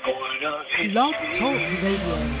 Blog Talk Radio.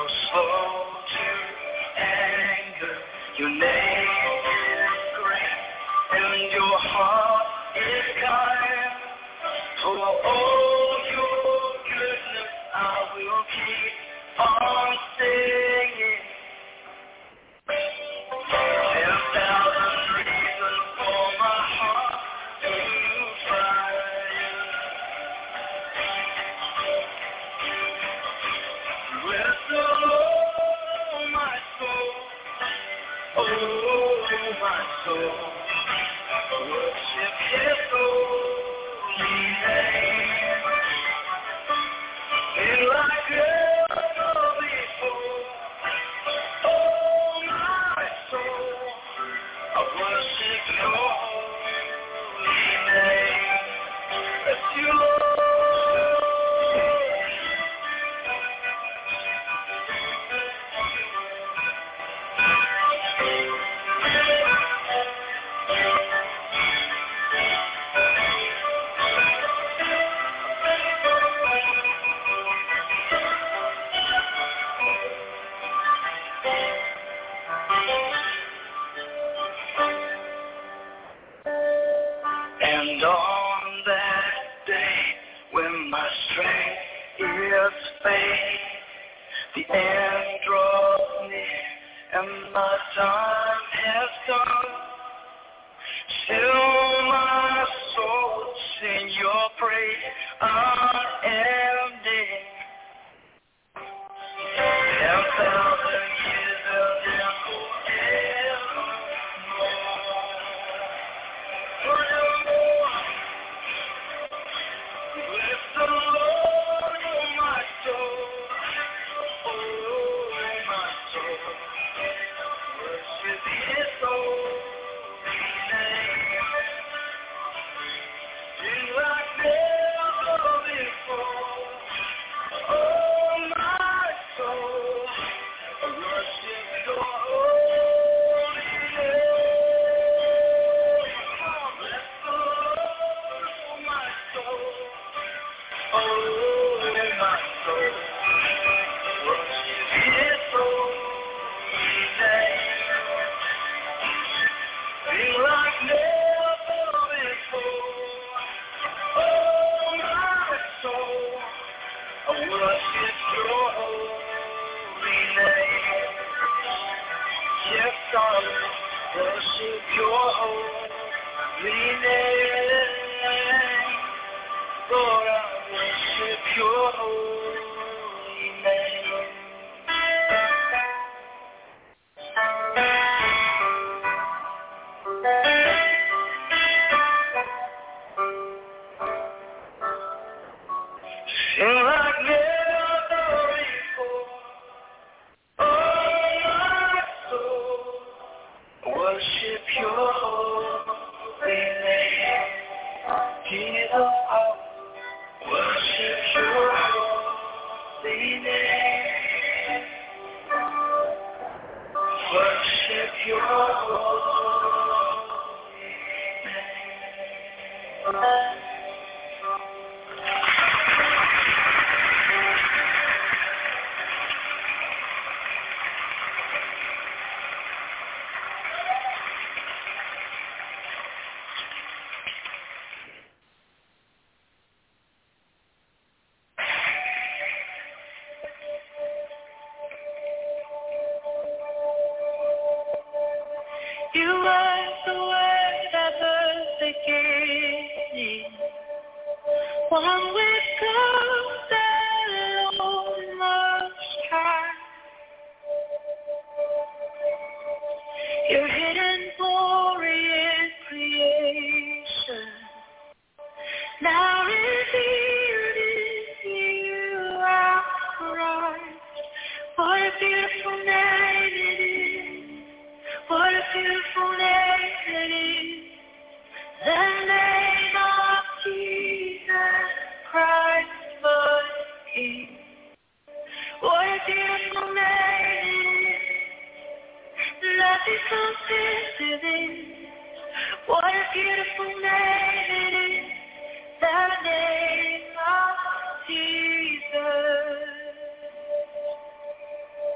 slow to anger. Your name is great, and your heart is kind. For all your goodness, I will keep on singing. 10,000 reasons for my heart to find. Bless the Lord, my soul. Oh, my soul. Worship His holy name. In like never before. Oh, my soul. I worship Your holy name. Bless You, Lord. And on that day when my strength is fading, the end draws near and my time has come, still my soul will sing Your praise unending. 10,000 years and then forevermore. Bless the Lord, oh my soul, oh my soul, worship His holy name. Sing like never before, oh my soul, worship Your holy name. Bless the Lord, oh my soul. Oh, my soul, worship His holy name. Sing like never before. Oh, my soul, worship Your holy name. Yes, I worship Your holy name. Lord, I worship Your holy name. Sing like never before. Oh, my soul, worship Your holy name. Jesus, I worship Your holy name. Worship Your holy name. You are the Word at the beginning, one with God alone most high. Your hidden glory in creation, now revealed in You are Christ. What a beautiful name it is. What a beautiful name it is, the name of Jesus Christ, my King. What a beautiful name it is, nothing compares to this. What a beautiful name it is, the name of Jesus.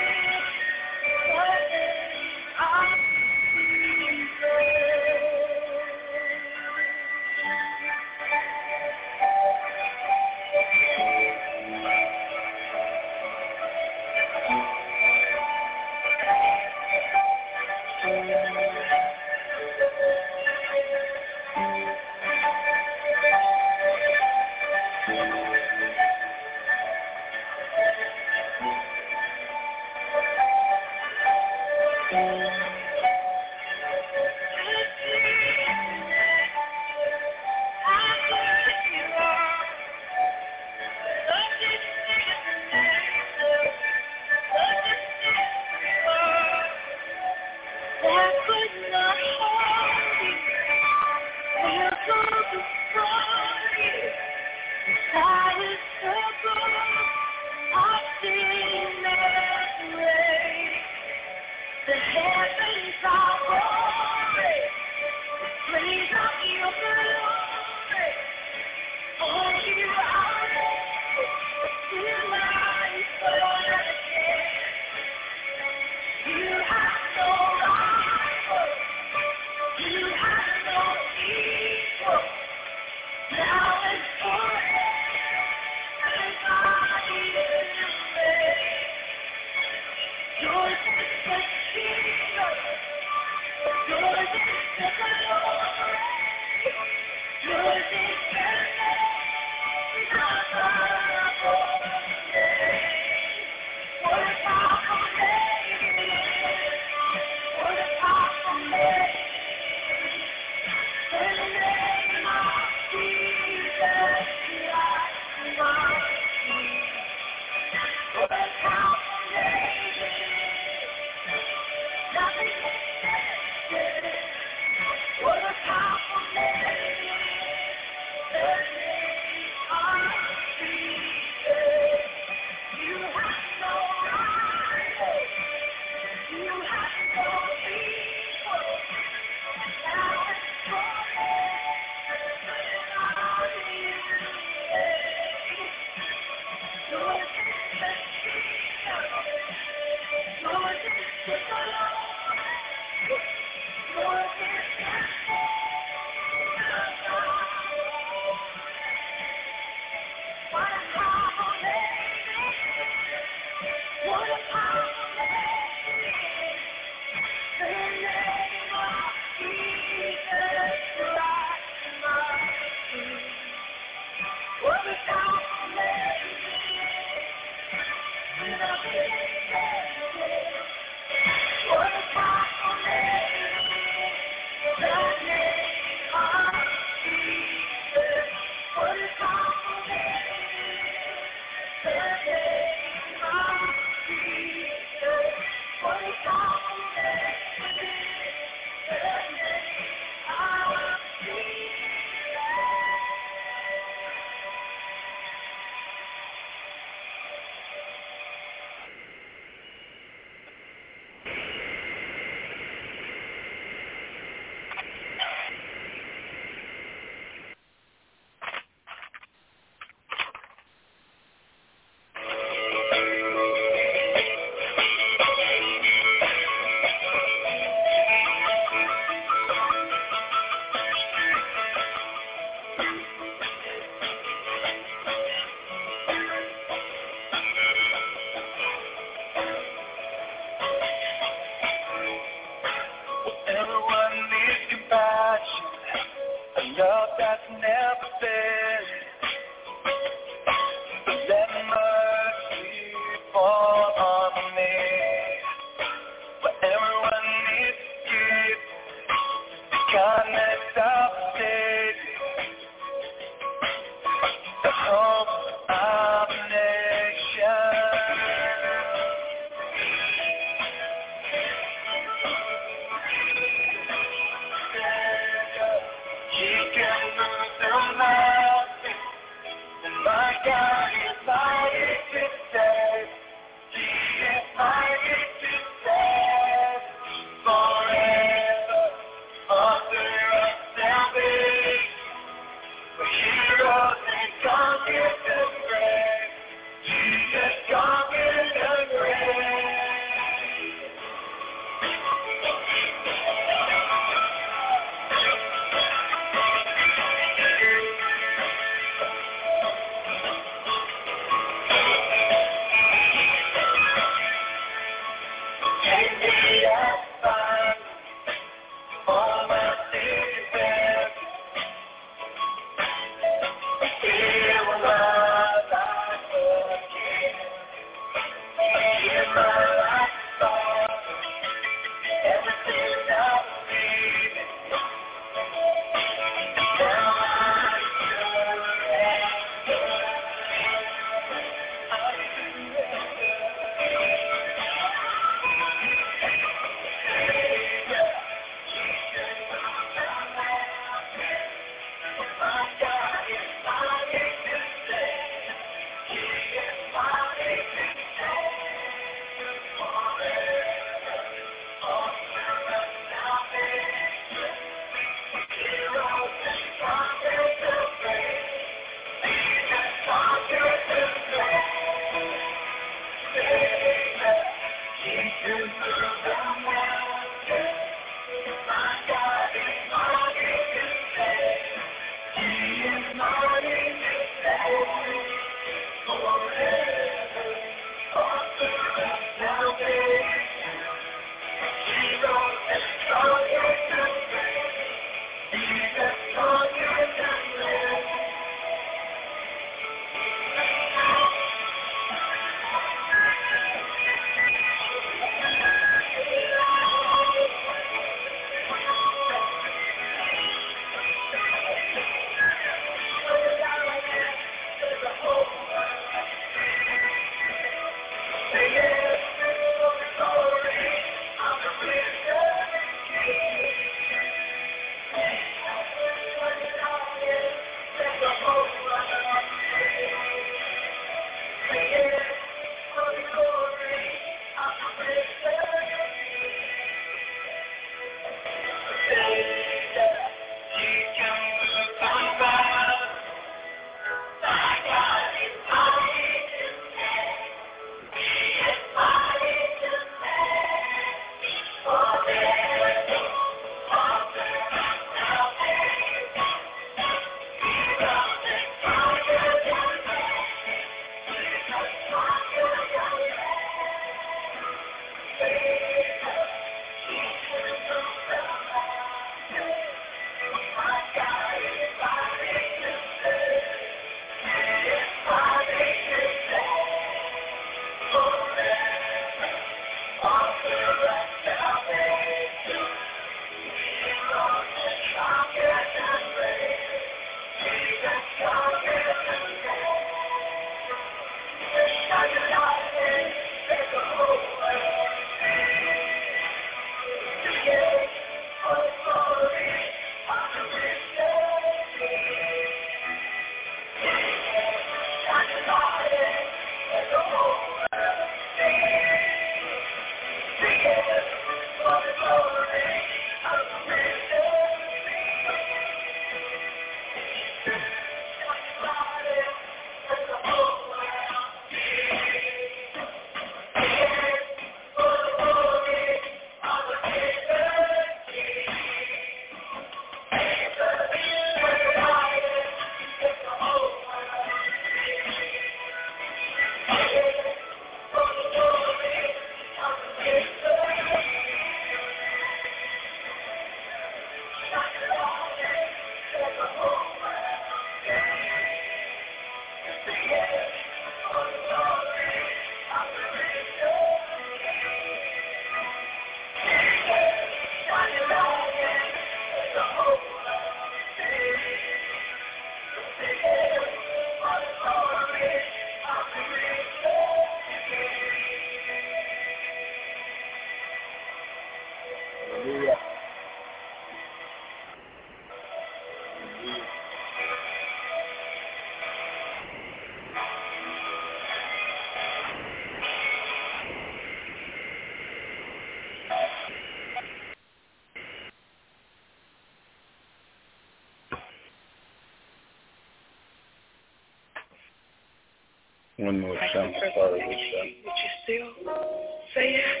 One more time. Sorry, would you still say yes?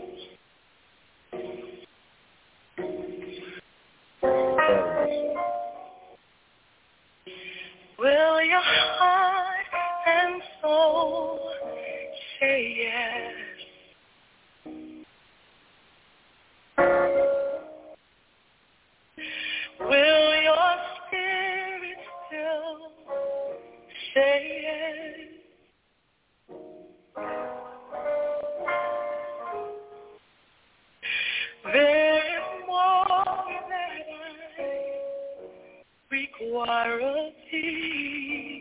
Will your heart and soul say yes? Will your spirit still say yes? There is more that I require of thee.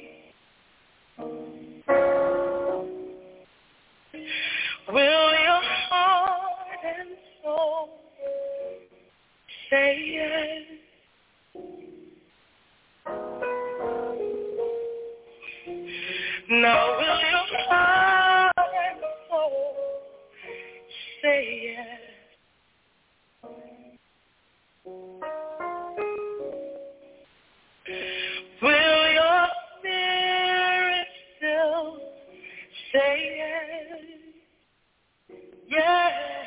Will your heart and soul say yes? Now will your heart and soul say yes? Will your spirit still say yes? Yes.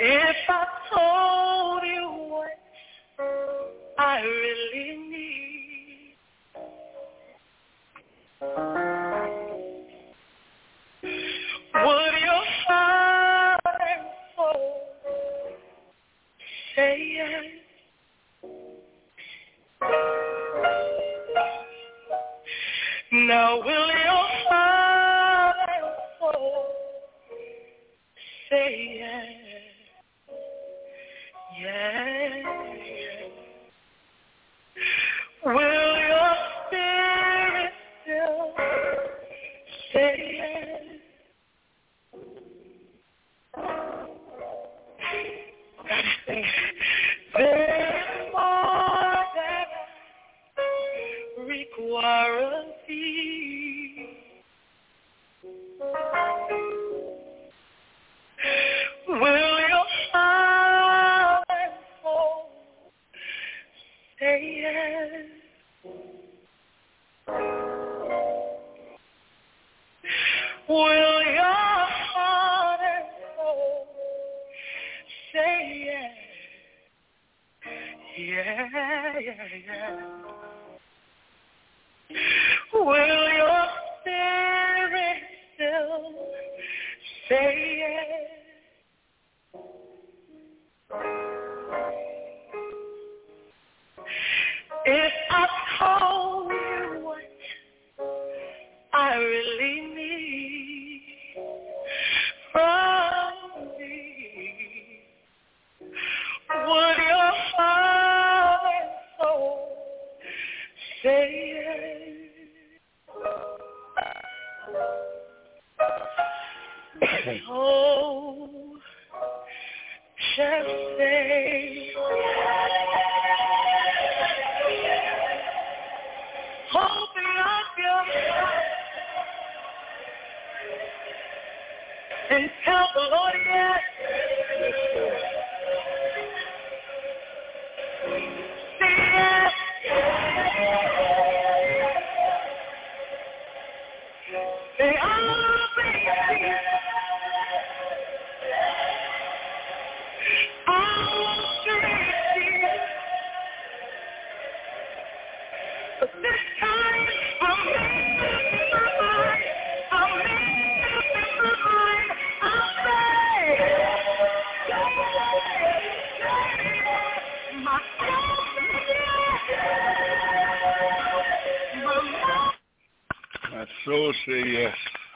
If I told you what I really need, would your heart and soul say yes? Now will your heart and soul say yes? Yes. Will your spirit still say yes? There's more that I require of thee. Will your heart and soul say yes? Will your heart and soul say yes? Yeah, yeah, yeah. Will your spirit still say yes? If I told you what I really need from thee, would your heart and soul say yes? Oh, just say open up your heart and tell the Lord yes. Yes, Lord. Say yes. Say oh, baby. Oh, baby. But this time I'm making up my mind. I'm making up my mind. I'll say, my soul says yes. My mouth. My soul say yes.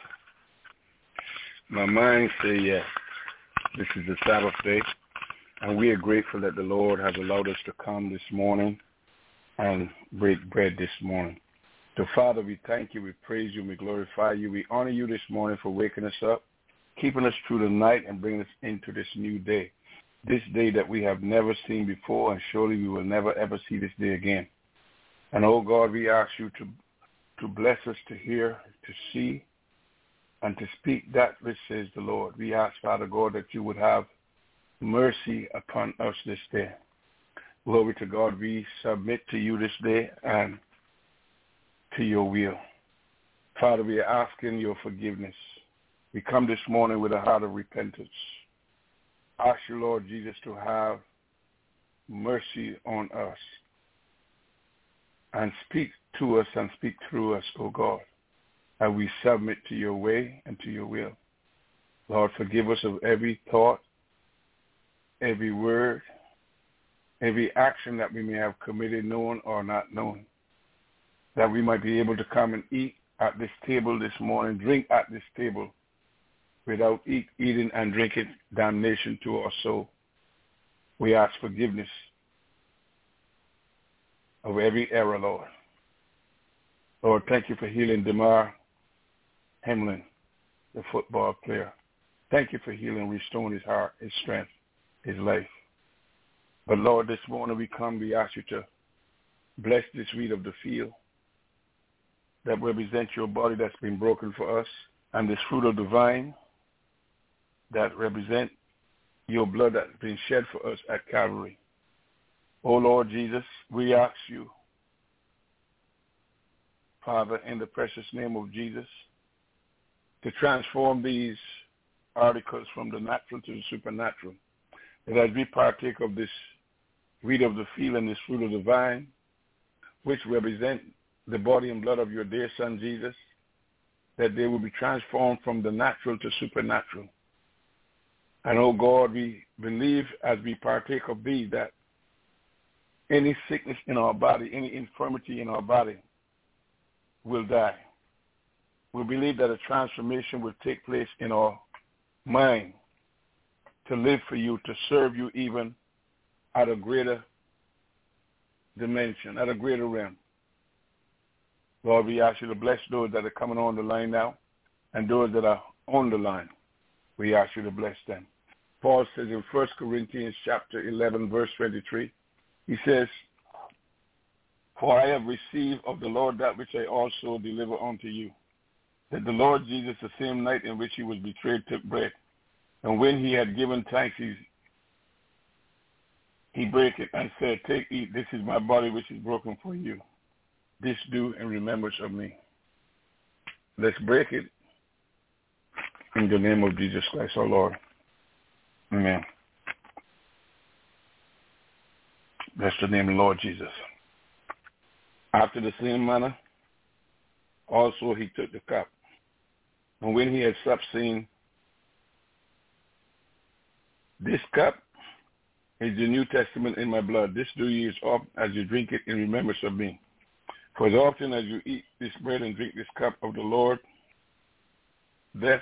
My mind say yes. This is the Sabbath day, and we are grateful that the Lord has allowed us to come this morning and break bread this morning. So, Father, we thank you, we praise you, we glorify you. We honor you this morning for waking us up, keeping us through the night, and bringing us into this new day, this day that we have never seen before, and surely we will never, ever see this day again. And, oh, God, we ask you to bless us to hear, to see, and to speak that which says the Lord. We ask, Father God, that you would have mercy upon us this day. Glory to God, we submit to you this day and to your will. Father, we are asking your forgiveness. We come this morning with a heart of repentance. Ask you, Lord Jesus, to have mercy on us and speak to us and speak through us, O God, and we submit to your way and to your will. Lord, forgive us of every thought, every word, every action that we may have committed, known or not known, that we might be able to come and eat at this table this morning, drink at this table, without eating and drinking damnation to our soul. We ask forgiveness of every error, Lord. Lord, thank you for healing Damar Hamlin, the football player. Thank you for healing, restoring his heart, his strength, his life. But Lord, this morning we come, we ask you to bless this wheat of the field that represents your body that's been broken for us, and this fruit of the vine that represents your blood that's been shed for us at Calvary. Oh Lord Jesus, we ask you, Father, in the precious name of Jesus, to transform these articles from the natural to the supernatural. that as we partake of this wheat of the field and this fruit of the vine, which represent the body and blood of your dear Son Jesus, that they will be transformed from the natural to supernatural. And, oh God, we believe as we partake of these that any sickness in our body, any infirmity in our body will die. We believe that a transformation will take place in our mind to live for you, to serve you even at a greater dimension, at a greater realm. Lord, we ask you to bless those that are coming on the line now and those that are on the line. We ask you to bless them. Paul says in 1 Corinthians chapter 11, verse 23, he says, "For I have received of the Lord that which I also deliver unto you, that the Lord Jesus, the same night in which he was betrayed, took bread. And when he had given thanks, he brake it and said, Take, eat, this is my body which is broken for you. This do in remembrance of me." Let's break it in the name of Jesus Christ, our Lord. Amen. Bless the name of the Lord Jesus. After the same manner, also he took the cup. And when he had supped, saying, "This cup is the New Testament in my blood. This do ye as you drink it in remembrance of me. For as often as you eat this bread and drink this cup of the Lord, death,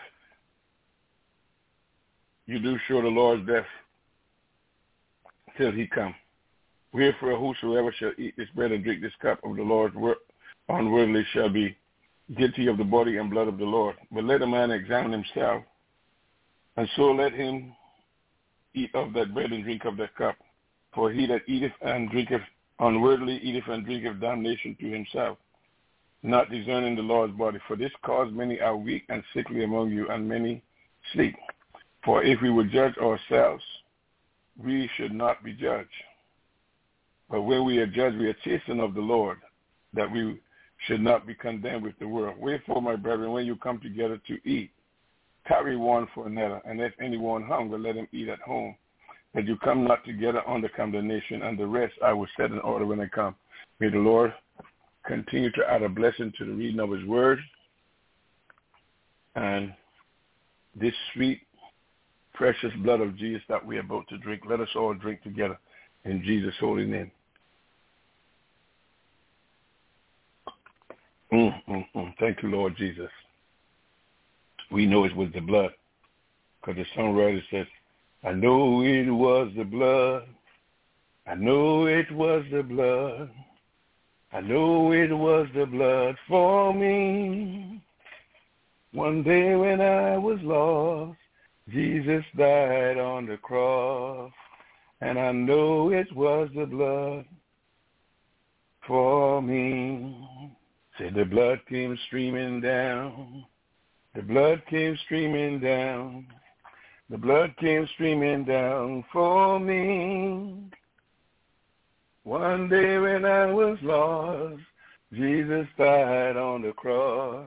you do show the Lord's death till he come. Wherefore whosoever shall eat this bread and drink this cup of the Lord unworthily shall be guilty of the body and blood of the Lord. But let a man examine himself, and so let him eat of that bread and drink of that cup. For he that eateth and drinketh unworthily eateth and drinketh damnation to himself, not discerning the Lord's body. For this cause many are weak and sickly among you, and many sleep. For if we would judge ourselves, we should not be judged. But when we are judged, we are chastened of the Lord, that we should not be condemned with the world. Wherefore, my brethren, when you come together to eat, tarry one for another, and if anyone hunger, let him eat at home, that you come not together under condemnation, and the rest I will set in order when I come. May the Lord continue to add a blessing to the reading of his word, and this sweet, precious blood of Jesus that we are about to drink. Let us all drink together in Jesus' holy name. Thank you, Lord Jesus. We know it was the blood, because the songwriter says, I know it was the blood. I know it was the blood. I know it was the blood for me. One day when I was lost, Jesus died on the cross, and I know it was the blood for me. Say the blood came streaming down. The blood came streaming down. The blood came streaming down for me. One day when I was lost, Jesus died on the cross.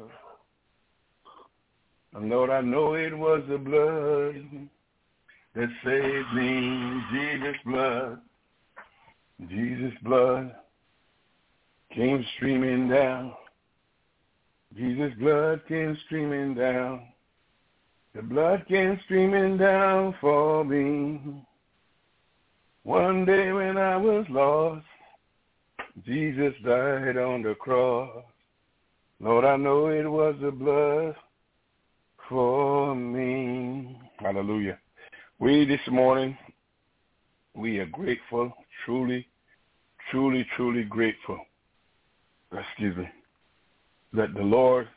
And Lord, I know it was the blood that saved me. Jesus' blood. Jesus' blood came streaming down. Jesus' blood came streaming down. The blood came streaming down for me. One day when I was lost, Jesus died on the cross. Lord, I know it was the blood for me. Hallelujah. This morning, we are grateful, truly, truly, truly grateful. Excuse me. That the Lord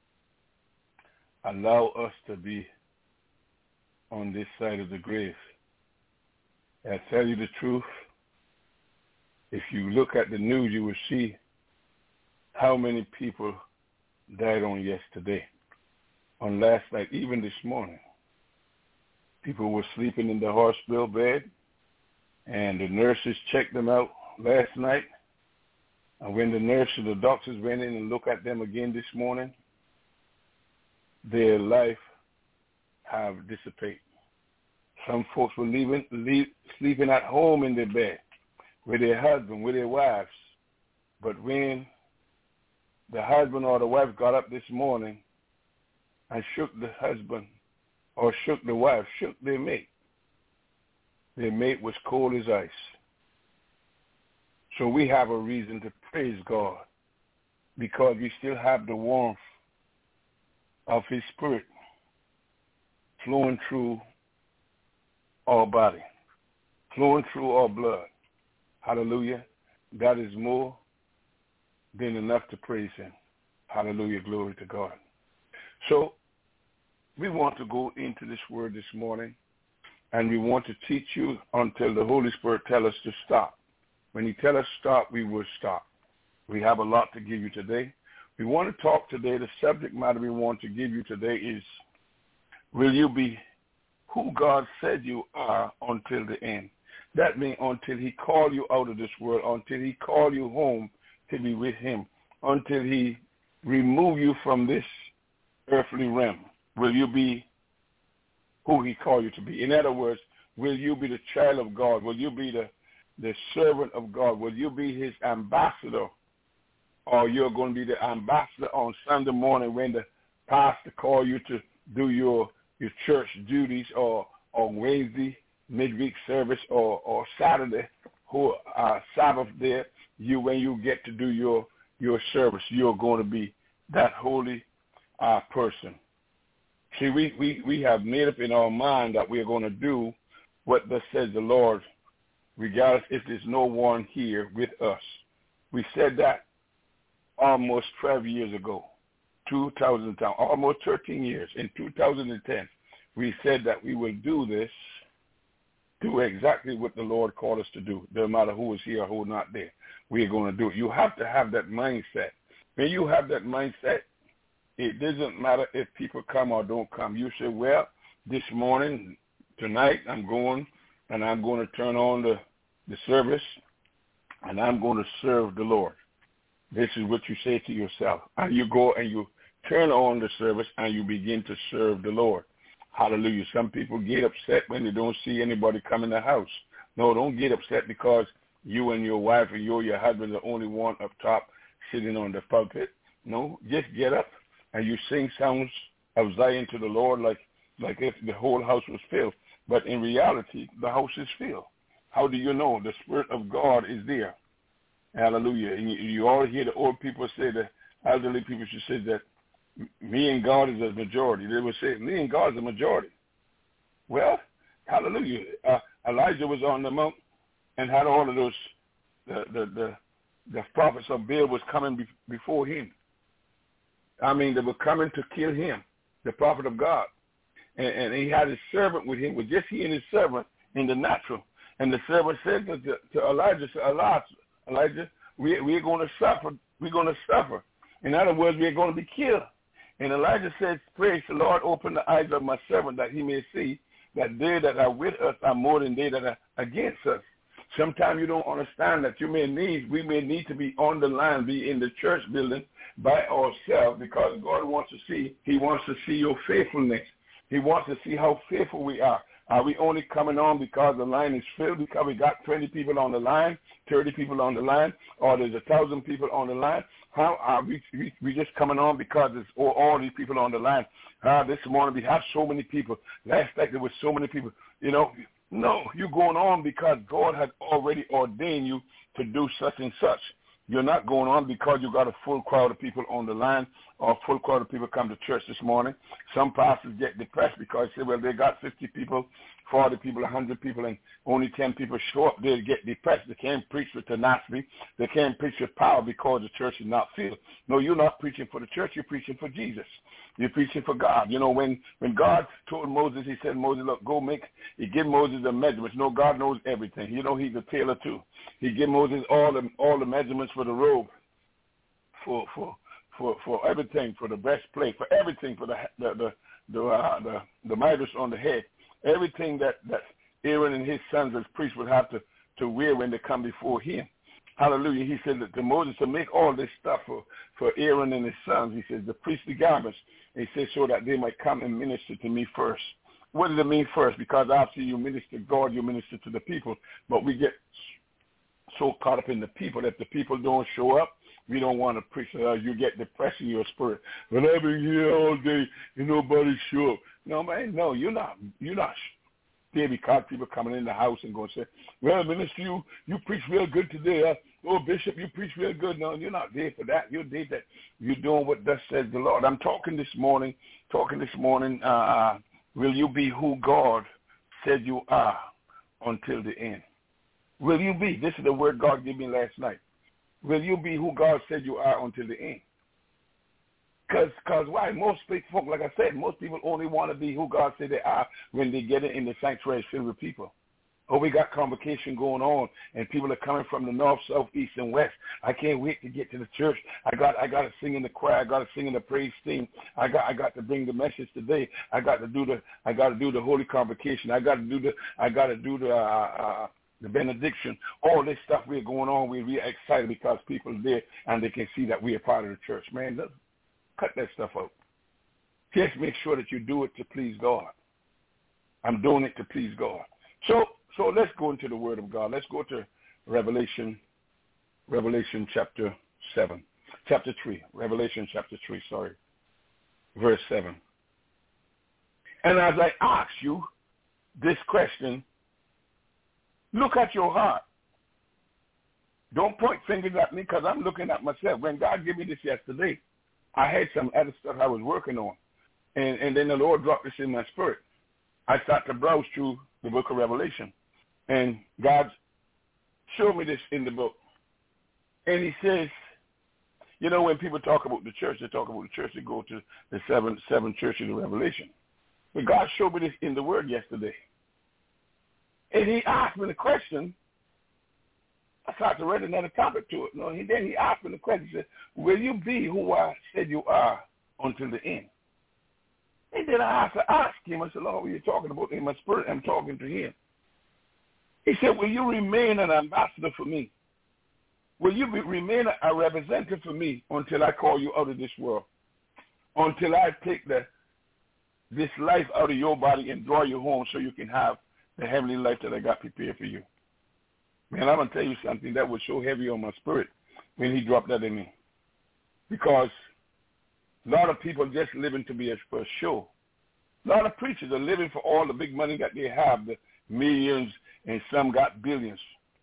allow us to be on this side of the grave. I tell you the truth, if you look at the news, you will see how many people died on yesterday, on last night, even this morning. People were sleeping in the hospital bed, and the nurses checked them out last night. And when the nurses, the doctors went in and looked at them again this morning, their life have dissipated. Some folks were sleeping at home in their bed with their husband, with their wives. But when the husband or the wife got up this morning and shook the husband or shook the wife, shook their mate was cold as ice. So we have a reason to praise God because we still have the warmth of his spirit flowing through our body, flowing through our blood. Hallelujah. That is more than enough to praise him. Hallelujah. Glory to God. So we want to go into this word this morning, and we want to teach you until the Holy Spirit tells us to stop. When he tells us stop, we will stop. We have a lot to give you today. We want to talk today. The subject matter we want to give you today is, will you be who God said you are until the end? That means until he call you out of this world, until he call you home to be with him, until he remove you from this earthly realm. Will you be who he called you to be? In other words, will you be the child of God? Will you be the servant of God? Will you be his ambassador? Or you're going to be the ambassador on Sunday morning when the pastor call you to do your church duties, or on Wednesday, midweek service, or Saturday, Sabbath there, when you get to do your service, you're going to be that holy person. See, we have made up in our mind that we're going to do what thus says the Lord, regardless if there's no one here with us. We said that almost 12 years ago, 2010, almost 13 years. In 2010, we said that we will do exactly what the Lord called us to do. Doesn't matter who is here or who is not there. We are going to do it. You have to have that mindset. When you have that mindset, it doesn't matter if people come or don't come. You say, well, this morning, tonight, I'm going to turn on the service, and I'm going to serve the Lord. This is what you say to yourself. And you go and you turn on the service and you begin to serve the Lord. Hallelujah. Some people get upset when they don't see anybody come in the house. No, don't get upset because you and your wife and your husband are the only one up top sitting on the pulpit. No, just get up and you sing songs of Zion to the Lord like if the whole house was filled. But in reality, the house is filled. How do you know? The Spirit of God is there. Hallelujah. And you always hear the old people say, the elderly people should say that me and God is a majority. They would say, me and God is a majority. Well, hallelujah. Elijah was on the mount and had all of those, the prophets of Baal was coming before him. I mean, they were coming to kill him, the prophet of God. And he had his servant with him, with just he and his servant in the natural. And the servant said to Elijah, Elijah, we're going to suffer. We're going to suffer. In other words, we're going to be killed. And Elijah said, praise the Lord, open the eyes of my servant that he may see that they that are with us are more than they that are against us. Sometimes you don't understand that we may need to be on the line, be in the church building by ourselves because God wants to see, he wants to see your faithfulness. He wants to see how faithful we are. Are we only coming on because the line is filled, because we got 20 people on the line, 30 people on the line, or there's 1,000 people on the line? How are we just coming on because there's all these people on the line? This morning we have so many people. Last night there was so many people. You know, no, you're going on because God had already ordained you to do such and such. You're not going on because you got a full crowd of people on the line or a full crowd of people come to church this morning. Some pastors get depressed because they say, well, they got 50 people, 40 people, 100 people, and only 10 people show up. They get depressed. They can't preach with tenacity. They can't preach with power because the church is not filled. No, you're not preaching for the church. You're preaching for Jesus. You're preaching for God. You know, when God told Moses, he said, Moses, look, he gave Moses the measurements. No, God knows everything. You know, he's a tailor too. He gave Moses all the measurements for the robe, for everything, for the breastplate, for everything, for the mitres on the head, everything that Aaron and his sons as priests would have to wear when they come before him. Hallelujah. He said that to Moses to make all this stuff for Aaron and his sons. He says the priestly garments. He says so that they might come and minister to me first. what does it mean first? Because obviously you minister God, you minister to the people, but we get so caught up in the people that the people don't show up. We don't want to preach. You get depressed in your spirit. But I've been here all day and nobody show up. No, man, no, you're not there because people coming in the house and going to say, well, minister, you preach real good today. Oh, Bishop, you preach real good. No, you're not there for that. You're there that you're doing what thus says the Lord. I'm talking this morning, will you be who God said you are until the end? Will you be? This is the word God gave me last night. Will you be who God said you are until the end? Because why? Most people, like I said, most people only want to be who God said they are when they get it in the sanctuary filled with people. Oh, we got convocation going on, and people are coming from the north, south, east, and west. I can't wait to get to the church. I got to sing in the choir. I got to sing in the praise team. I got to bring the message today. I got to do the holy convocation. I got to do the benediction. All this stuff we're going on. We're really excited because people are there and they can see that we are part of the church. Man, cut that stuff out. Just make sure that you do it to please God. I'm doing it to please God. So let's go into the Word of God. Let's go to Revelation chapter 3, verse 7. And as I ask you this question, look at your heart. Don't point fingers at me because I'm looking at myself. When God gave me this yesterday, I had some other stuff I was working on. And then the Lord dropped this in my spirit. I started to browse through the book of Revelation. And God showed me this in the book. And he says, you know, when people talk about the church, they go to the seven churches of Revelation. But God showed me this in the Word yesterday. And he asked me the question. I started to write another topic to it. Then he asked me the question. He said, will you be who I said you are until the end? And then I asked him, I said, Lord, what are you talking about? In my spirit, I'm talking to him. He said, will you remain an ambassador for me? Will you remain a representative for me until I call you out of this world? Until I take this life out of your body and draw you home so you can have the heavenly life that I got prepared for you. Man, I'm going to tell you something that was so heavy on my spirit when he dropped that in me. Because a lot of people just living to be for a show. A lot of preachers are living for all the big money that they have, the millions, and some got billions.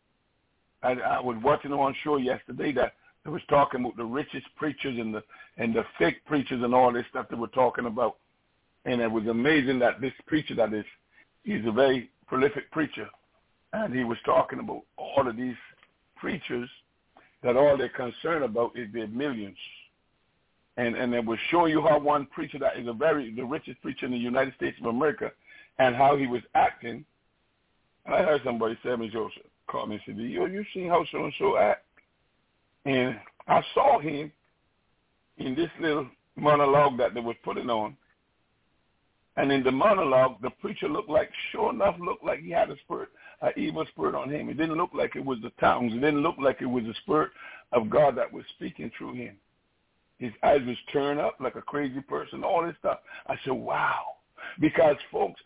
I was watching on show yesterday that they was talking about the richest preachers and the fake preachers and all this stuff they were talking about. And it was amazing that this preacher he's a very prolific preacher. And he was talking about all of these preachers that all they're concerned about is their millions. And it was showing you how one preacher that is the richest preacher in the United States of America and how he was acting. And I heard somebody say, Joseph, call me and said, you seen how so-and-so act? And I saw him in this little monologue that they were putting on. And in the monologue, the preacher looked like he had a spirit, an evil spirit on him. It didn't look like it was the tongues. It didn't look like it was the Spirit of God that was speaking through him. His eyes was turned up like a crazy person, all this stuff. I said, wow. Because folks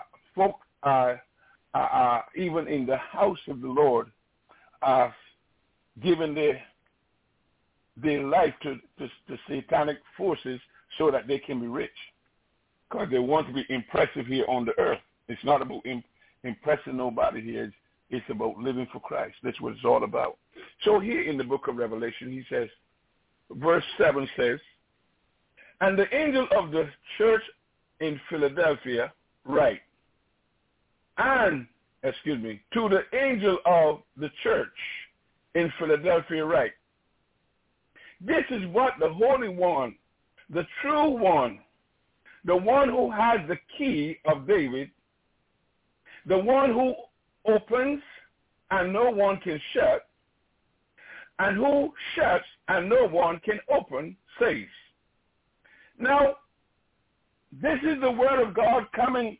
are even in the house of the Lord, are giving their life to satanic forces so that they can be rich. Because they want to be impressive here on the earth. It's not about impressing nobody here. It's about living for Christ. That's what it's all about. So here in the book of Revelation, he says, verse 7 says, and the angel of the church in Philadelphia write, to the angel of the church in Philadelphia write, this is what the Holy One, the true one, the one who has the key of David, the one who opens and no one can shut, and who shuts and no one can open, says. Now, this is the word of God coming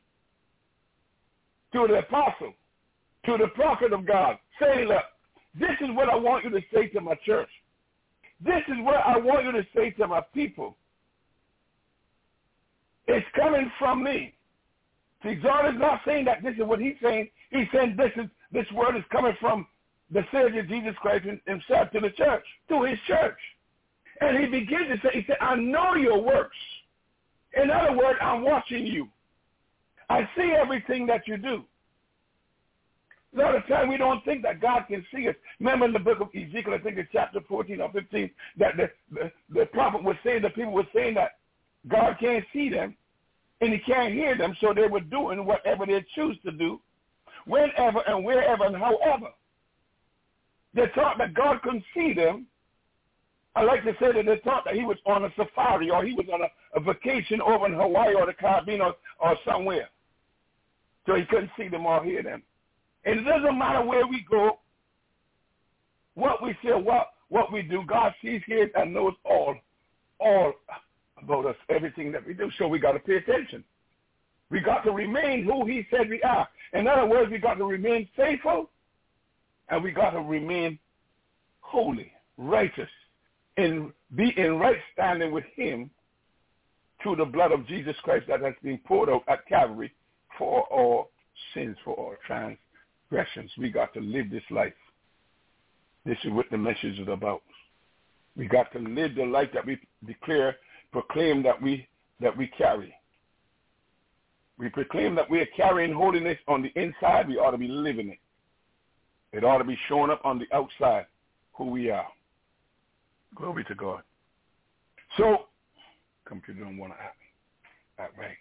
to the apostle, to the prophet of God, saying, look, this is what I want you to say to my church. This is what I want you to say to my people. It's coming from me. See, John is not saying that this is what he's saying. He's saying this word is coming from the Savior Jesus Christ himself to the church, to his church. And he begins to say, he said, I know your works. In other words, I'm watching you. I see everything that you do. A lot of time we don't think that God can see us. Remember in the book of Ezekiel, I think it's chapter 14 or 15, that the prophet was saying, the people were saying that God can't see them and he can't hear them, so they were doing whatever they choose to do, whenever and wherever and however. They thought that God couldn't see them. I like to say that they thought that he was on a safari or he was on a vacation over in Hawaii or the Caribbean or somewhere. So he couldn't see them or hear them. And it doesn't matter where we go, what we say, what we do. God sees, hears, and knows all about us, everything that we do. So we got to pay attention. We got to remain who he said we are. In other words, we got to remain faithful, and we got to remain holy, righteous, and be in right standing with him through the blood of Jesus Christ that has been poured out at Calvary for our sins, for our transgressions. We got to live this life. This is what the message is about. We got to live the life that we proclaim that we carry. We proclaim that we are carrying holiness on the inside. We ought to be living it. It ought to be showing up on the outside who we are. Glory to God. So, computer don't want to have me. That right.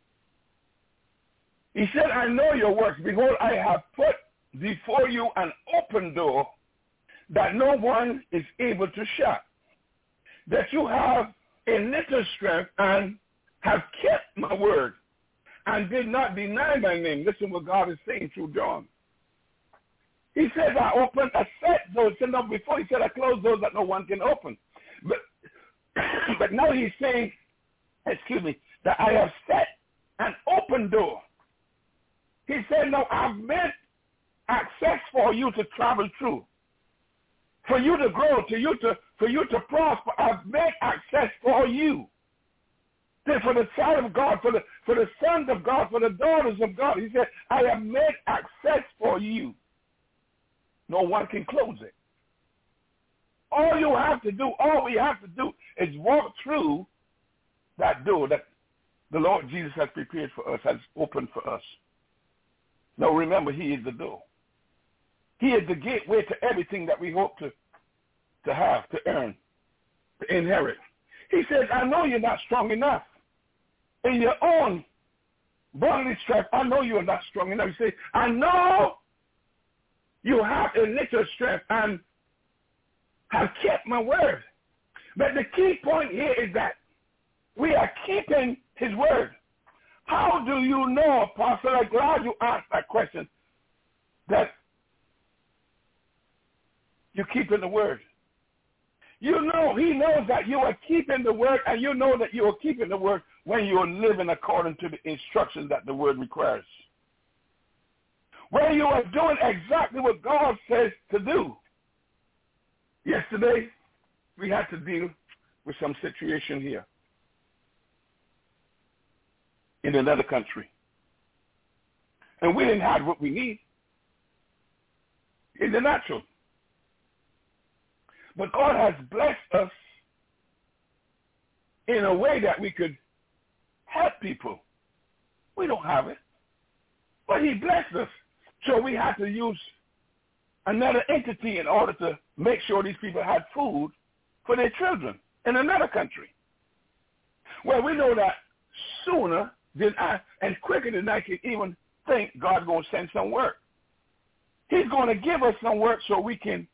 He said, I know your works. Behold, I have put before you an open door that no one is able to shut. That you have a little strength and have kept my word and did not deny my name. Listen what God is saying through John. He says, I opened a set doors. So now before he said, I closed doors that no one can open. But now he's saying, that I have set an open door. He said, no, I've made access for you to travel through. For you to grow, for you to prosper, I've made access for you. For the child of God, for the sons of God, for the daughters of God. He said, I have made access for you. No one can close it. All we have to do is walk through that door that the Lord Jesus has prepared for us, has opened for us. Now remember, he is the door. He is the gateway to everything that we hope to have, to earn, to inherit. He says, I know you're not strong enough. In your own bodily strength, I know you are not strong enough. He says, I know you have a little strength and have kept my word. But the key point here is that we are keeping his word. How do you know, Apostle? I'm glad you asked that question, that you're keeping the word. You know, he knows that you are keeping the word, and you know that you are keeping the word when you are living according to the instructions that the word requires. When you are doing exactly what God says to do. Yesterday, we had to deal with some situation here in another country. And we didn't have what we need in the natural. But God has blessed us in a way that we could help people. We don't have it. But he blessed us. So we had to use another entity in order to make sure these people had food for their children in another country. Well, we know that sooner than and quicker than I can even think, God's going to send some work. He's going to give us some work so we can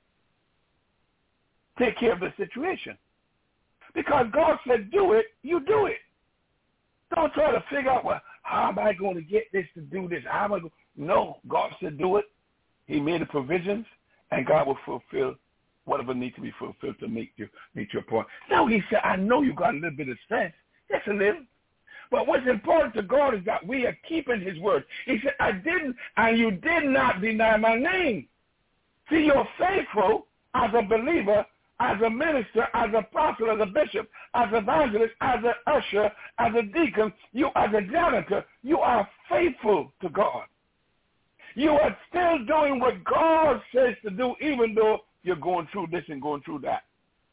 take care of the situation. Because God said, do it, you do it. Don't try to figure out, well, how am I going to get this to do this? How am I going? No, God said do it. He made the provisions, and God will fulfill whatever needs to be fulfilled to meet your point. Now he said, I know you got a little bit of strength. Just a little. But what's important to God is that we are keeping his word. He said, I didn't, and you did not deny my name. See, you're faithful as a believer, as a minister, as a prophet, as a bishop, as an evangelist, as an usher, as a deacon, you as a janitor, you are faithful to God. You are still doing what God says to do, even though you're going through this and going through that.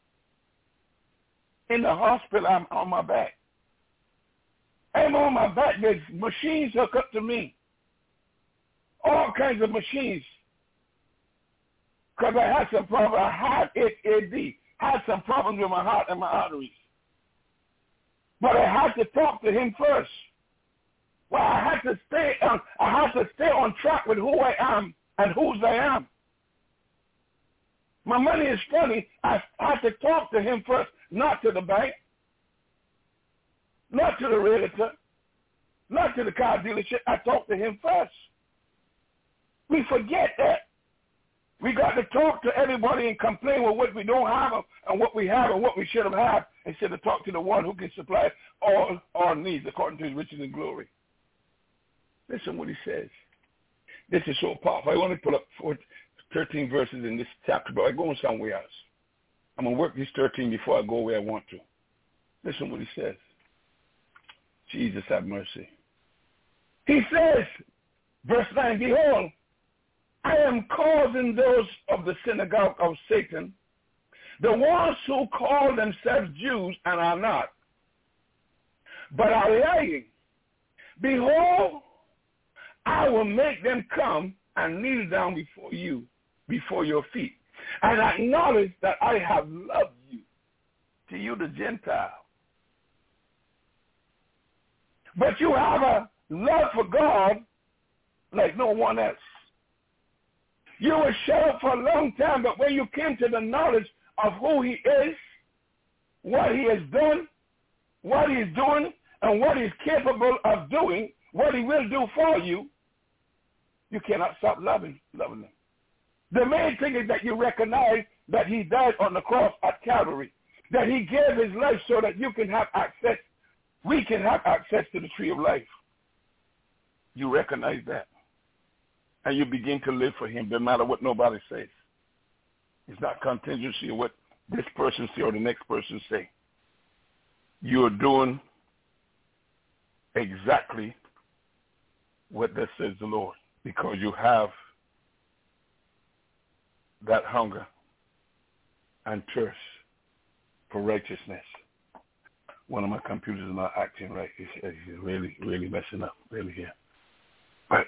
In the hospital, I'm on my back. I'm on my back. There's machines hooked up to me. All kinds of machines. Because I had some problems. I had HAD. Had some problems with my heart and my arteries. But I had to talk to him first. Well, I had to stay on track with who I am and whose I am. My money is funny. I had to talk to him first, not to the bank, not to the realtor, not to the car dealership. I talked to him first. We forget that. We got to talk to everybody and complain with what we don't have and what we have and what we should have had instead of talk to the one who can supply all our needs according to his riches and glory. Listen what he says. This is so powerful. I want to pull up 13 verses in this chapter, but I'm going somewhere else. I'm going to work these 13 before I go where I want to. Listen what he says. Jesus have mercy. He says, verse 9, behold, I am causing those of the synagogue of Satan, the ones who call themselves Jews and are not, but are lying. Behold, I will make them come and kneel down before you, before your feet, and acknowledge that I have loved you, to you the Gentile. But you have a love for God like no one else. You were shut up for a long time, but when you came to the knowledge of who he is, what he has done, what he is doing, and what he is capable of doing, what he will do for you, you cannot stop loving him. The main thing is that you recognize that he died on the cross at Calvary, that he gave his life so that you can have access, we can have access to the tree of life. You recognize that. And you begin to live for him no matter what nobody says. It's not contingency of what this person say or the next person say. You're doing exactly what that says the Lord, because you have that hunger and thirst for righteousness. One of my computers is not acting right. It's really, really messing up, really here. But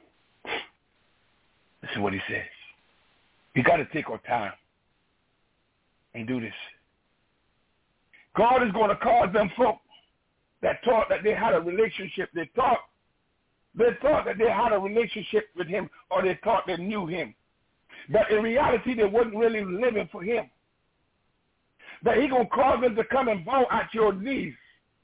this is what he says. You got to take our time and do this. God is going to cause them folk that thought that they had a relationship. They thought that they had a relationship with him, or they thought they knew him. But in reality, they wasn't really living for him. That he's going to cause them to come and bow at your knees.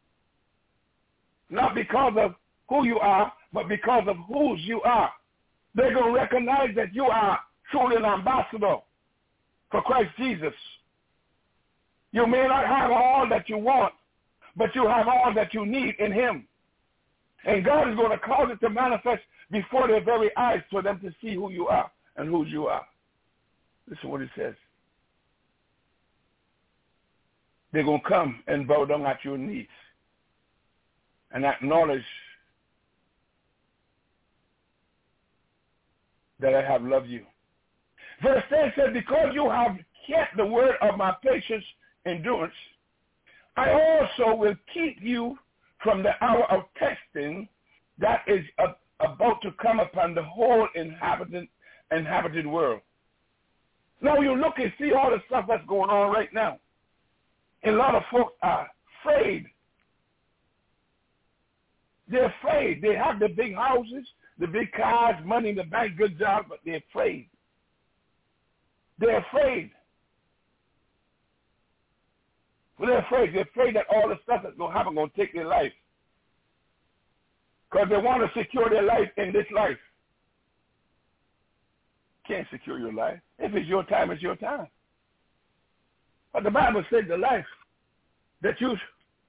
Not because of who you are, but because of whose you are. They're going to recognize that you are truly an ambassador for Christ Jesus. You may not have all that you want, but you have all that you need in him. And God is going to cause it to manifest before their very eyes for them to see who you are and whose you are. Listen to what it says. They're going to come and bow down at your knees and acknowledge that I have loved you. Verse 10 says, because you have kept the word of my patience endurance, I also will keep you from the hour of testing that is about to come upon the whole inhabited world. Now you look and see all the stuff that's going on right now. And a lot of folks are afraid. They're afraid. They have the big houses, the big cars, money in the bank, good job, but they're afraid. They're afraid. Well, they're afraid. They're afraid that all the stuff that's going to happen is going to take their life. Because they want to secure their life in this life. Can't secure your life. If it's your time, it's your time. But the Bible says the life that you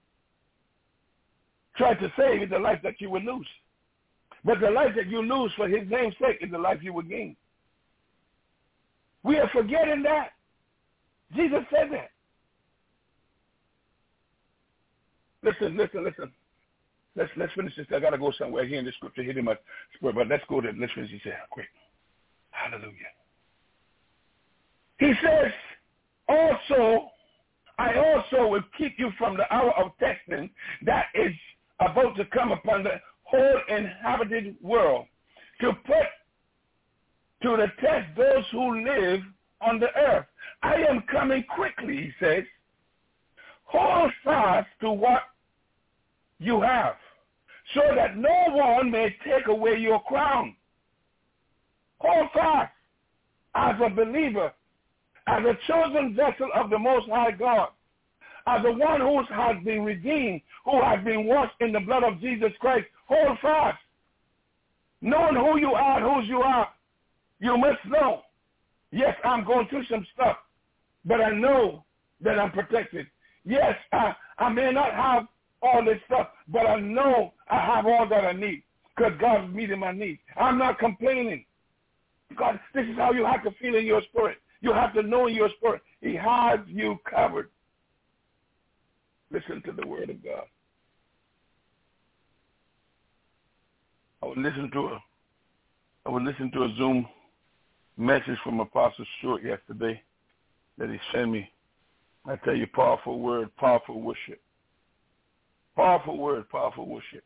try to save is the life that you will lose. But the life that you lose for his name's sake is the life you will gain. We are forgetting that. Jesus said that. Listen. Let's finish this. I got to go somewhere here in the scripture, hitting my spirit, but let's finish this here quick. Hallelujah. He says, I also will keep you from the hour of testing that is about to come upon the whole inhabited world, to put to the test those who live on the earth. I am coming quickly, he says. Hold fast to what you have, so that no one may take away your crown. Hold fast as a believer, as a chosen vessel of the Most High God, as the one who has been redeemed, who has been washed in the blood of Jesus Christ. Hold fast. Knowing who you are and whose you are, you must know, yes, I'm going through some stuff, but I know that I'm protected. Yes, I may not have all this stuff, but I know I have all that I need because God is meeting my needs. I'm not complaining. God, this is how you have to feel in your spirit. You have to know in your spirit. He has you covered. Listen to the word of God. I would listen to a Zoom message from Apostle Stewart yesterday that he sent me. I tell you, powerful word, powerful worship. Powerful word, powerful worship.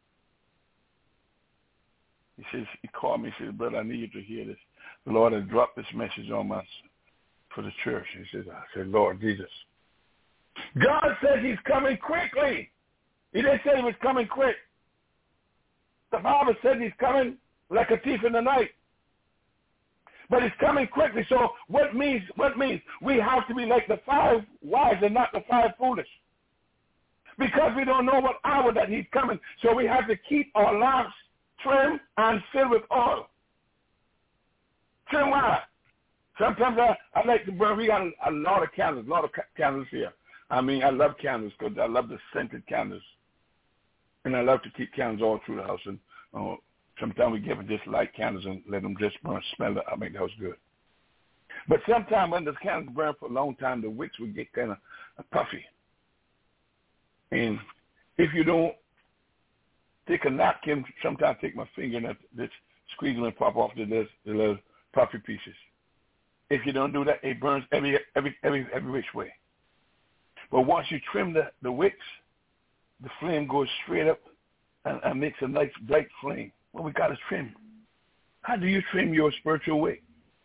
He says, he called me, he said, brother, I need you to hear this. The Lord has dropped this message on us for the church. He said, I said, Lord Jesus. God says he's coming quickly. He didn't say he was coming quick. The Bible says he's coming like a thief in the night. But he's coming quickly. So what means we have to be like the 5 wise and not the 5 foolish. Because we don't know what hour that he's coming. So we have to keep our lamps trimmed and filled with oil. Trim why? Sometimes I like to burn. We got a lot of candles here. I mean, I love candles because I love the scented candles. And I love to keep candles all through the house. And sometimes we give them just light candles and let them just burn, smell it. I make the house good. But sometimes when the candles burn for a long time, the wicks will get kind of puffy. And if you don't take a napkin, sometimes take my finger and this squeeze and pop off the little puffy pieces. If you don't do that, it burns every which way. But once you trim the wicks, the flame goes straight up and makes a nice bright flame. Well, we got to trim. How do you trim your spiritual wick?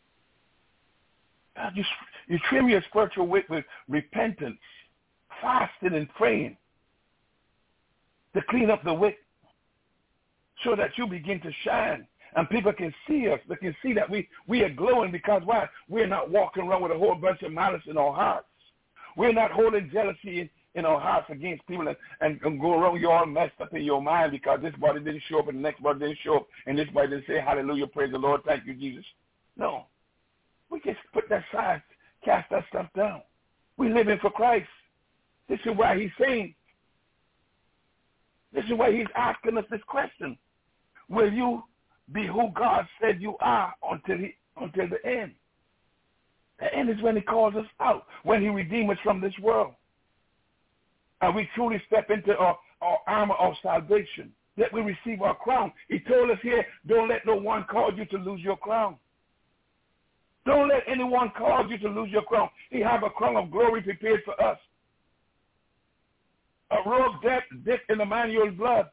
You trim your spiritual wick with repentance, fasting and praying to clean up the wick so that you begin to shine and people can see us. They can see that we are glowing because why? We're not walking around with a whole bunch of malice in our hearts. We're not holding jealousy in our hearts against people and go around, you're all messed up in your mind because this body didn't show up and the next body didn't show up and this body didn't say hallelujah, praise the Lord, thank you, Jesus. No. We just put that aside, cast that stuff down. We're living for Christ. This is why he's saying, this is why he's asking us this question. Will you be who God said you are until the end? The end is when he calls us out, when he redeems us from this world. And we truly step into our armor of salvation, that we receive our crown. He told us here, don't let no one cause you to lose your crown. Don't let anyone cause you to lose your crown. He have a crown of glory prepared for us. A robe dipped in Emmanuel's blood.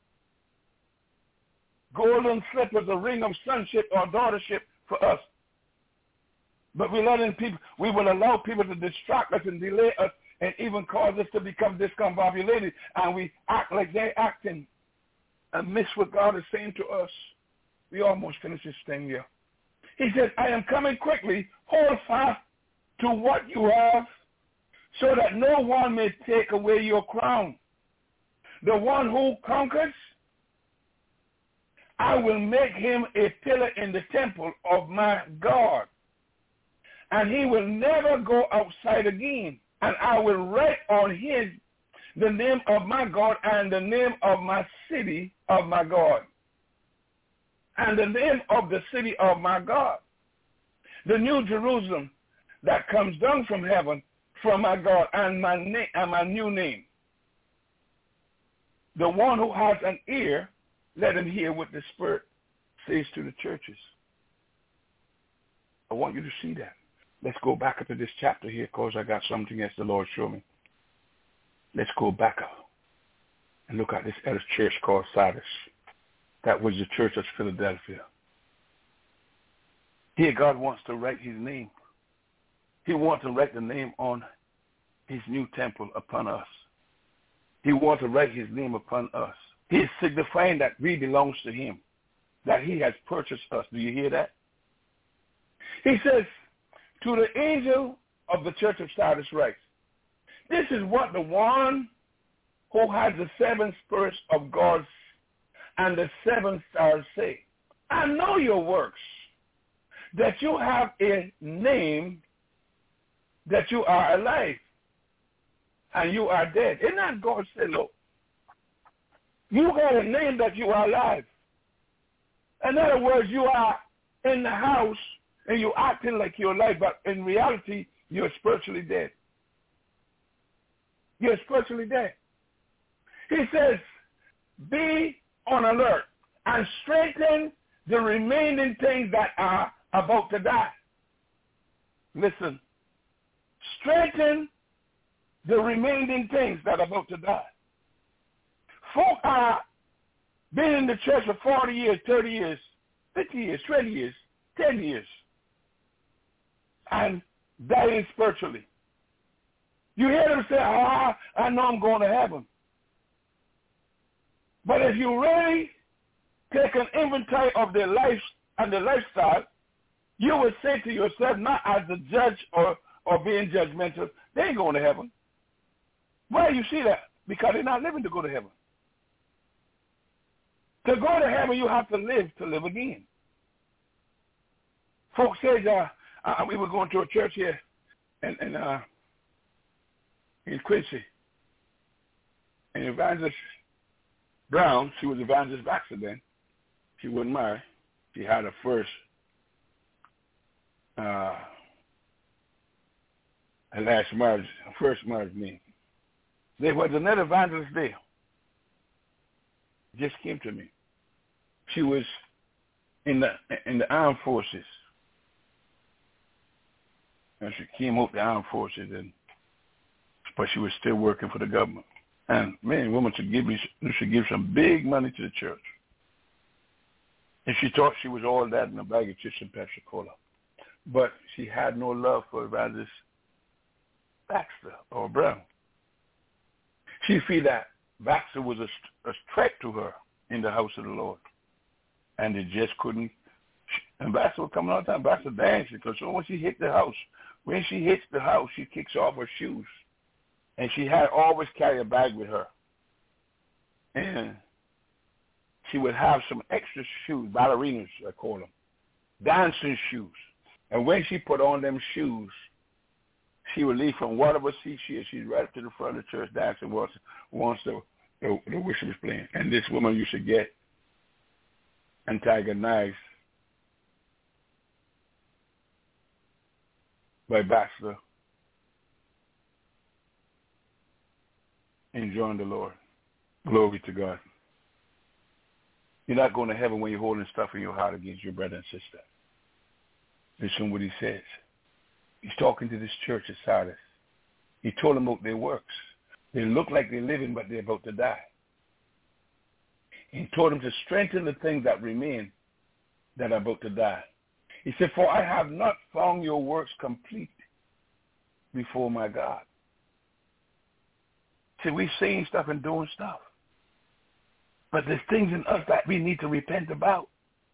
Golden slippers, a ring of sonship or daughtership for us. But we will allow people to distract us and delay us and even cause us to become discombobulated, and we act like they're acting and miss what God is saying to us. We almost finished this thing here. He says, I am coming quickly. Hold fast to what you have so that no one may take away your crown. The one who conquers, I will make him a pillar in the temple of my God, and he will never go outside again. And I will write on him the name of my God and the name of my city of my God, and the name of the city of my God, the New Jerusalem, that comes down from heaven from my God and my new name. The one who has an ear, let him hear what the Spirit says to the churches. I want you to see that. Let's go back up to this chapter here because I got something else the Lord showed me. Let's go back up and look at this other church called Sardis. That was the church of Philadelphia. Here God wants to write his name. He wants to write the name on his new temple upon us. He wants to write his name upon us. He is signifying that we belong to him, that he has purchased us. Do you hear that? He says, to the angel of the church of Sardis writes, this is what the one who has the seven spirits of God and the seven stars say. I know your works, that you have a name, that you are alive, and you are dead. Isn't that God said, look, you have a name that you are alive. In other words, you are in the house and you're acting like you're alive, but in reality, you're spiritually dead. You're spiritually dead. He says, be on alert and strengthen the remaining things that are about to die. Listen, strengthen the remaining things that are about to die. Folk are been in the church for 40 years, 30 years, 50 years, 20 years, 10 years, and dying spiritually. You hear them say, I know I'm going to heaven. But if you really take an inventory of their life and their lifestyle, you would say to yourself, not as a judge or being judgmental, they ain't going to heaven. Why do you see that? Because they're not living to go to heaven. To go to heaven, you have to live again. Folks said, we were going to a church here in Quincy. And Evangelist Brown, she was Evangelist Baxter then. She wasn't married. She had her first marriage name. There was another evangelist there. Just came to me. She was in the armed forces. And she came up the armed forces, but she was still working for the government. And man, woman should give some big money to the church. And she thought she was all that in a bag of chips and Pepsi Cola. But she had no love for Evangelist Baxter or Brown. She feel that Baxter was a threat to her in the house of the Lord. And they just couldn't. And Baxter would come all the time. Baxter dancing because when she hit the house, she kicks off her shoes. And she had always carry a bag with her. And she would have some extra shoes, ballerinas, I call them, dancing shoes. And when she put on them shoes, she would leave from whatever seat she is. She's right up to the front of the church dancing once the worship was playing. And this woman used to get antagonized by Baxter enjoying the Lord. Glory to God. You're not going to heaven when you're holding stuff in your heart against your brother and sister. Listen what he says. He's talking to this church at Sardis. He told them about their works. They look like they're living, but they're about to die. He told them to strengthen the things that remain that are about to die. He said, for I have not found your works complete before my God. See, we're saying stuff and doing stuff. But there's things in us that we need to repent about.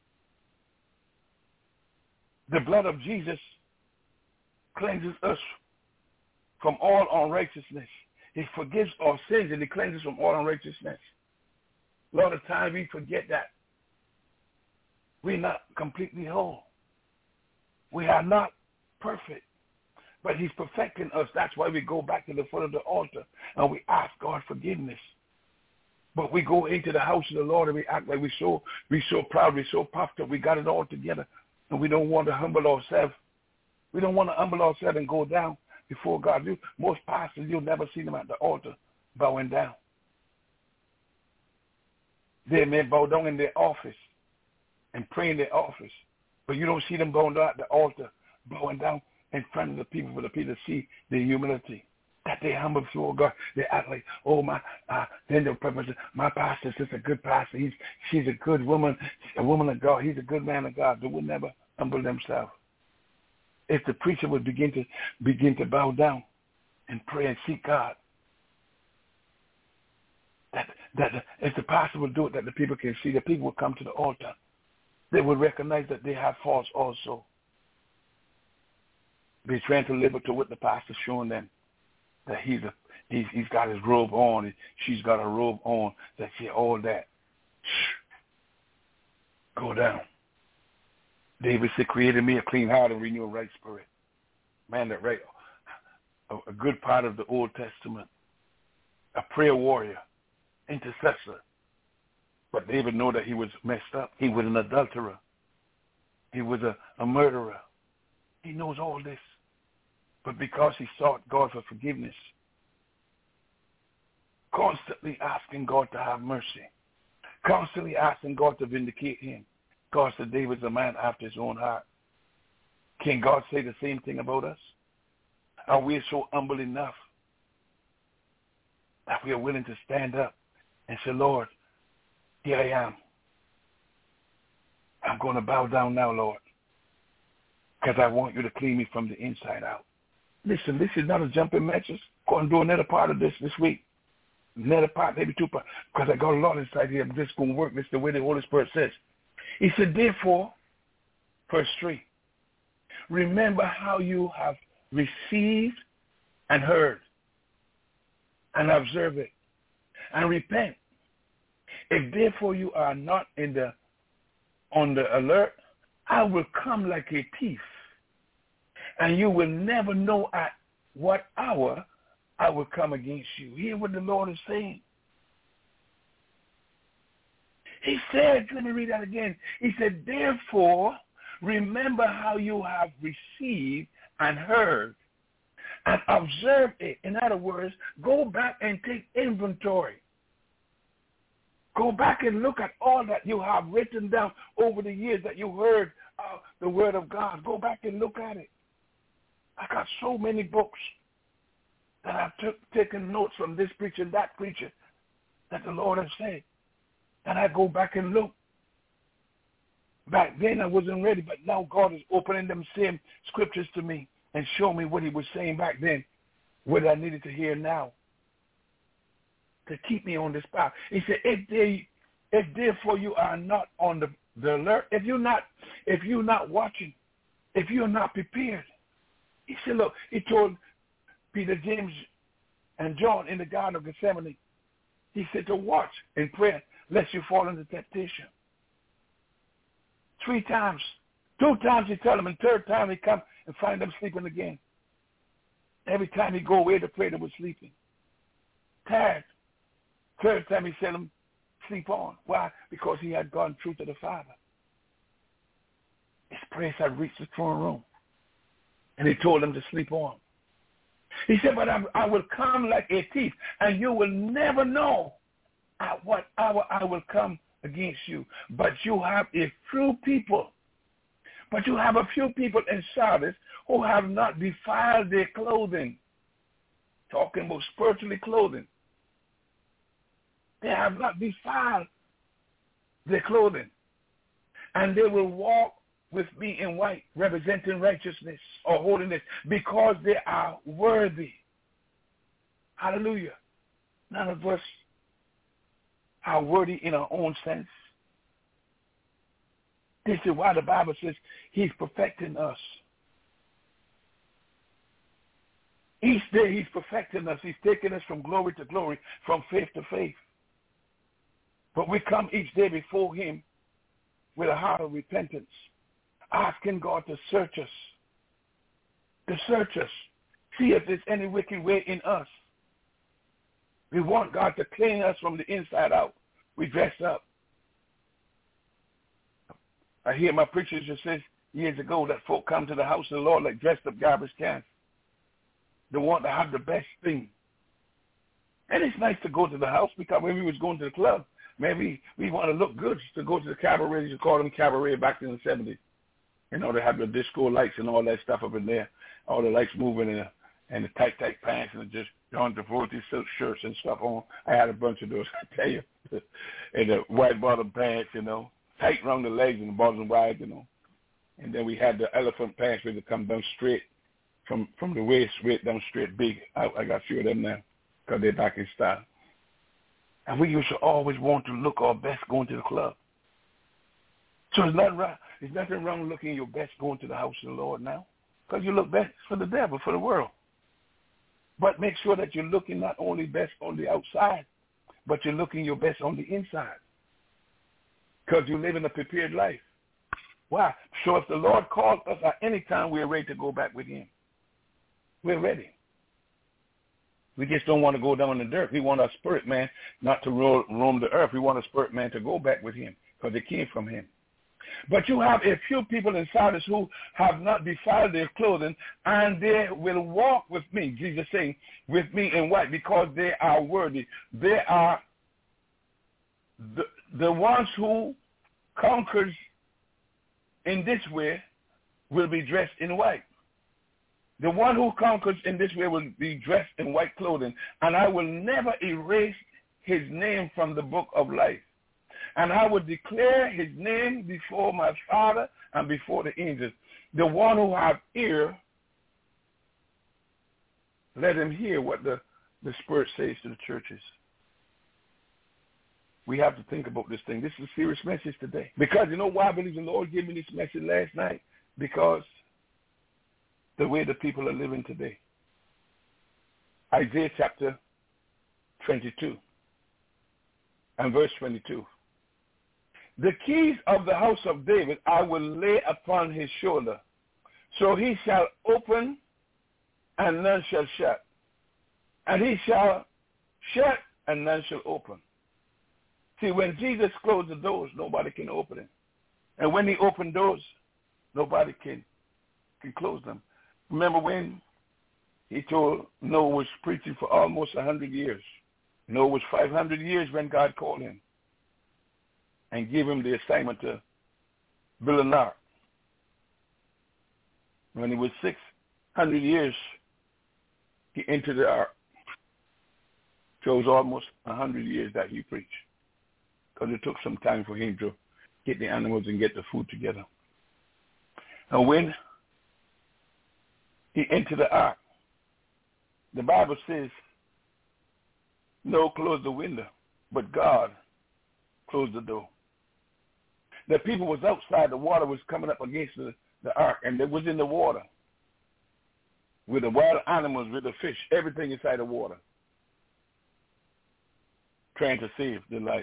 The blood of Jesus cleanses us from all unrighteousness. He forgives our sins and he cleanses from all unrighteousness. A lot of times we forget that we're not completely whole. We are not perfect. But he's perfecting us. That's why we go back to the foot of the altar and we ask God forgiveness. But we go into the house of the Lord and we act like we're so proud, we're so puffed up, we got it all together, and we don't want to humble ourselves We don't want to humble ourselves and go down before God. Most pastors, you'll never see them at the altar bowing down. They may bow down in their office and pray in their office, but you don't see them bowing down at the altar, bowing down in front of the people for the people to see their humility. That they humble before God. They act like, oh, then they'll probably say, my pastor is just a good pastor. She's a good woman, a woman of God. He's a good man of God. They would never humble themselves. If the preacher would begin to bow down and pray and seek God, that if the pastor would do it, that the people can see, the people would come to the altar. They would recognize that they have faults also. They're trying to live up to what the pastor's showing them, that he's got his robe on, and she's got a robe on, that she all that. Go down. David said, created me a clean heart and renew a right spirit. Man, that right, a good part of the Old Testament, a prayer warrior, intercessor. But David knew that he was messed up. He was an adulterer. He was a murderer. He knows all this. But because he sought God for forgiveness, constantly asking God to have mercy, constantly asking God to vindicate him, God said David's a man after his own heart. Can God say the same thing about us? Are we so humble enough that we are willing to stand up and say, Lord, here I am. I'm going to bow down now, Lord, because I want you to clean me from the inside out. Listen, this is not a jumping matches. Go and do another part of this week. Another part, maybe two parts, because I got a lot inside here. I'm just going to work this the way the Holy Spirit says. He said, therefore, verse 3, remember how you have received and heard, and observe it, and repent. If therefore you are not on the alert, I will come like a thief, and you will never know at what hour I will come against you. Hear what the Lord is saying. He said, let me read that again. He said, therefore, remember how you have received and heard, and observe it. In other words, go back and take inventory. Go back and look at all that you have written down over the years that you heard the word of God. Go back and look at it. I got so many books that I've taken notes from this preacher and that preacher that the Lord has said. And I go back and look. Back then I wasn't ready, but now God is opening them same scriptures to me and show me what he was saying back then, what I needed to hear now to keep me on this path. He said, if therefore you are not on the alert, if you're not watching, if you're not prepared. He said, look, he told Peter, James, and John in the Garden of Gethsemane, he said to watch and pray lest you fall into temptation. 3 times. 2 times he tell them, and 3rd time he come and find them sleeping again. Every time he go away to pray, they were sleeping. Tired. 3rd time he said them, sleep on. Why? Because he had gone through to the Father. His praise had reached the throne room. And he told them to sleep on. He said, but I will come like a thief, and you will never know at what hour I will come against you. But you have a few people in Sardis who have not defiled their clothing. Talking about spiritually clothing. They have not defiled their clothing. And they will walk with me in white, representing righteousness or holiness, because they are worthy. Hallelujah. None of us are worthy in our own sense. This is why the Bible says he's perfecting us. Each day he's perfecting us. He's taking us from glory to glory, from faith to faith. But we come each day before him with a heart of repentance, asking God to search us. See if there's any wicked way in us. We want God to clean us from the inside out. We dress up. I hear my preachers just say, years ago that folk come to the house of the Lord like dressed up garbage cans. They want to have the best thing. And it's nice to go to the house because when we was going to the club, maybe we want to look good to go to the cabaret. You call them cabaret back in the 70s. You know, they have the disco lights and all that stuff up in there. All the lights moving and the tight pants and just John Travolta silk shirts and stuff on. I had a bunch of those, I tell you. And the white bottom pants, you know, tight around the legs and the bottom wide, you know. And then we had the elephant pants where they come down straight from the waist straight down straight big. I got a few of them now because they're back in style. And we used to always want to look our best going to the club. So there's nothing wrong looking your best going to the house of the Lord now because you look best for the devil, for the world. But make sure that you're looking not only best on the outside, but you're looking your best on the inside because you live in a prepared life. Why? So if the Lord calls us at any time, we're ready to go back with him. We're ready. We just don't want to go down in the dirt. We want our spirit man not to roam the earth. We want a spirit man to go back with him because it came from him. But you have a few people in Sardis who have not defiled their clothing, and they will walk with me, Jesus saying, with me in white, because they are worthy. They are the ones who conquers in this way will be dressed in white. The one who conquers in this way will be dressed in white clothing, and I will never erase his name from the book of life. And I will declare his name before my Father and before the angels. The one who has ear, let him hear what the Spirit says to the churches. We have to think about this thing. This is a serious message today. Because you know why I believe the Lord gave me this message last night? Because the way the people are living today. Isaiah chapter 22 and verse 22. The keys of the house of David I will lay upon his shoulder, so he shall open and none shall shut, and he shall shut and none shall open. See, when Jesus closed the doors, nobody can open it. And when he opened doors, nobody can close them. Remember when he told Noah was preaching for almost 100 years. Noah was 500 years when God called him and gave him the assignment to build an ark. When he was 600 years, he entered the ark. So it was almost 100 years that he preached, because it took some time for him to get the animals and get the food together. And when he entered the ark, the Bible says, Noah closed the window, but God closed the door. The people was outside, the water was coming up against the ark, and they was in the water with the wild animals, with the fish, everything inside the water, trying to save their lives.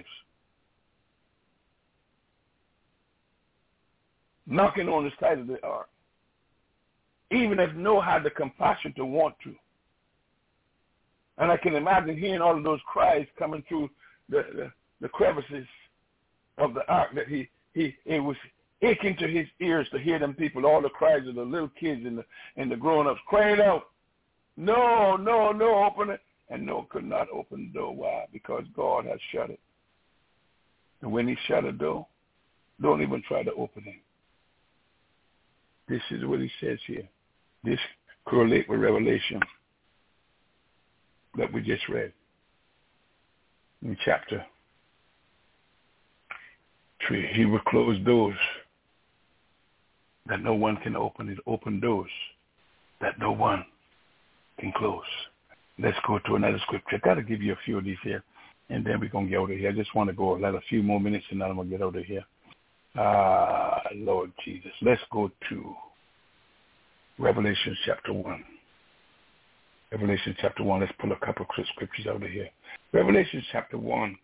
Knocking on the side of the ark. Even if Noah had the compassion to want to. And I can imagine hearing all of those cries coming through the crevices of the ark, that it was aching to his ears to hear them people, all the cries of the little kids and the grown-ups crying out, no, no, no, open it. And Noah could not open the door. Why? Because God has shut it. And when he shut a door, don't even try to open it. This is what he says here. This correlates with Revelation that we just read in chapter 3. He will close doors that no one can open. It open doors that no one can close. Let's go to another scripture. I've got to give you a few of these here, and then we're going to get out of here. I just want to go a few more minutes, and then I'm going to get out of here. Lord Jesus. Let's go to Revelation chapter 1. Revelation chapter 1. Let's pull a couple of scriptures out of here. Revelation chapter 1.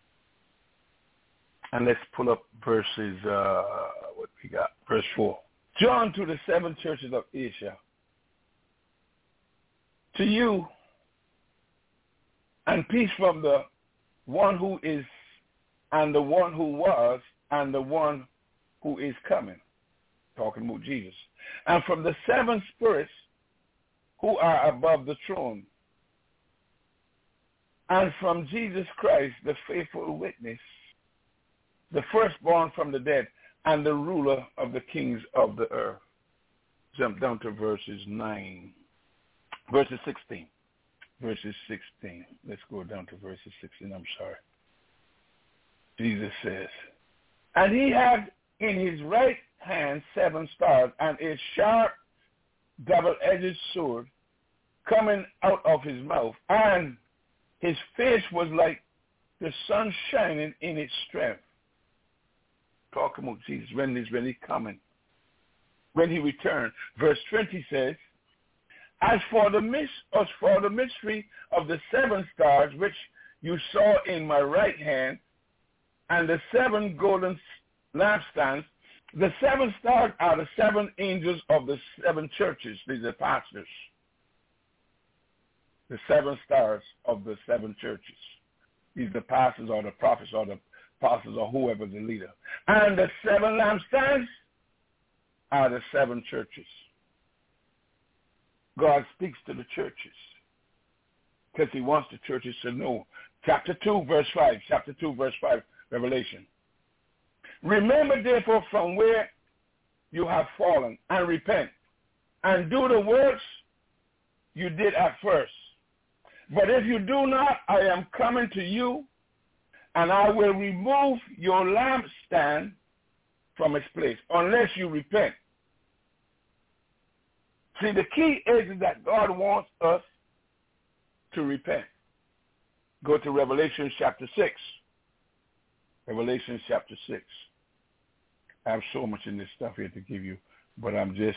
And let's pull up verses, what we got? Verse 4. John to the 7 churches of Asia. To you, and peace from the one who is, and the one who was, and the one who is coming, talking about Jesus, and from the 7 spirits who are above the throne, and from Jesus Christ, the faithful witness, the firstborn from the dead, and the ruler of the kings of the earth. Jump down to verses 16. Verses 16. Let's go down to verses 16. I'm sorry. Jesus says, and he had in his right hand 7 stars, and a sharp double-edged sword coming out of his mouth, and his face was like the sun shining in its strength. Talking about Jesus, when he coming, when he returned. Verse 20 says, as for the mystery of the 7 stars which you saw in my right hand, and the 7 golden lampstands, the 7 stars are the 7 angels of the 7 churches. These are pastors. The 7 stars of the 7 churches. These are the pastors or the prophets or the apostles or whoever the leader. And the 7 lampstands are the 7 churches. God speaks to the churches because he wants the churches to know. Chapter 2, verse 5. Chapter 2, verse 5, Revelation. Remember, therefore, from where you have fallen, and repent, and do the works you did at first. But if you do not, I am coming to you, and I will remove your lampstand from its place, unless you repent. See, the key is that God wants us to repent. Go to Revelation chapter 6. Revelation chapter 6. I have so much in this stuff here to give you, but I'm just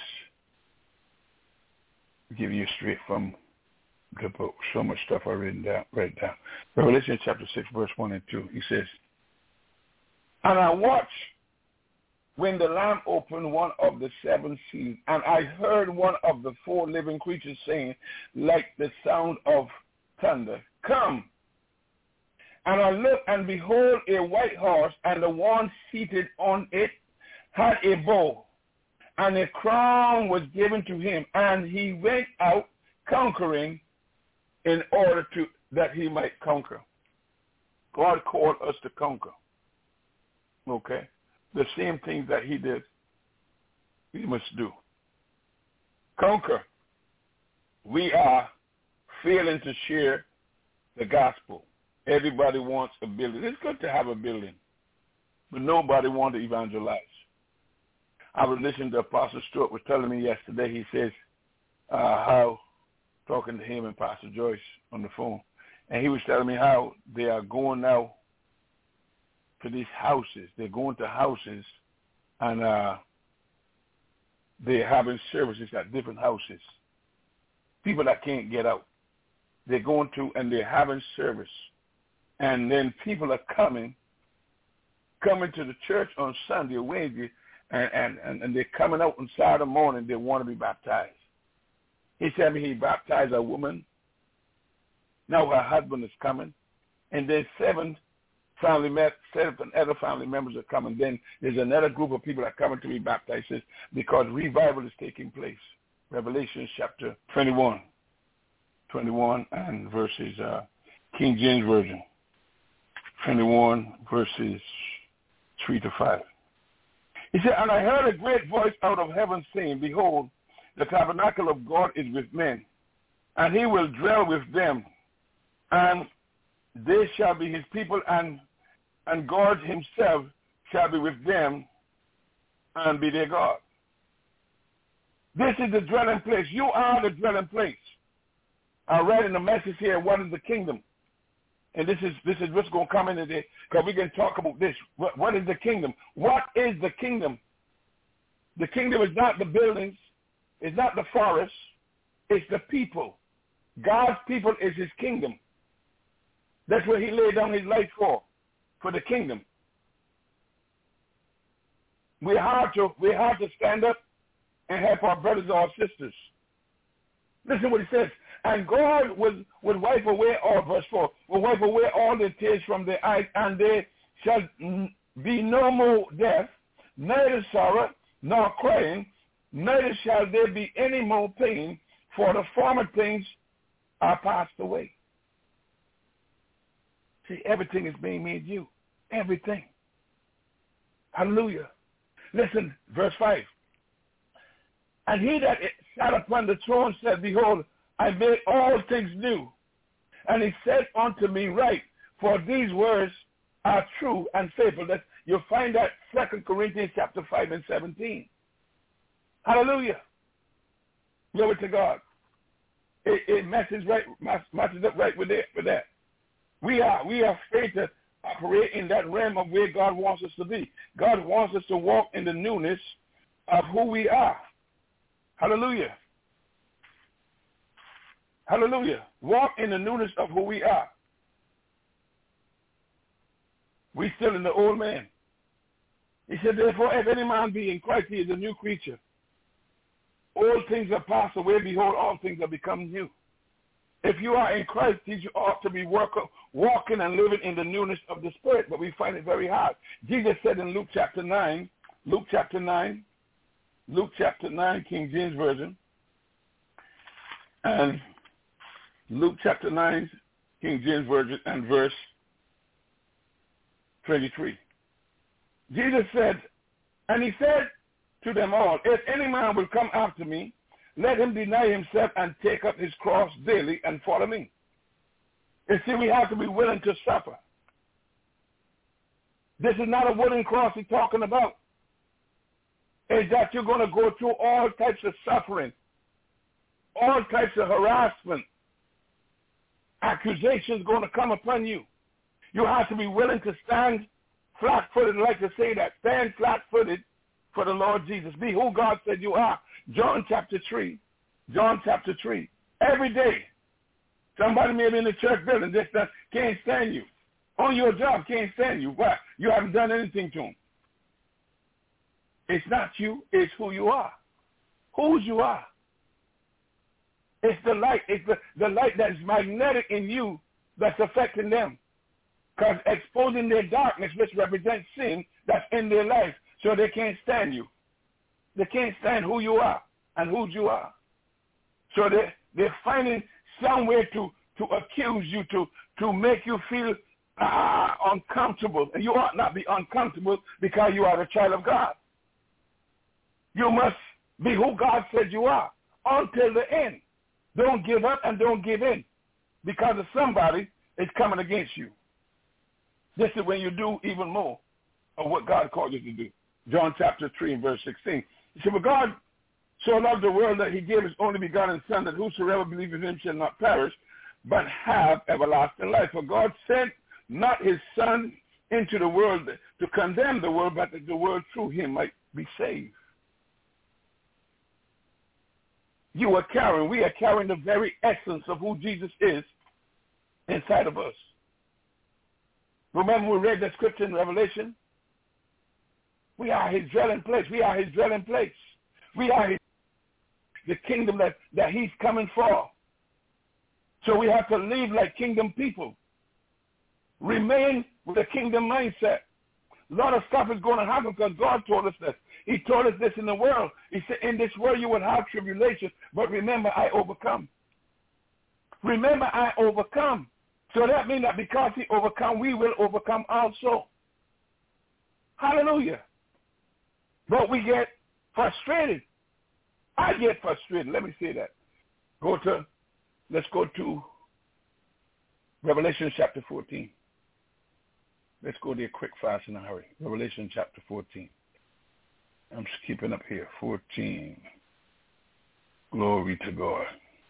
giving you straight from the book. So much stuff I've written down. Revelation chapter 6, verse 1 and 2. He says, and I watched when the Lamb opened one of the 7 seals, and I heard one of the 4 living creatures saying, like the sound of thunder, come. And I looked, and behold, a white horse, and the one seated on it had a bow, and a crown was given to him, and he went out conquering in order that he might conquer. God called us to conquer. Okay? The same things that he did, we must do. Conquer. We are failing to share the gospel. Everybody wants a building. It's good to have a building, but nobody wants to evangelize. I was listening to Apostle Stewart was telling me yesterday, he says, how, talking to him and Pastor Joyce on the phone, and he was telling me how they are going now to these houses. They're going to houses, and they're having services at different houses. People that can't get out. They're going to, and they're having service. And then people are coming to the church on Sunday or Wednesday, and they're coming out on Saturday morning. They want to be baptized. He said he baptized a woman. Now her husband is coming. And then 7 other family members are coming. Then there's another group of people that are coming to be baptized because revival is taking place. Revelation chapter 21 and verses, King James Version, 21 verses 3 to 5. He said, and I heard a great voice out of heaven saying, behold, the tabernacle of God is with men, and he will dwell with them, and they shall be his people, and God himself shall be with them and be their God. This is the dwelling place. You are the dwelling place. I read in the message here, what is the kingdom? And this is what's going to come in today, because we can talk about this. What is the kingdom? What is the kingdom? The kingdom is not the buildings. It's not the forest. It's the people. God's people is his kingdom. That's what he laid down his life for the kingdom. We have to stand up and help our brothers or our sisters. Listen what he says. And God would wipe away all, verse 4, will wipe away all the tears from their eyes, and there shall be no more death, neither sorrow, nor crying, neither shall there be any more pain, for the former things are passed away. See, everything is being made new. Everything. Hallelujah. Listen, verse 5. And he that sat upon the throne said, Behold, I made all things new. And he said unto me, Write, for these words are true and faithful. That you'll find that 2 Corinthians chapter 5 and 17. Hallelujah. Glory to God. It matches up right with that. We are free to operate in that realm of where God wants us to be. God wants us to walk in the newness of who we are. Hallelujah. Hallelujah. Walk in the newness of who we are. We still in the old man. He said, therefore, if any man be in Christ, he is a new creature. All things are passed away. Behold, all things are become new. If you are in Christ, you ought to be walking and living in the newness of the Spirit, but we find it very hard. Jesus said in Luke chapter 9, King James Version, and Luke chapter 9, King James Version, and verse 23. Jesus said, and he said to them all, if any man will come after me, let him deny himself and take up his cross daily and follow me. You see, we have to be willing to suffer. This is not a wooden cross he's talking about. It's that you're going to go through all types of suffering, all types of harassment, accusations going to come upon you. You have to be willing to stand flat-footed, like to say that. Stand flat-footed for the Lord Jesus. Be who God said you are. John chapter 3. Every day, somebody may be in the church building just can't stand you. On your job, can't stand you. Why? You haven't done anything to them. It's not you. It's who you are. Whose you are. It's the light. It's the light that's magnetic in you that's affecting them. Because exposing their darkness, which represents sin, that's in their life, so they can't stand you. They can't stand who you are and whose you are. So they're finding some way to accuse you, to make you feel uncomfortable. And you ought not be uncomfortable because you are a child of God. You must be who God said you are until the end. Don't give up and don't give in because of somebody is coming against you. This is when you do even more of what God called you to do. John chapter 3 and verse 16. He said, but God so loved the world that he gave his only begotten Son, that whosoever believes in him shall not perish, but have everlasting life. For God sent not his Son into the world to condemn the world, but that the world through him might be saved. We are carrying the very essence of who Jesus is inside of us. Remember we read that scripture in Revelation? We are his dwelling place. We are his dwelling place. We are the kingdom that he's coming for. So we have to live like kingdom people. Remain with a kingdom mindset. A lot of stuff is going to happen because God told us this. He told us this in the world. He said, in this world you will have tribulation, but remember, I overcome. Remember, I overcome. So that means that because he overcome, we will overcome also. Hallelujah. But we get frustrated. I get frustrated. Let me say that. Let's go to Revelation chapter 14. Let's go there quick, fast, in a hurry. Revelation chapter 14. I'm just keeping up here. 14. Glory to God.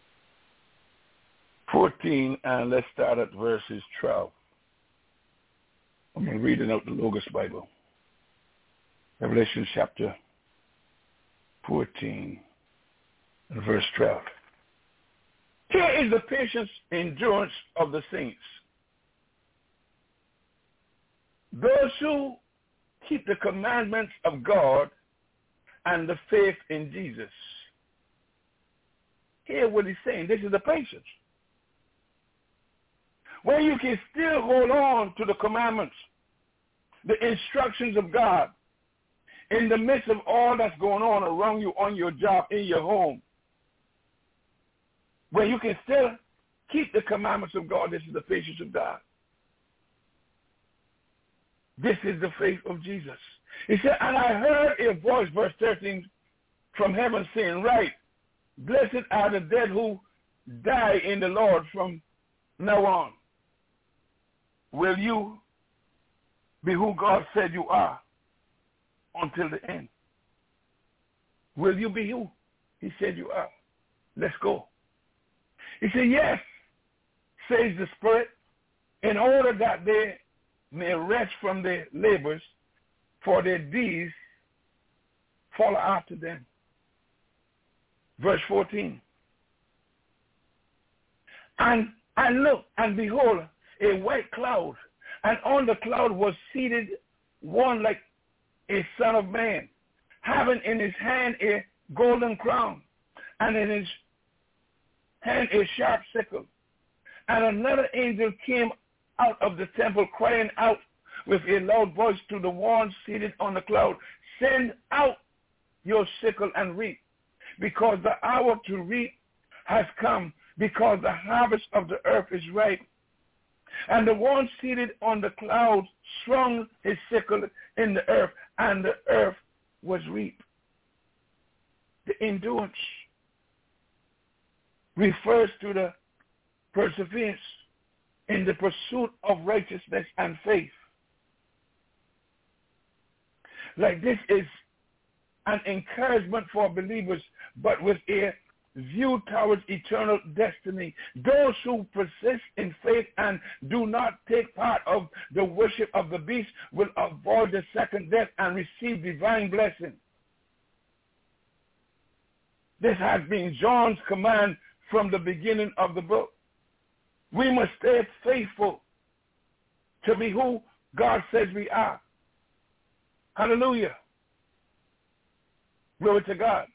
14, and let's start at verses 12. I'm going to read it out the Logos Bible. Revelation chapter 14 and verse 12. Here is the patience, endurance of the saints. Those who keep the commandments of God and the faith in Jesus. Hear what he's saying. This is the patience. Where you can still hold on to the commandments, the instructions of God, in the midst of all that's going on around you, on your job, in your home, where you can still keep the commandments of God. This is the patience of God. This is the faith of Jesus. He said, and I heard a voice, verse 13, from heaven saying, right, blessed are the dead who die in the Lord from now on. Will you be who God said you are until the end? Will you be who he said you are? Let's go. He said, yes, says the Spirit, in order that they may rest from their labors, for their deeds follow after them. Verse 14. And I looked, and behold, a white cloud, and on the cloud was seated one like a son of man, having in his hand a golden crown, and in his hand a sharp sickle. And another angel came out of the temple, crying out with a loud voice to the one seated on the cloud, send out your sickle and reap, because the hour to reap has come, because the harvest of the earth is ripe. And the one seated on the cloud swung his sickle in the earth, and the earth was reaped. The endurance refers to the perseverance in the pursuit of righteousness and faith. Like this is an encouragement for believers, but with a view towards eternal destiny. Those who persist in faith and do not take part of the worship of the beast will avoid the second death and receive divine blessing. This has been John's command from the beginning of the book. We must stay faithful to be who God says we are. Hallelujah. Glory to God.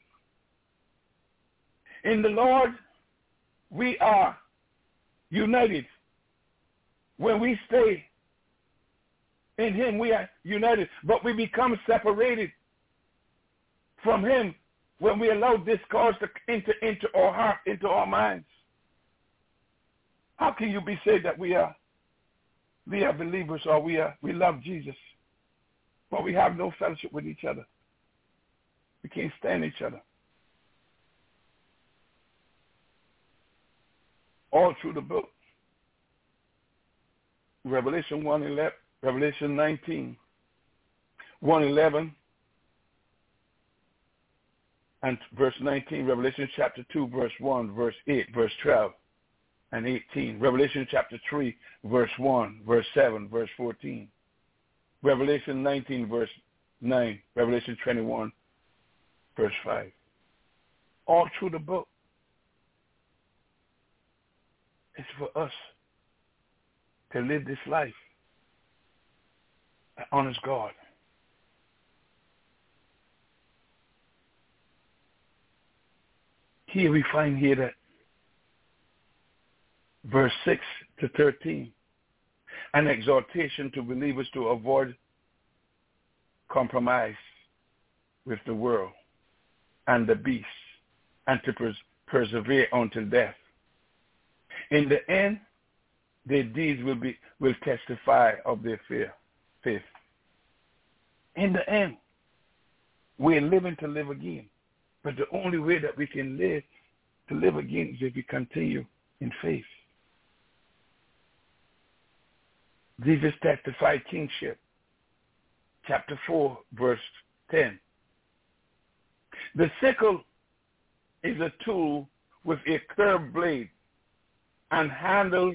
In the Lord, we are united. When we stay in him, we are united. But we become separated from him when we allow discourse to enter into our heart, into our minds. How can you be said that we are believers, or we love Jesus, but we have no fellowship with each other? We can't stand each other. All through the book, Revelation 1:11, Revelation 19, 1:11, and verse 19, Revelation chapter 2, verse 1, verse 8, verse 12, and 18, Revelation chapter 3, verse 1, verse 7, verse 14, Revelation 19, verse 9, Revelation 21, verse 5. All through the book, it's for us to live this life that honors God. Here we find here that verse 6 to 13, an exhortation to believers to avoid compromise with the world and the beast, and to persevere until death. In the end, their deeds will testify of their faith. In the end, we're living to live again. But the only way that we can live again, is if we continue in faith. Jesus testified kingship. Chapter 4, verse 10. The sickle is a tool with a curved blade and handles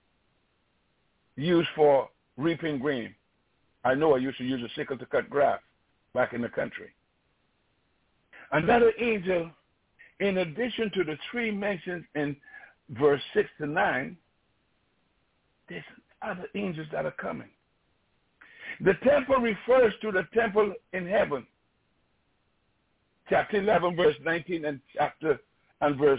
used for reaping grain. I know I used to use a sickle to cut grass back in the country. Another angel, in addition to the three mentioned in verse 6 to 9, there's other angels that are coming. The temple refers to the temple in heaven. Chapter 11, verse 19, and verse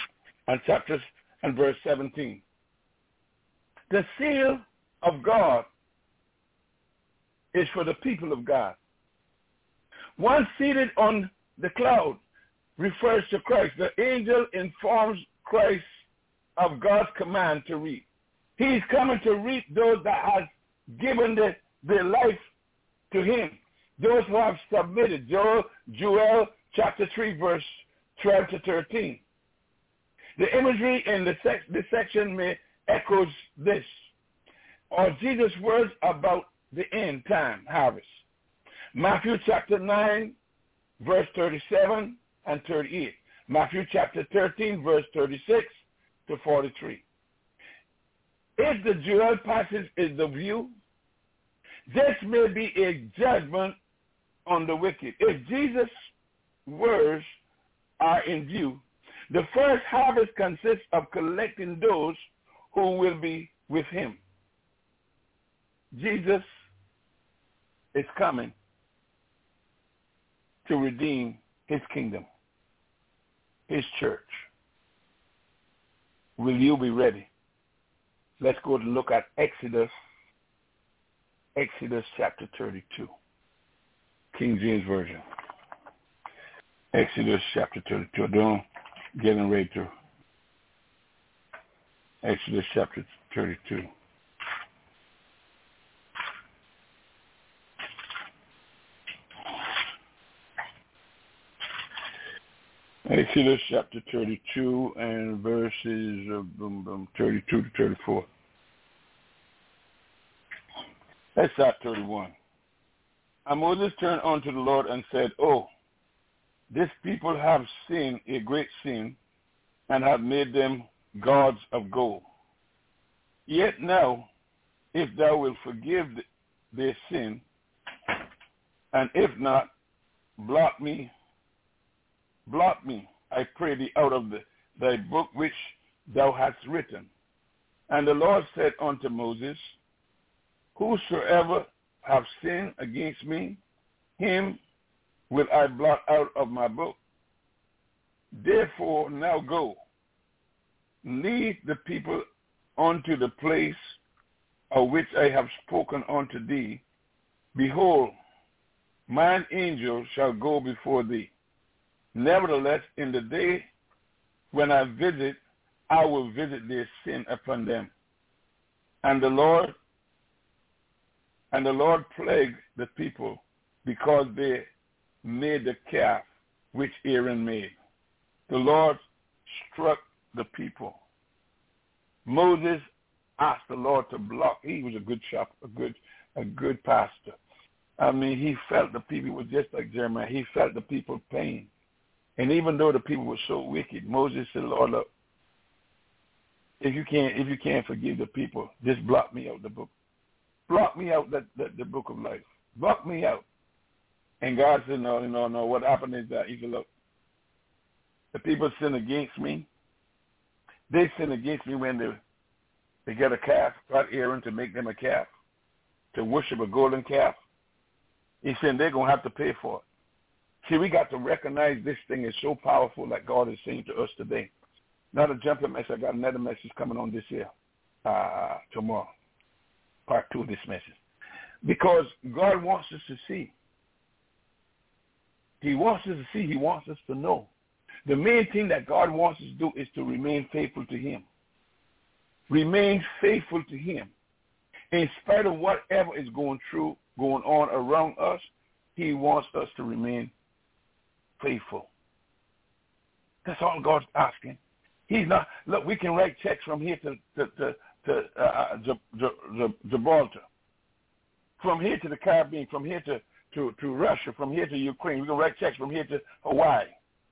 17. The seal of God is for the people of God. One seated on the cloud refers to Christ. The angel informs Christ of God's command to reap. He's coming to reap those that have given their life to him, those who have submitted. Joel chapter 3, verse 12 to 13. The imagery in this section may echoes this, or Jesus' words about the end time harvest. Matthew chapter 9, verse 37 and 38. Matthew chapter 13, verse 36 to 43. If the Joel passage is the view, this may be a judgment on the wicked. If Jesus' words are in view, the first harvest consists of collecting those who will be with him. Jesus is coming to redeem his kingdom, his church. Will you be ready? Let's go to look at Exodus chapter 32, King James Version. Exodus chapter 32. Don't getting ready to. Exodus chapter 32. Exodus chapter 32 and verses 32 to 34. Let's start 31. And Moses turned unto the Lord and said, Oh, this people have sinned a great sin and have made them gods of gold. Yet now, if thou wilt forgive their sin, and if not, blot me, I pray thee, out of thy book which thou hast written. And the Lord said unto Moses, Whosoever have sinned against me, him will I blot out of my book. Therefore now go, lead the people unto the place of which I have spoken unto thee. Behold, mine angel shall go before thee. Nevertheless, in the day when I visit, I will visit their sin upon them. And the Lord plagued the people because they made the calf which Aaron made. The Lord struck the people. Moses asked the Lord to block. He was a good shepherd, a good pastor. I mean, he felt the people was just like Jeremiah. He felt the people pain. And even though the people were so wicked, Moses said, Lord, look, if you can't forgive the people, just block me out the book. Block me out the book of life. Block me out. And God said, no. What happened is that he said, look, the people sin against me. They sin against me when they get a calf, got Aaron to make them a calf, to worship a golden calf. He said they're going to have to pay for it. See, we got to recognize this thing is so powerful like God is saying to us today. Not a jumping message. I got another message coming on this year, tomorrow, part 2 of this message. Because God wants us to see. He wants us to see. He wants us to know. The main thing that God wants us to do is to remain faithful to him. Remain faithful to him. In spite of whatever is going on around us, he wants us to remain faithful. That's all God's asking. He's not, look, we can write checks from here to Gibraltar, from here to the Caribbean, from here to Russia, from here to Ukraine. We can write checks from here to Hawaii.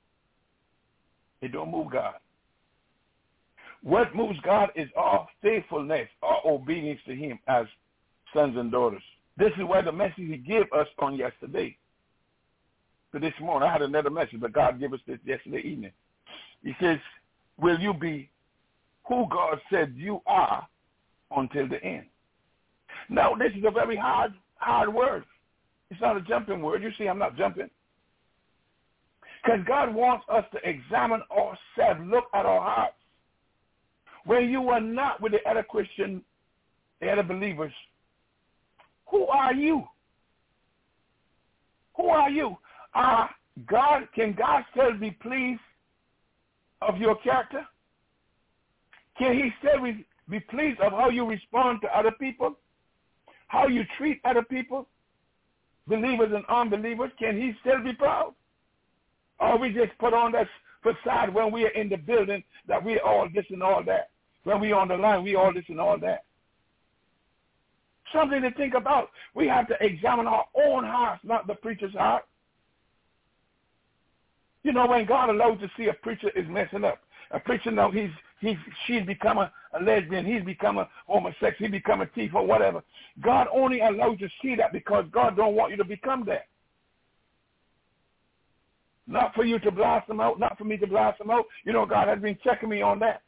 It don't move God. What moves God is our faithfulness, our obedience to him as sons and daughters. This is why the message he gave us on yesterday. So this morning, I had another message, but God gave us this yesterday evening. He says, will you be who God said you are until the end? Now, this is a very hard word. It's not a jumping word. You see, I'm not jumping. Because God wants us to examine ourselves, look at our hearts. When you are not with the other Christian, the other believers, who are you? Who are you? Can God still be pleased of your character? Can he still be pleased of how you respond to other people? How you treat other people? Believers and unbelievers? Can he still be proud? Or we just put on that facade when we are in the building that we are all this and all that. When we on the line, we all this and all that. Something to think about. We have to examine our own hearts, not the preacher's heart. You know, when God allows to see a preacher is messing up, a preacher knows she's become a lesbian, he's become a homosexual, he become a thief or whatever. God only allows you to see that because God don't want you to become that. Not for you to blast them out, not for me to blast them out. You know, God has been checking me on that.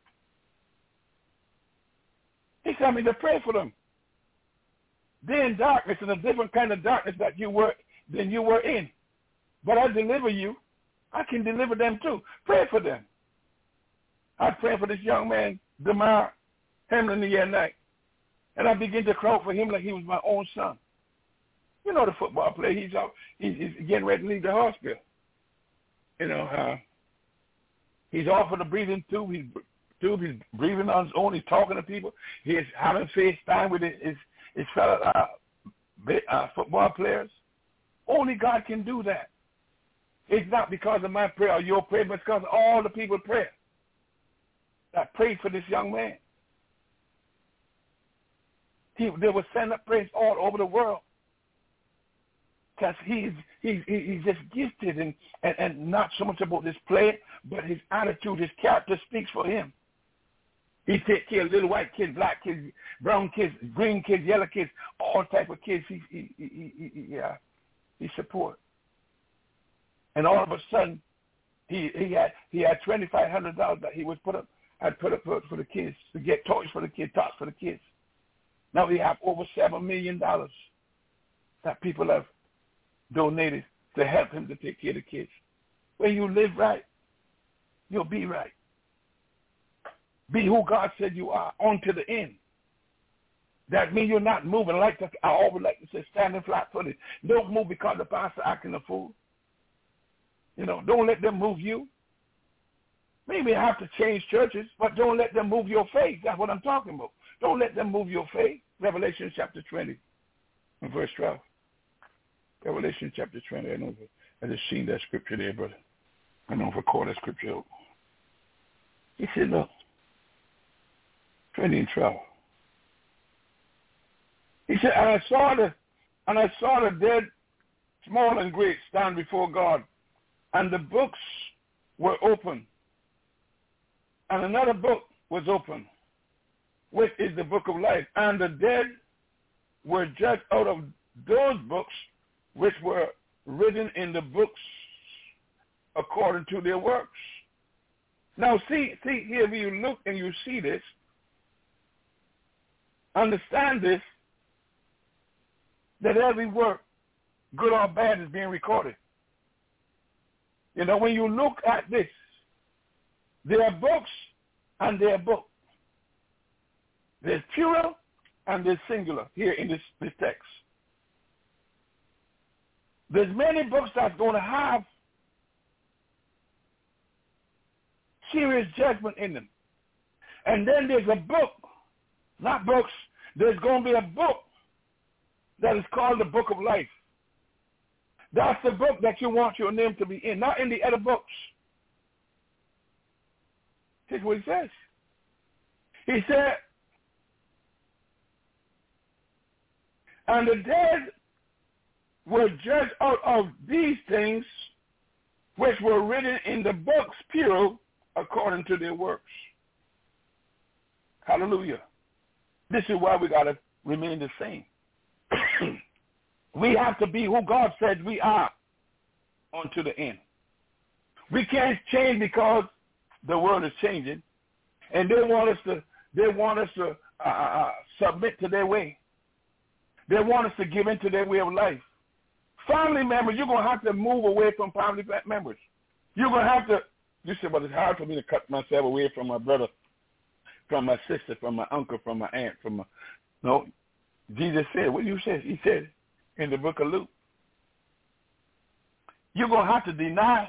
He sent me to pray for them. They're in darkness, in a different kind of darkness than you were in. But I deliver you. I can deliver them too. Pray for them. I prayed for this young man, Damar Hamlin, the other night. And I began to cry for him like he was my own son. You know the football player. He's getting ready to leave the hospital. You know, he's off of the breathing tube. He's breathing on his own. He's talking to people. He's having FaceTime with his fellow football players. Only God can do that. It's not because of my prayer or your prayer, but it's because of all the people pray that prayed for this young man. They were sending up prayers all over the world because he's just gifted and not so much about this play, but his attitude, his character speaks for him. He takes care of little white kids, black kids, brown kids, green kids, yellow kids, all type of kids. He supports. And all of a sudden, he had $2,500 that he had put up for the kids to get toys for the kids, tots for the kids. Now we have over $7 million that people have donated to help him to take care of the kids. When you live right, you'll be right. Be who God said you are, on to the end. That means you're not moving I always like to say, standing flat-footed. Don't move because the pastor acting a fool. You know, don't let them move you. Maybe you have to change churches, but don't let them move your faith. That's what I'm talking about. Don't let them move your faith. Revelation chapter 20 and verse 12. Revelation chapter 20. I just seen that scripture there, brother. I don't know if I call that scripture out. He said, look, 20 and 12. He said, and I saw the dead, small and great, stand before God. And the books were open. And another book was open, which is the book of life. And the dead were judged out of those books which were written in the books according to their works. Now see here, when you look and you see this, understand this, that every work, good or bad, is being recorded. You know, when you look at this, there are books and there are books. There's plural and there's singular here in this text. There's many books that's going to have serious judgment in them. And then there's a book, not books, there's going to be a book that is called the Book of Life. That's the book that you want your name to be in, not in the other books. Here's what he says. He said, and the dead were judged out of these things which were written in the books, plural, according to their works. Hallelujah. This is why we got to remain the same. We have to be who God said we are unto the end. We can't change because the world is changing, and they want us to submit to their way. They want us to give into their way of life. Family members, you're going to have to move away from family members. You're going to have to, you say, well, it's hard for me to cut myself away from my brother, from my sister, from my uncle, from my aunt, no. Jesus said, what you said? He said in the book of Luke, You're going to have to deny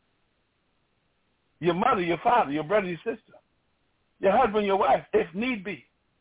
your mother, your father, your brother, your sister, your husband, your wife, if need be,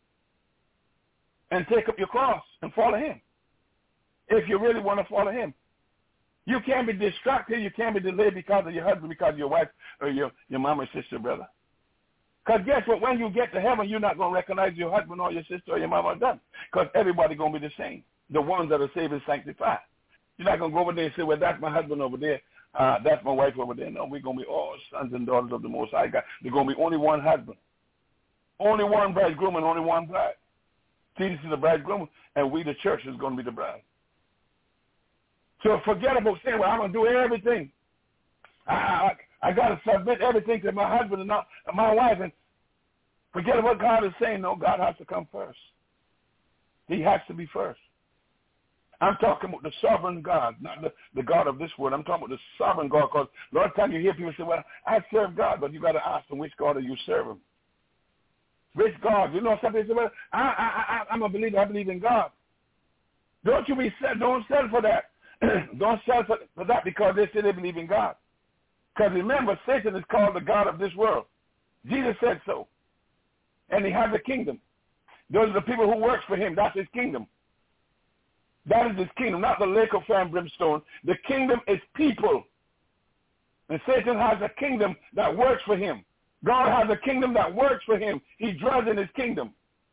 and take up your cross and follow him if you really want to follow him. You can't be distracted. You can't be delayed because of your husband, because of your wife, or your mama, sister, brother. Because guess what? When you get to heaven, you're not going to recognize your husband or your sister or your mama or them, because everybody's going to be the same, the ones that are saved and sanctified. You're not going to go over there and say, well, that's my husband over there. That's my wife over there. No, we're going to be all sons and daughters of the Most High God. There's going to be only one husband, only one bridegroom, and only one bride. Jesus is the bridegroom, and we, the church, is going to be the bride. So forget about saying, well, I'm going to do everything. I got to submit everything to my husband and not my wife. And forget what God is saying. No, God has to come first. He has to be first. I'm talking about the sovereign God, not the God of this world. I'm talking about the sovereign God, because a lot of times you hear people say, well, I serve God, but you got to ask them, which God are you serving? Which God? You know, some people say, well, I'm a believer. I believe in God. Don't settle for that. Don't settle for that because they say they believe in God. Because remember, Satan is called the God of this world. Jesus said so. And he has a kingdom. Those are the people who work for him. That's his kingdom. That is his kingdom, not the lake of fire and brimstone. The kingdom is people. And Satan has a kingdom that works for him. God has a kingdom that works for him. He dwells in his kingdom.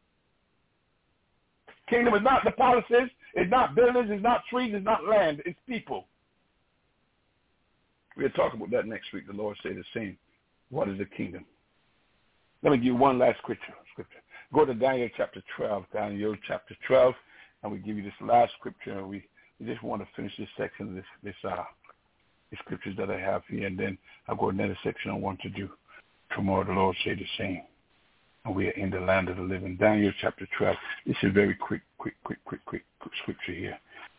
Kingdom is not the palaces, it's not buildings, it's not trees, it's not land, it's people. We'll talk about that next week. The Lord said the same. What is the kingdom? Let me give you one last scripture. Go to Daniel chapter 12. Daniel chapter 12. And we give you this last scripture. And we just want to finish this section of the scriptures that I have here. And then I'll go to another section I want to do. Tomorrow the Lord said the same. And we are in the land of the living. Daniel chapter 12. This is a very quick scripture here.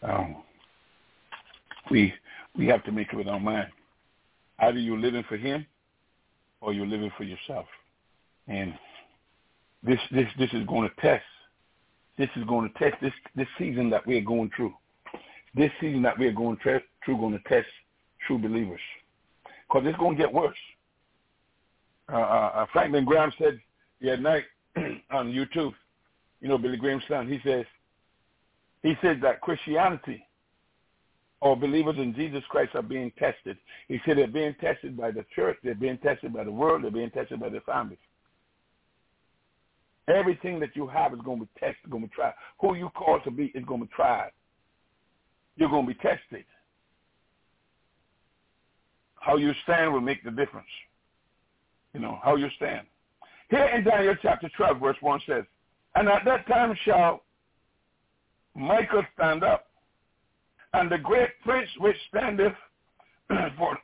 We have to make it with our mind. Either you're living for him or you're living for yourself. And this is going to test. This is going to test this season that we're going through. This season that we're going through going to test true believers. Because it's going to get worse. Franklin Graham said the other night on YouTube, you know, Billy Graham's son, he said that Christianity or believers in Jesus Christ are being tested. He said they're being tested by the church, they're being tested by the world, they're being tested by their families. Everything that you have is going to be tested, going to be tried. Who you call to be is going to be tried. You're going to be tested. How you stand will make the difference. You know, how you stand. Here in Daniel chapter 12, verse 1 says, and at that time shall Michael stand up, and the great prince which standeth for,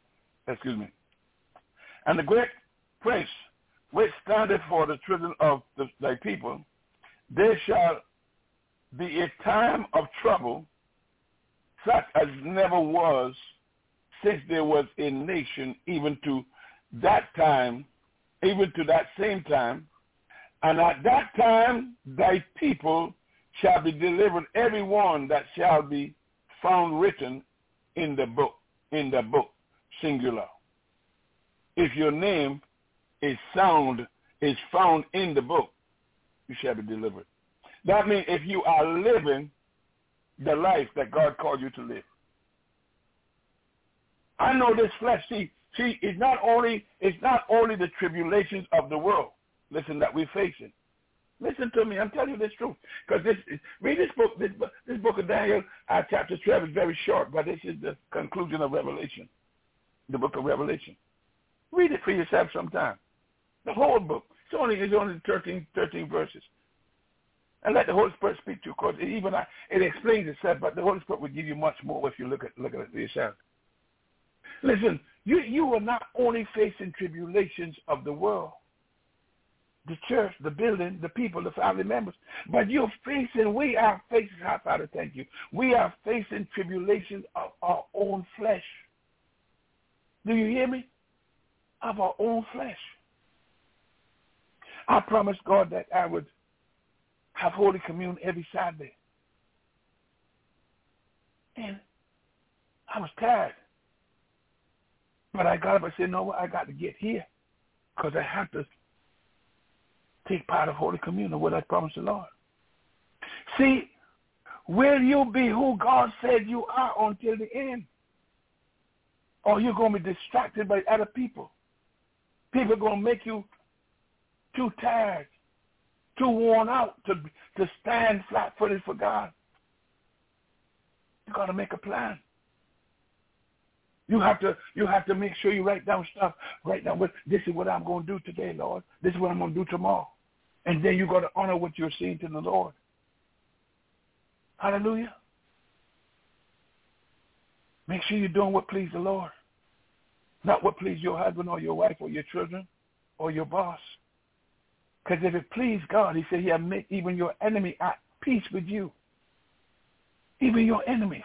and the great prince which standeth for the children of thy people, there shall be a time of trouble such as never was since there was a nation, even to that time, even to that same time. And at that time thy people shall be delivered, every one that shall be found written in the book, singular. If your name is found in the book, you shall be delivered. That means if you are living the life that God called you to live. I know this flesh, see, it's not only the tribulations of the world, listen, that we're facing. Listen to me, I'm telling you this truth. Because read this book, this book of Daniel, chapter 12 is very short, but this is the conclusion of Revelation, the book of Revelation. Read it for yourself sometime. The whole book. It's only 13 verses. And let the Holy Spirit speak to you, because it explains itself, but the Holy Spirit will give you much more if you look at it for yourself. Listen, you are not only facing tribulations of the world, the church, the building, the people, the family members, but we are facing, Father, thank you, we are facing tribulations of our own flesh. Do you hear me? Of our own flesh. I promised God that I would have Holy Communion every Saturday. And I was tired. But I got up and said, no, what? I got to get here because I have to take part of Holy Communion, what I promised the Lord. See, will you be who God said you are until the end? Or you're going to be distracted by other people. People are going to make you too tired, too worn out to stand flat-footed for God. You got to make a plan. You have to make sure you write down stuff. Write down, this is what I'm going to do today, Lord. This is what I'm going to do tomorrow. And then you got to honor what you're saying to the Lord. Hallelujah. Make sure you're doing what pleases the Lord. Not what pleases your husband or your wife or your children or your boss. Because if it pleased God, he said he'll make even your enemy at peace with you. Even your enemies.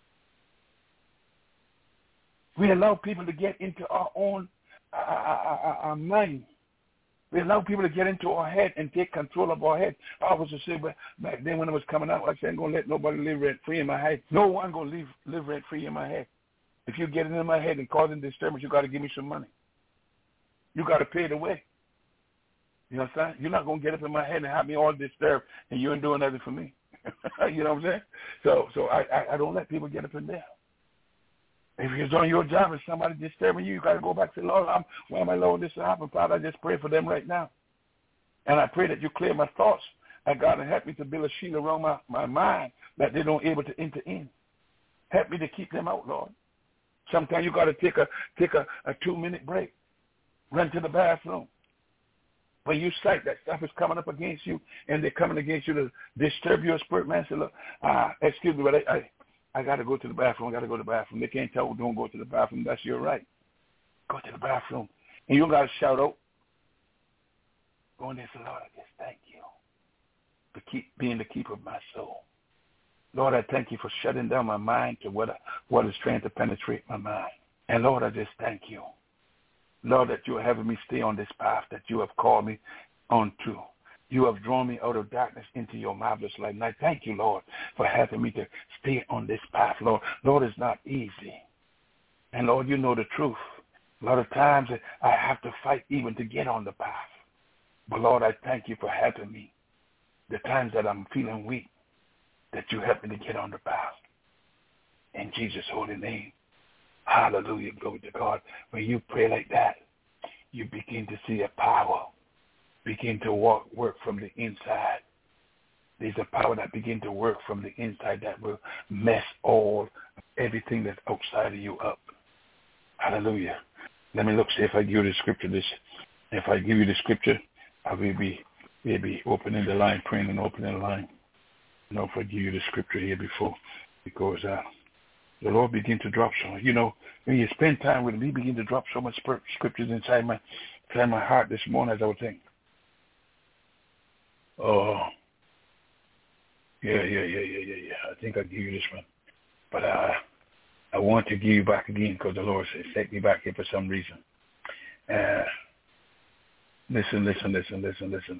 We allow people to get into our own our mind. We allow people to get into our head and take control of our head. I was just saying, but back then when I was coming out, I said, I ain't going to let nobody live rent-free in my head. No one going to live rent-free in my head. If you get it in my head and causing disturbance, you got to give me some money. You got to pay it away. You know what I'm saying? You're not going to get up in my head and have me all disturbed and you ain't doing nothing for me. You know what I'm saying? So I don't let people get up in there. If you're doing your job and somebody disturbing you, you got to go back and say, Lord, why am I allowing this to happen? Father, I just pray for them right now. And I pray that you clear my thoughts. And God will help me to build a shield around my mind that they don't able to enter in. Help me to keep them out, Lord. Sometimes you got to take a 2-minute break. Run to the bathroom. When you sight that stuff is coming up against you and they're coming against you to disturb your spirit, man, say, look, excuse me, but I got to go to the bathroom. I got to go to the bathroom. They can't tell, don't go to the bathroom. That's your right. Go to the bathroom. And you don't got to shout out. Go in there and say, Lord, I just thank you for being the keeper of my soul. Lord, I thank you for shutting down my mind to what is trying to penetrate my mind. And Lord, I just thank you. Lord, that you are having me stay on this path that you have called me onto. You have drawn me out of darkness into your marvelous light. And I thank you, Lord, for having me to stay on this path, Lord. Lord, it's not easy. And, Lord, you know the truth. A lot of times I have to fight even to get on the path. But, Lord, I thank you for helping me. The times that I'm feeling weak, that you help me to get on the path. In Jesus' holy name. Hallelujah. Glory to God. When you pray like that, you begin to see a power begin to work from the inside. There's a power that begin to work from the inside that will mess everything that's outside of you up. Hallelujah. Let me look, see if I give you the scripture. If I give you the scripture, I will be opening the line, praying and opening the line. You know, if I give you the scripture here before, because the Lord begin to drop some. You know, when you spend time with him, he begin to drop so much scriptures inside my heart this morning as I was thinking. Oh, yeah. I think I give you this one. But I want to give you back again because the Lord says, take me back here for some reason. Listen.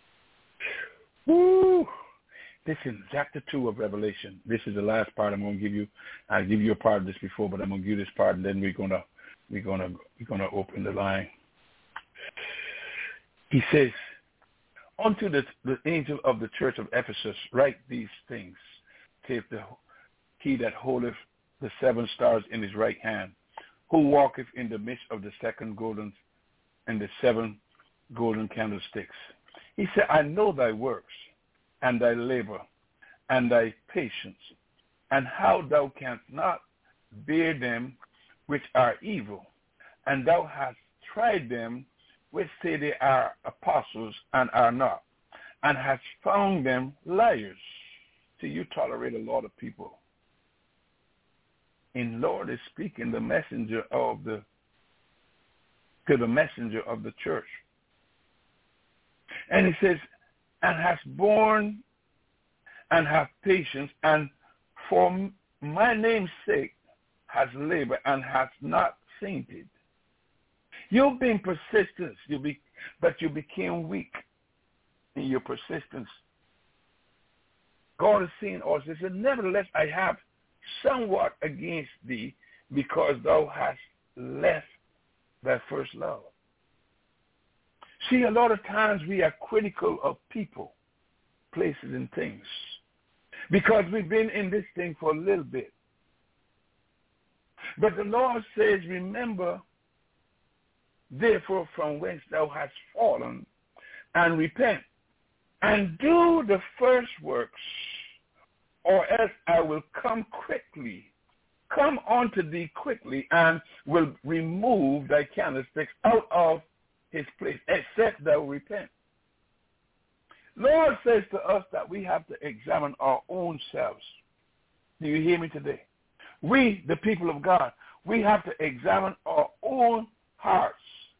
Woo! Listen, chapter 2 of Revelation. This is the last part I'm going to give you. I'll give you a part of this before, but I'm going to give you this part, and then we're gonna open the line. He says, unto the angel of the church of Ephesus, write these things. Saith he that holdeth the 7 stars in his right hand, who walketh in the midst of the 7 golden candlesticks. He said, I know thy works, and thy labor, and thy patience, and how thou canst not bear them which are evil, and thou hast tried them which say they are apostles and are not, and hast found them liars. See, you tolerate a lot of people. And Lord is speaking to the messenger of the church. And he says, and hast borne and have patience, and for my name's sake has labored and has not fainted. You've been persistent, but you became weak in your persistence. God is saying also, he said, nevertheless I have somewhat against thee, because thou hast left that first love. See, a lot of times we are critical of people, places, and things because we've been in this thing for a little bit. But the Lord says, remember, therefore, from whence thou hast fallen, and repent, and do the first works, or else I will come unto thee quickly, and will remove thy candlesticks out of his place, except thou repent. Lord says to us that we have to examine our own selves. Do you hear me today? We, the people of God, we have to examine our own hearts.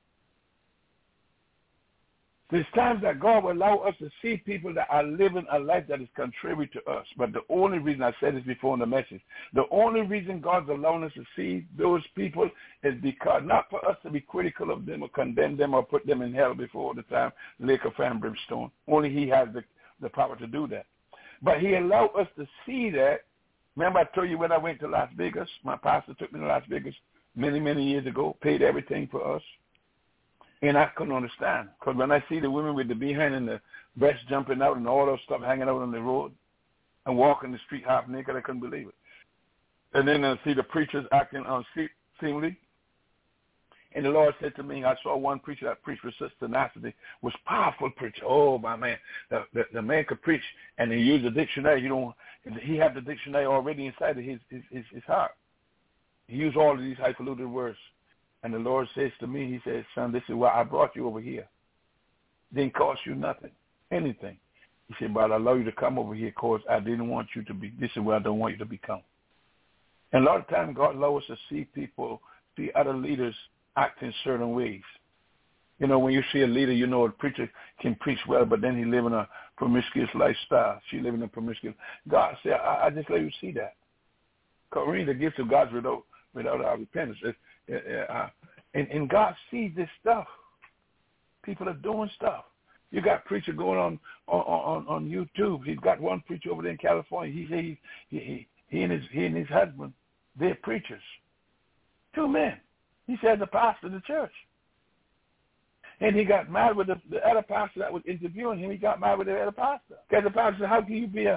There's times that God will allow us to see people that are living a life that is contrary to us. But the only reason, I said this before in the message, the only reason God's allowing us to see those people is because, not for us to be critical of them or condemn them or put them in hell before the time, lake of fire and brimstone. Only he has the power to do that. But he allowed us to see that. Remember I told you when I went to Las Vegas, my pastor took me to Las Vegas many, many years ago, paid everything for us. And I couldn't understand, because when I see the women with the behind and the breast jumping out and all those stuff hanging out on the road and walking the street half naked, I couldn't believe it. And then I see the preachers acting unseemly. And the Lord said to me, I saw one preacher that preached with such tenacity, was powerful preacher. Oh, my man, the man could preach, and he used the dictionary. He had the dictionary already inside of his heart. He used all of these highfalutin words. And the Lord says to me, he says, son, this is why I brought you over here. Didn't cost you nothing, anything. He said, but I allow you to come over here because I didn't want you to be, this is where I don't want you to become. And a lot of times God allows us to see people, see other leaders act in certain ways. You know, when you see a leader, you know a preacher can preach well, but then he live in a promiscuous lifestyle. She live in a promiscuous. God said, I just let you see that. Because really the gifts of God without our repentance. And God sees this stuff. People are doing stuff. You got preacher going on YouTube. He's got one preacher over there in California. He and his husband, they're preachers. Two men. He said the pastor of the church. And he got married with the other pastor that was interviewing him. He got married with the other pastor. Because the pastor said, how can you be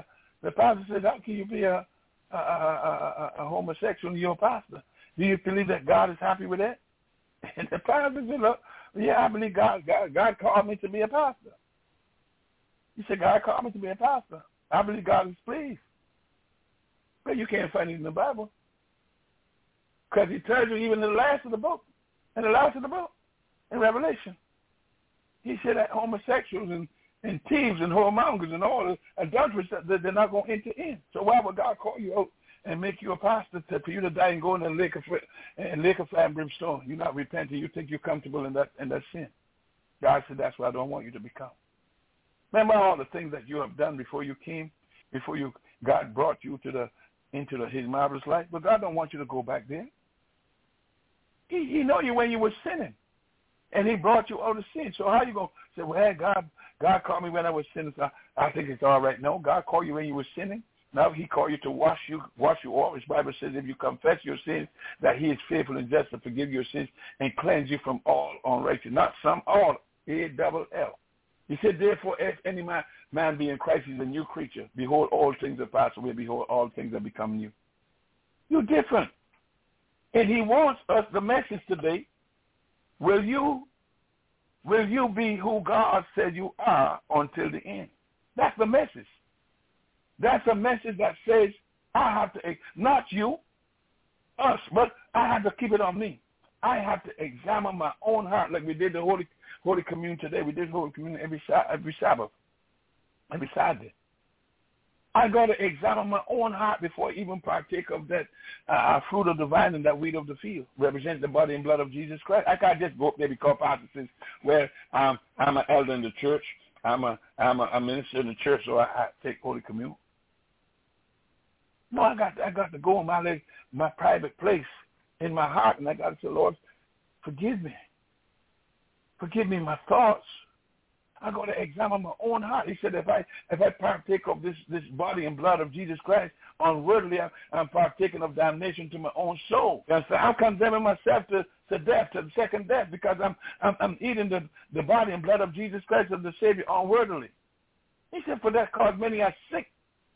a homosexual and you're a pastor? Do you believe that God is happy with that? And the pastor said, look, yeah, I believe God called me to be a pastor. He said, God called me to be a pastor. I believe God is pleased. But you can't find it in the Bible. Because he tells you even in the last of the book, in Revelation, he said that homosexuals and thieves and whoremongers and all the adulterers, they're not going to enter in. So why would God call you out and make you a pastor for you to die and go in the lake of fire and brimstone? You're not repenting. You think you're comfortable in that sin. God said, that's what I don't want you to become. Remember all the things that you have done before God brought you into his marvelous life? But God don't want you to go back there. He know you when you were sinning. And he brought you out of sin. So how you going to say, well, hey, God called me when I was sinning, so I think it's all right. No, God called you when you were sinning. Now he called you to wash you off. His Bible says if you confess your sins, that he is faithful and just to forgive your sins and cleanse you from all unrighteousness. Not some, all. A-double-L. He said, therefore, if any man be in Christ, he's a new creature. Behold, all things are passed away. Behold, all things are become new. You're different. And he wants us, the message today, will you be who God said you are until the end? That's the message. That's a message that says I have to, not you, us, but I have to keep it on me. I have to examine my own heart like we did the Holy Communion today. We did Holy Communion every Sabbath, every Saturday. I got to examine my own heart before I even partake of that fruit of the vine and that weed of the field, represent the body and blood of Jesus Christ. I can't just go up there because pastor says, well, I'm an elder in the church. I'm a minister in the church, so I take Holy Communion. No, I got to go in my private place in my heart, and I got to say, Lord, forgive me. Forgive me my thoughts. I got to examine my own heart. He said, if I partake of this body and blood of Jesus Christ unworthily, I'm partaking of damnation to my own soul. And so I'm condemning myself to death, to the second death, because I'm eating the body and blood of Jesus Christ of the Savior unworthily. He said, for that cause many are sick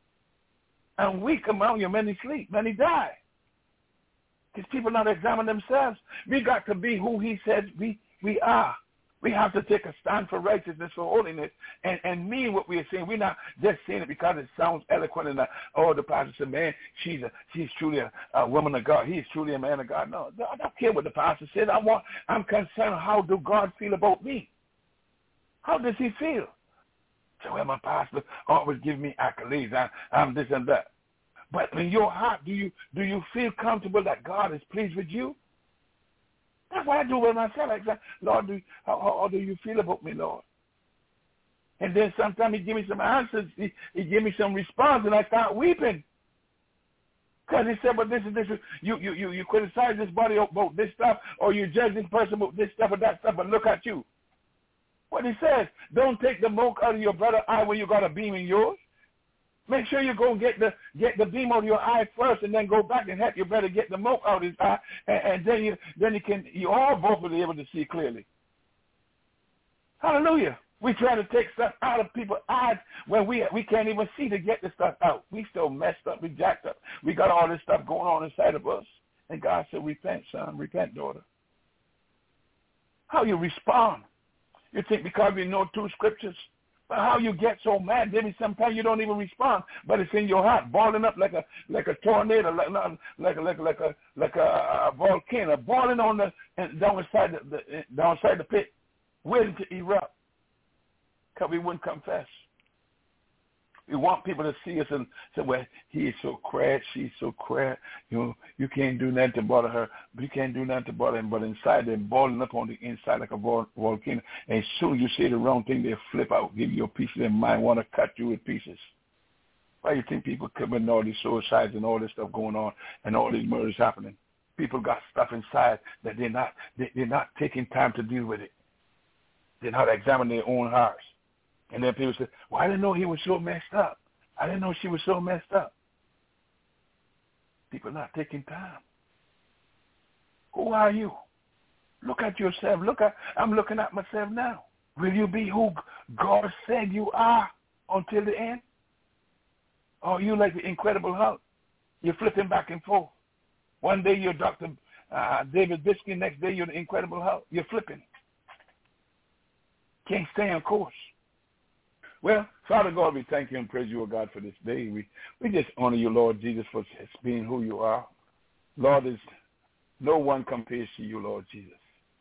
and weak among you, many sleep, many die. Because people not examine themselves. We got to be who he says we are. We have to take a stand for righteousness, for holiness, and mean what we are saying. We're not just saying it because it sounds eloquent and the pastor said, man, she's truly a woman of God. He's truly a man of God. No, I don't care what the pastor said. I'm concerned, how do God feel about me? How does he feel? So, well, my pastor always give me accolades. I'm this and that. But in your heart, do you feel comfortable that God is pleased with you? That's what I do with myself. I say, Lord, how do you feel about me, Lord? And then sometimes he give me some answers. He give me some response, and I start weeping. Because he said, but this is you criticize this body about this stuff, or you judge this person about this stuff or that stuff, but look at you. What he says, don't take the mote out of your brother's eye when you got a beam in yours. Make sure you go get the beam out of your eye first, and then go back and help your brother get the mote out of his eye, and then you all both will be able to see clearly. Hallelujah. We try to take stuff out of people's eyes when we can't even see to get the stuff out. We still messed up. We jacked up. We got all this stuff going on inside of us. And God said, repent, son. Repent, daughter. How you respond. You think because we know 2 scriptures, but how you get so mad, maybe sometimes you don't even respond, but it's in your heart, boiling up like a tornado, like a volcano, boiling on downside the pit, waiting to erupt. Because we wouldn't confess. We want people to see us and say, well, he is so quiet, she's so quiet. You can't do nothing to bother her. But you can't do nothing to bother him. But inside, they're boiling up on the inside like a volcano. And as soon as you say the wrong thing, they flip out, give you a piece of their mind, want to cut you in pieces. Why do you think people commit all these suicides and all this stuff going on and all these murders happening? People got stuff inside that they're not taking time to deal with it. They're not examining their own hearts. And then people say, well, I didn't know he was so messed up. I didn't know she was so messed up. People not taking time. Who are you? Look at yourself. I'm looking at myself now. Will you be who God said you are until the end? Or are you like the Incredible Hulk? You're flipping back and forth. One day you're Dr. David Bisky, next day you're the Incredible Hulk. You're flipping. Can't stay on course. Well, Father God, we thank you and praise you, O God, for this day. We just honor you, Lord Jesus, for being who you are. Lord, no one compares to you, Lord Jesus.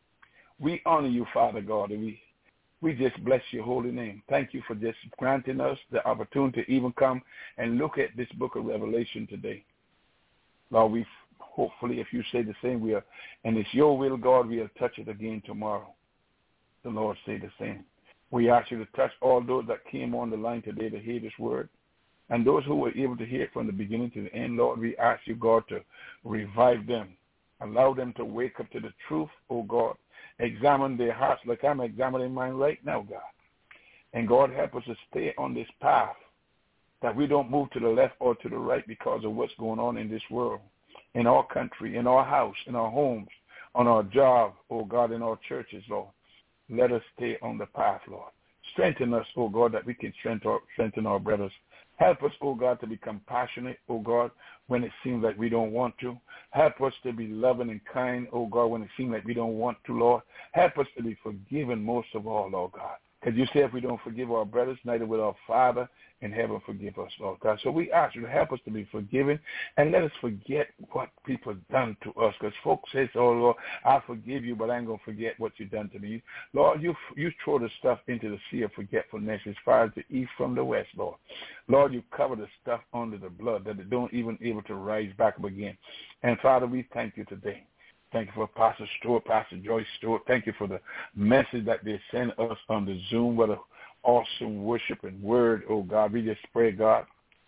We honor you, Father God, and we just bless your holy name. Thank you for just granting us the opportunity to even come and look at this book of Revelation today. Lord, we hopefully, if you say the same, and it's your will, God, we'll touch it again tomorrow. The Lord say the same. We ask you to touch all those that came on the line today to hear this word. And those who were able to hear it from the beginning to the end, Lord, we ask you, God, to revive them. Allow them to wake up to the truth, oh God. Examine their hearts like I'm examining mine right now, God. And God, help us to stay on this path, that we don't move to the left or to the right because of what's going on in this world, in our country, in our house, in our homes, on our job, oh God, in our churches, Lord. Let us stay on the path, Lord. Strengthen us, oh God, that we can strengthen our brothers. Help us, oh God, to be compassionate, oh God, when it seems like we don't want to. Help us to be loving and kind, oh God, when it seems like we don't want to, Lord. Help us to be forgiven most of all, Lord God. Because you say if we don't forgive our brothers, neither will our Father in heaven forgive us, Lord God. So we ask you to help us to be forgiven and let us forget what people have done to us. Because folks say, oh, Lord, I forgive you, but I ain't going to forget what you've done to me. Lord, you throw the stuff into the sea of forgetfulness as far as the east from the west, Lord. Lord, you cover the stuff under the blood that it don't even able to rise back up again. And, Father, we thank you today. Thank you for Pastor Stewart, Pastor Joyce Stewart. Thank you for the message that they send us on the Zoom. What an awesome worship and word, oh God. We just pray, God.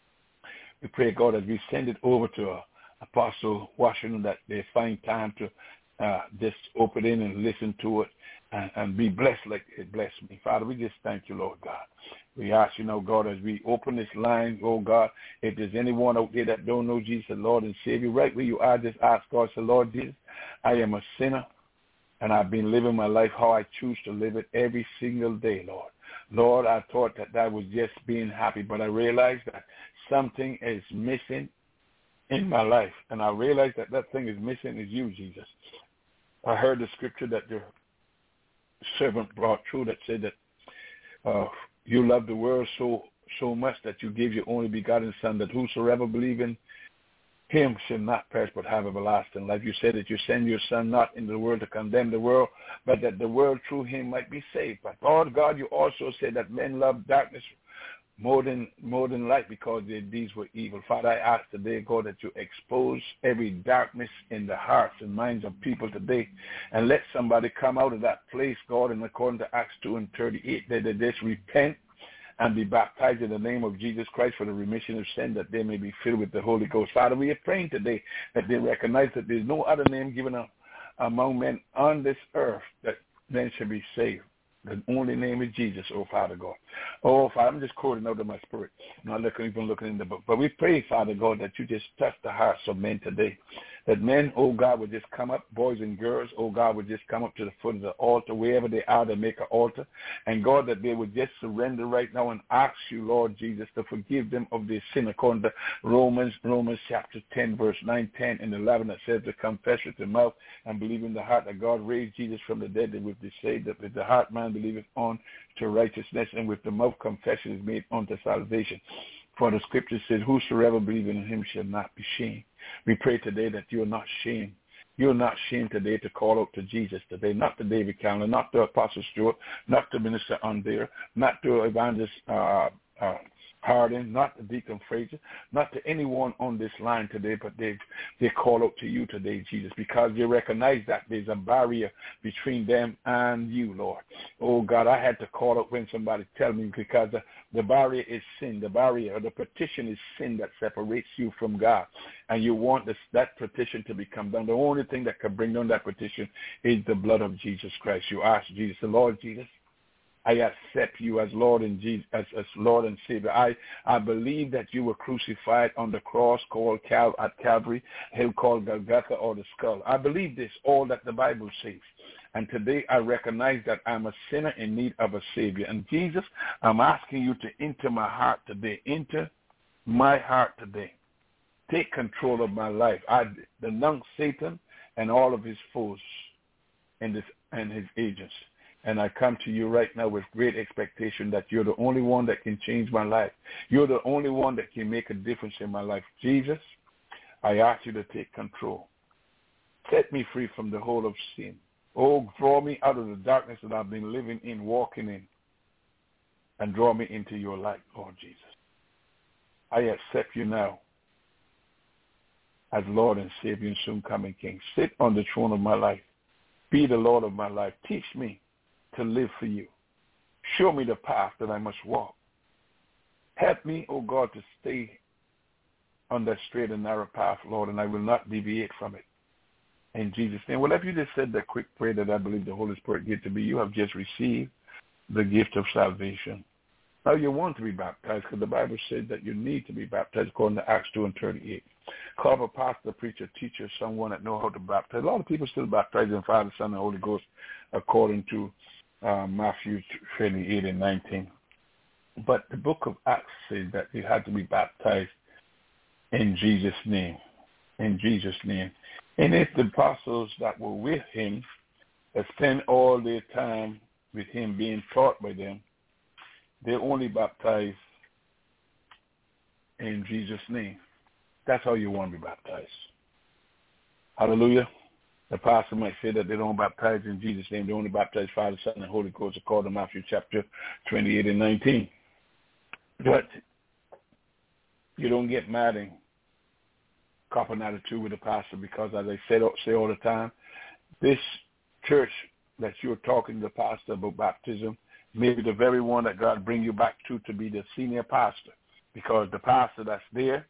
We pray, God, as we send it over to Apostle Washington, that they find time to just open in and listen to it and be blessed like it blessed me. Father, we just thank you, Lord God. We ask you, God, as we open this line, oh God, if there's anyone out there that don't know Jesus, Lord and Savior, right where you are, just ask God, say, Lord Jesus, I am a sinner, and I've been living my life how I choose to live it every single day, Lord. Lord, I thought that was just being happy, but I realized that something is missing in my life, and I realized that thing is missing is you, Jesus. I heard the scripture that the servant brought through that said that you love the world so much that you give your only begotten Son, that whosoever believe in him shall not perish but have everlasting life. You said that you send your Son not into the world to condemn the world, but that the world through him might be saved. But Lord God, you also said that men love darkness more than light because their deeds were evil. Father, I ask today, God, that you expose every darkness in the hearts and minds of people today, and let somebody come out of that place, God, and according to Acts 2:38, that they just repent and be baptized in the name of Jesus Christ for the remission of sin, that they may be filled with the Holy Ghost. Father, we are praying today that they recognize that there's no other name given among men on this earth that men should be saved. The only name is Jesus, oh Father God. Oh Father, I'm just quoting out of my spirit. I'm not even looking in the book. But we pray, Father God, that you just touch the hearts of men today. That men, oh God, would just come up, boys and girls, oh God, would just come up to the foot of the altar, wherever they are, they make an altar. And God, that they would just surrender right now and ask you, Lord Jesus, to forgive them of their sin, according to Romans chapter 10, verse 9, 10, and 11, that says to confess with the mouth and believe in the heart that God raised Jesus from the dead, that with the saved, that with the heart man believeth on to righteousness, and with the mouth confession is made unto salvation. For the scripture says, whosoever believeth in him shall not be shamed. We pray today that you're not shamed. You're not shamed today to call out to Jesus today, not to David Cameron, not to Apostle Stewart, not to Minister Under, not to Evangelist Hardin, not to Deacon Frazier, not to anyone on this line today, but they call out to you today, Jesus, because they recognize that there's a barrier between them and you, Lord. Oh, God, I had to call out when somebody tell me, because the barrier is sin. The barrier, the petition is sin that separates you from God, and you want that petition to become done. The only thing that can bring down that petition is the blood of Jesus Christ. You ask Jesus, the Lord Jesus, I accept you as Lord and Jesus, as Lord and Savior. I believe that you were crucified on the cross called at Calvary, hill called Golgotha, or the skull. I believe this, all that the Bible says. And today I recognize that I'm a sinner in need of a Savior. And Jesus, I'm asking you to enter my heart today. Enter my heart today. Take control of my life. I denounce Satan and all of his foes and his agents. And I come to you right now with great expectation that you're the only one that can change my life. You're the only one that can make a difference in my life. Jesus, I ask you to take control. Set me free from the hold of sin. Oh, draw me out of the darkness that I've been living in, walking in, and draw me into your light, Lord Jesus. I accept you now as Lord and Savior and soon coming King. Sit on the throne of my life. Be the Lord of my life. Teach me to live for you. Show me the path that I must walk. Help me, oh God, to stay on that straight and narrow path, Lord, and I will not deviate from it. In Jesus' name. Well, if you just said that quick prayer that I believe the Holy Spirit gave to me, you have just received the gift of salvation. Now you want to be baptized because the Bible said that you need to be baptized according to Acts 2:38. Call up a pastor, preacher, teacher, someone that know how to baptize. A lot of people still baptize in Father, Son, and Holy Ghost according to Matthew 28 and 19. But the book of Acts says that you had to be baptized in Jesus' name. In Jesus' name. And if the apostles that were with him that spent all their time with him being taught by them, they only baptized in Jesus' name. That's how you want to be baptized. Hallelujah. The pastor might say that they don't baptize in Jesus' name. They only baptize Father, Son, and Holy Ghost according to Matthew chapter 28 and 19. But you don't get mad and cop an attitude with the pastor because, as I say all the time, this church that you're talking to the pastor about baptism may be the very one that God bring you back to be the senior pastor, because the pastor that's there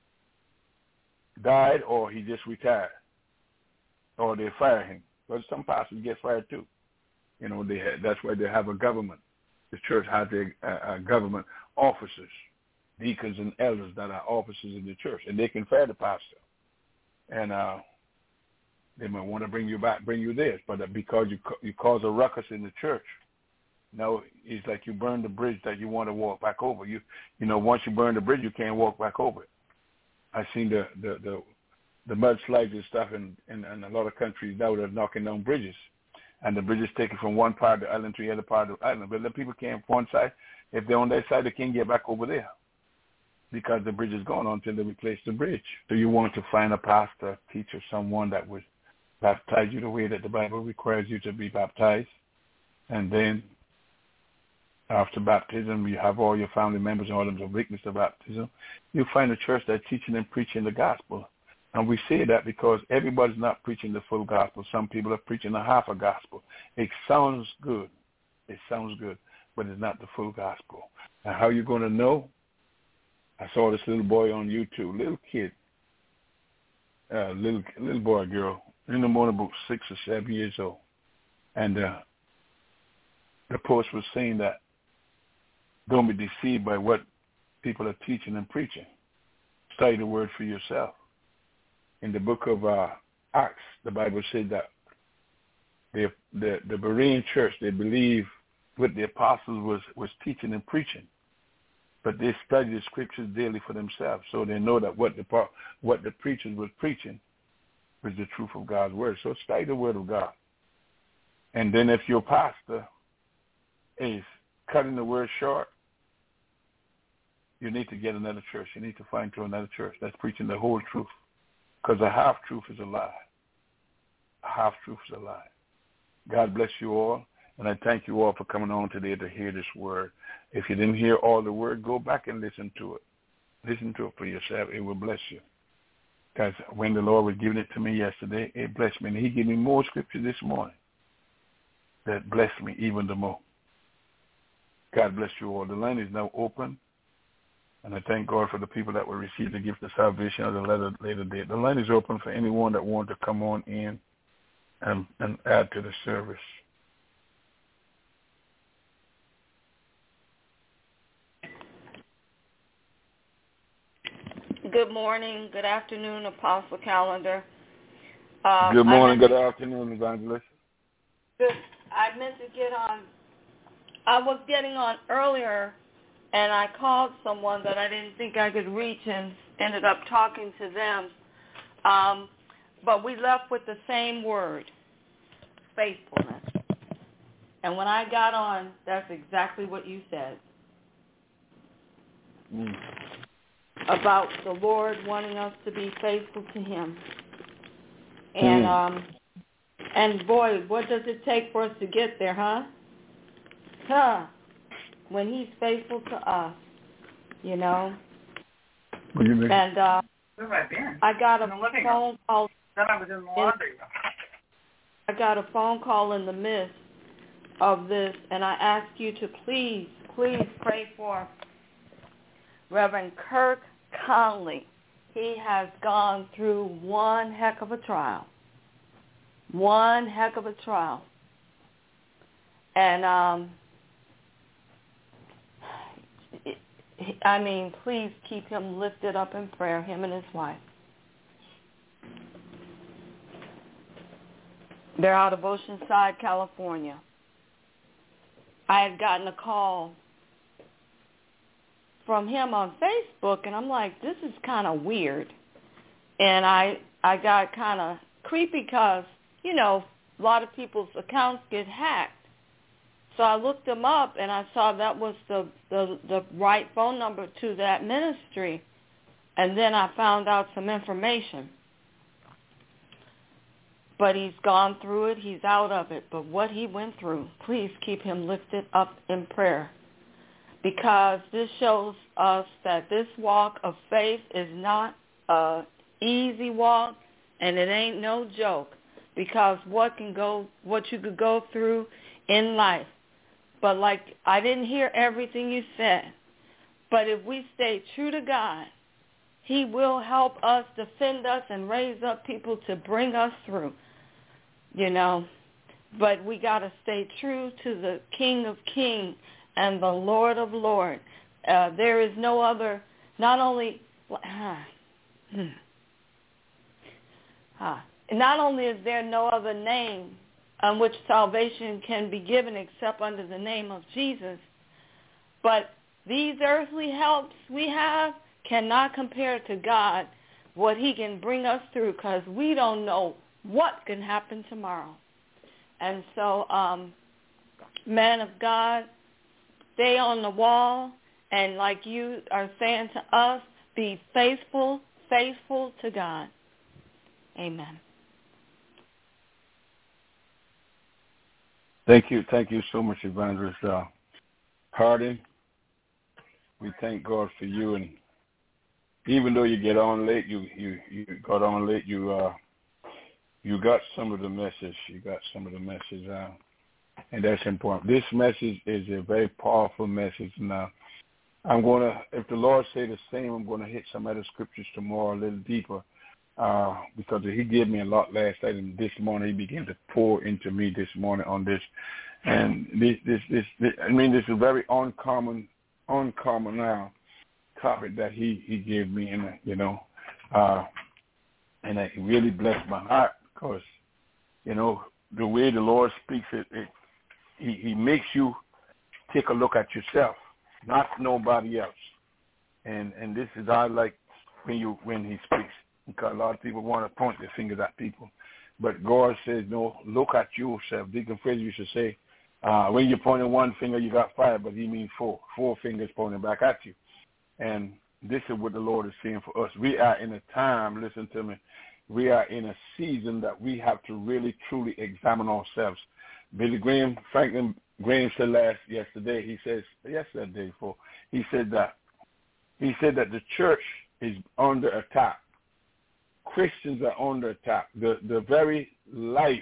died or he just retired or they fire him. But some pastors get fired too. You know, that's why they have a government. The church has a government officers, deacons and elders that are officers in the church, and they can fire the pastor. And they might want to bring you this, but because you cause a ruckus in the church, now it's like you burn the bridge that you want to walk back over. You know, once you burn the bridge, you can't walk back over it. I've seen the mudslides and stuff in a lot of countries now. They're knocking down bridges, and the bridge is taken from one part of the island to the other part of the island. But the people can't from one side. If they're on that side, they can't get back over there because the bridge is gone until they replace the bridge. So you want to find a pastor, teacher, someone that would baptize you the way that the Bible requires you to be baptized, and then after baptism, you have all your family members and all of them to witness the baptism. You find a church that's teaching and preaching the gospel. And we say that because everybody's not preaching the full gospel. Some people are preaching a half a gospel. It sounds good. It sounds good, but it's not the full gospel. And how are you going to know? I saw this little boy on YouTube, little kid, little boy, girl, in the morning, about 6 or 7 years old. And the post was saying that don't be deceived by what people are teaching and preaching. Study the word for yourself. In the book of Acts, the Bible said that the Berean church, they believed what the apostles was teaching and preaching, but they studied the scriptures daily for themselves, so they know that what the preachers was preaching was the truth of God's word. So study the word of God. And then if your pastor is cutting the word short, you need to get another church. You need to find another church that's preaching the whole truth, because a half-truth is a lie. A half-truth is a lie. God bless you all, and I thank you all for coming on today to hear this word. If you didn't hear all the word, go back and listen to it. Listen to it for yourself. It will bless you. Because when the Lord was giving it to me yesterday, it blessed me. And he gave me more scripture this morning that blessed me even the more. God bless you all. The line is now open. And I thank God for the people that will receive the gift of salvation at a later date. The line is open for anyone that wants to come on in and add to the service. Good morning, good afternoon, Apostle Calendar. Good morning, good afternoon, Evangelist. I meant to get on. I was getting on earlier, and I called someone that I didn't think I could reach and ended up talking to them. But we left with the same word, faithfulness. And when I got on, that's exactly what you said. About the Lord wanting us to be faithful to him. And boy, what does it take for us to get there, huh? When he's faithful to us, you know. And I got a phone call. Then I was in the laundry. I got a phone call in the midst of this, and I ask you to please pray for Reverend Kirk Conley. He has gone through one heck of a trial. And please keep him lifted up in prayer, him and his wife. They're out of Oceanside, California. I had gotten a call from him on Facebook, and I'm like, this is kind of weird. And I got kind of creepy because, you know, a lot of people's accounts get hacked. So I looked him up, and I saw that was the right phone number to that ministry. And then I found out some information. But he's gone through it. He's out of it. But what he went through, please keep him lifted up in prayer. Because this shows us that this walk of faith is not an easy walk, and it ain't no joke. Because what you could go through in life. But like, I didn't hear everything you said. But if we stay true to God, he will help us, defend us, and raise up people to bring us through. You know, But we got to stay true to the King of Kings and the Lord of Lords. There is no other, not only is there no other name on which salvation can be given except under the name of Jesus, but these earthly helps we have cannot compare to God, what he can bring us through, because we don't know what can happen tomorrow. And so, man of God, stay on the wall, and like you are saying to us, be faithful to God. Amen. Thank you so much, Evangelist Harding. We thank God for you, and even though you get on late, you got on late. You got some of the message. And that's important. This message is a very powerful message. Now, I'm gonna, if the Lord say the same, I'm gonna hit some other scriptures tomorrow a little deeper, because He gave me a lot last night, and this morning He began to pour into me this morning on this. And this is a very uncommon now topic that He gave me, and and it really blessed my heart, because the way the Lord speaks, He makes you take a look at yourself, not nobody else. And this is I like when He speaks, because a lot of people want to point their fingers at people, but God says no, look at yourself. Deacon Fraser used to say, when you're pointing one finger, you got five, but He means four fingers pointing back at you. And this is what the Lord is saying for us. We are in a time, listen to me, we are in a season that we have to really, truly examine ourselves. Franklin Graham said yesterday, he said that the church is under attack. Christians are under attack. The very life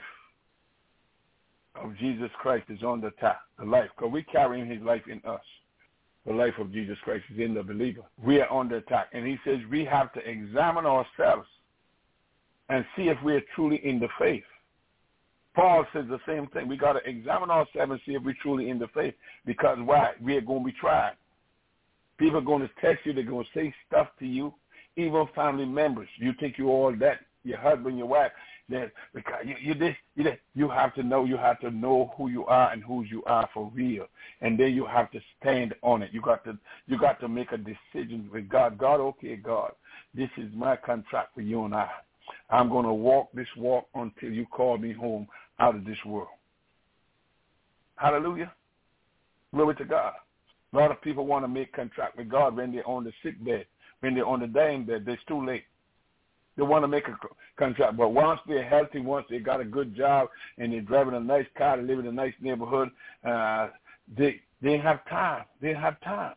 of Jesus Christ is under attack. The life, because we're carrying His life in us. The life of Jesus Christ is in the believer. We are under attack. And He says we have to examine ourselves and see if we are truly in the faith. Paul says the same thing. We got to examine ourselves and see if we're truly in the faith. Because why? We are going to be tried. People are going to text you. They're going to say stuff to you. Even family members. You think you're all that. Your husband, your wife. Because you have to know who you are and whose you are for real. And then you have to stand on it. You got to make a decision with God. God, okay, God, this is my contract for you and I. I'm going to walk this walk until you call me home out of this world. Hallelujah. Glory to God. A lot of people want to make contract with God when they're on the sick bed, when they're on the dying bed. It's too late. They want to make a contract, but once they're healthy, once they got a good job, and they're driving a nice car, they live in a nice neighborhood, they have time. They have time.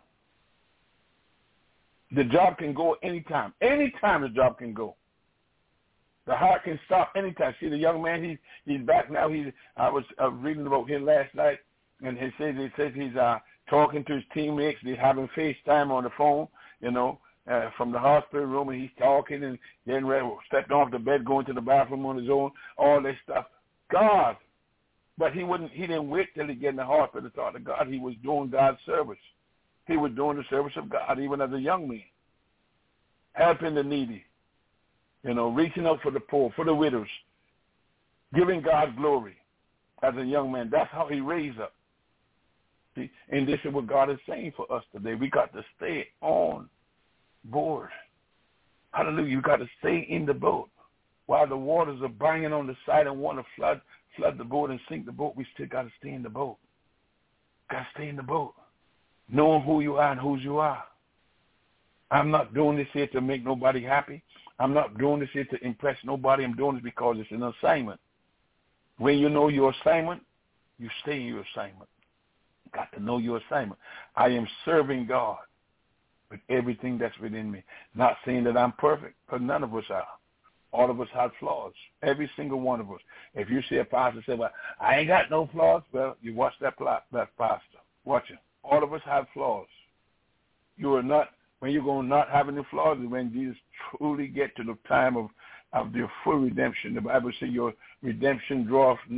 The job can go anytime. Anytime the job can go. The heart can stop anytime. See, the young man, he's back now. I was reading about him last night, and he says he's talking to his teammates. They're having FaceTime on the phone, from the hospital room, and he's talking and getting ready, stepping off the bed, going to the bathroom on his own, all this stuff. God. But he didn't wait till he get in the hospital to talk to God. He was doing God's service. He was doing the service of God, even as a young man. Helping the needy. Reaching out for the poor, for the widows. Giving God glory as a young man. That's how he raised up. See? And this is what God is saying for us today. We got to stay on board. Hallelujah. You got to stay in the boat. While the waters are banging on the side and want to flood the boat and sink the boat, we still got to stay in the boat. Got to stay in the boat. Knowing who you are and whose you are. I'm not doing this here to make nobody happy. I'm not doing this here to impress nobody. I'm doing this because it's an assignment. When you know your assignment, you stay in your assignment. You got to know your assignment. I am serving God with everything that's within me. Not saying that I'm perfect, because none of us are. All of us have flaws. Every single one of us. If you see a pastor say, well, I ain't got no flaws, well, you watch that pastor. Watch it. All of us have flaws. You are not, when you're going to not have any flaws, is when Jesus truly get to the time of your full redemption. The Bible says your redemption draweth near.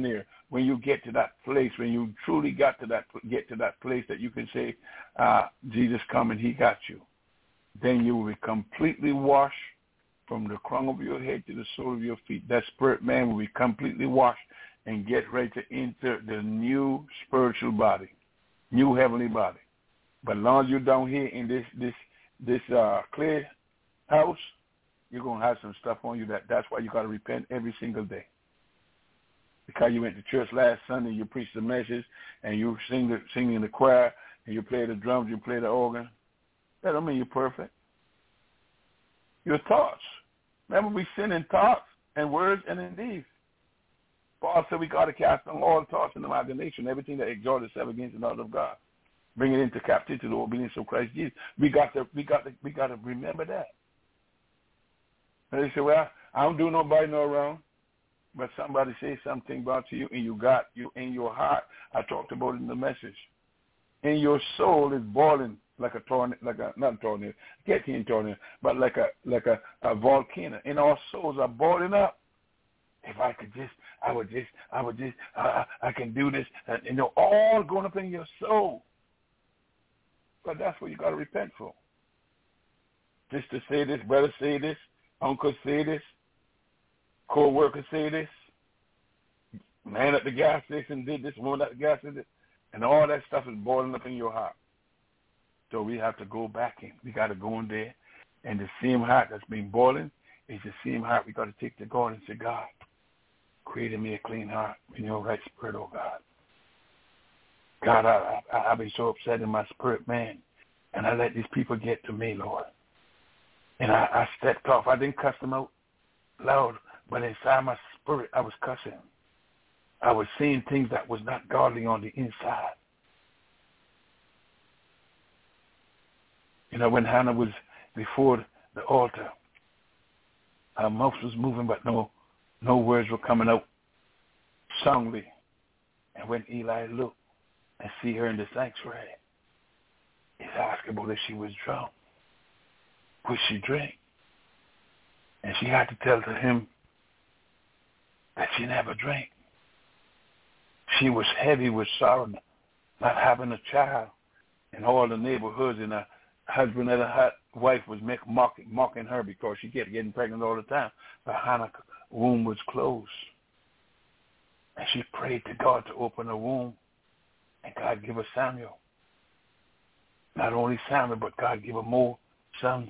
when you get to that place, when you truly get to that place that you can say, Jesus come and he got you, then you will be completely washed from the crown of your head to the sole of your feet. That spirit man will be completely washed and get ready to enter the new spiritual body, new heavenly body. But as long as you're down here in this clay house, you're going to have some stuff on you. That's why you got to repent every single day. Because you went to church last Sunday, you preached the message, and you sing in the choir, and you play the drums, you play the organ. That don't mean you're perfect. Your thoughts. Remember, we sin in thoughts and words and in deeds. Paul said we got to cast on all thoughts and imagination, everything that exalts itself against the knowledge of God. Bring it into captivity to the obedience of Christ Jesus. We got to remember that. And they say, well, I don't do nobody no wrong. But somebody say something about you, and you in your heart. I talked about it in the message. And your soul is boiling like a tornado, not a tornado, get in tornado, but like a volcano. And our souls are boiling up. If I could just, I can do this. And they're all going up in your soul. But that's what you got to repent for. Just to say this, brother say this, uncle say this, co-worker say this, man at the gas station did this, woman at the gas station did this, and all that stuff is boiling up in your heart. So we have to go back in. We got to go in there, and the same heart that's been boiling is the same heart we got to take to God and say, God, create in me a clean heart in your right spirit, oh God. God, I've been so upset in my spirit, man, and I let these people get to me, Lord. And I stepped off. I didn't cuss them out loud, but inside my spirit, I was cussing. I was seeing things that was not godly on the inside. You know, when Hannah was before the altar, her mouth was moving, but no words were coming out soundly. And when Eli looked and see her in the sanctuary, he asked about if she was drunk. Would she drink? And she had to tell to him that she never drank. She was heavy with sorrow, not having a child. And all the neighborhoods and her husband and her wife was mocking her because she kept getting pregnant all the time. But Hannah's womb was closed. And she prayed to God to open her womb. And God gave her Samuel. Not only Samuel, but God gave her more sons.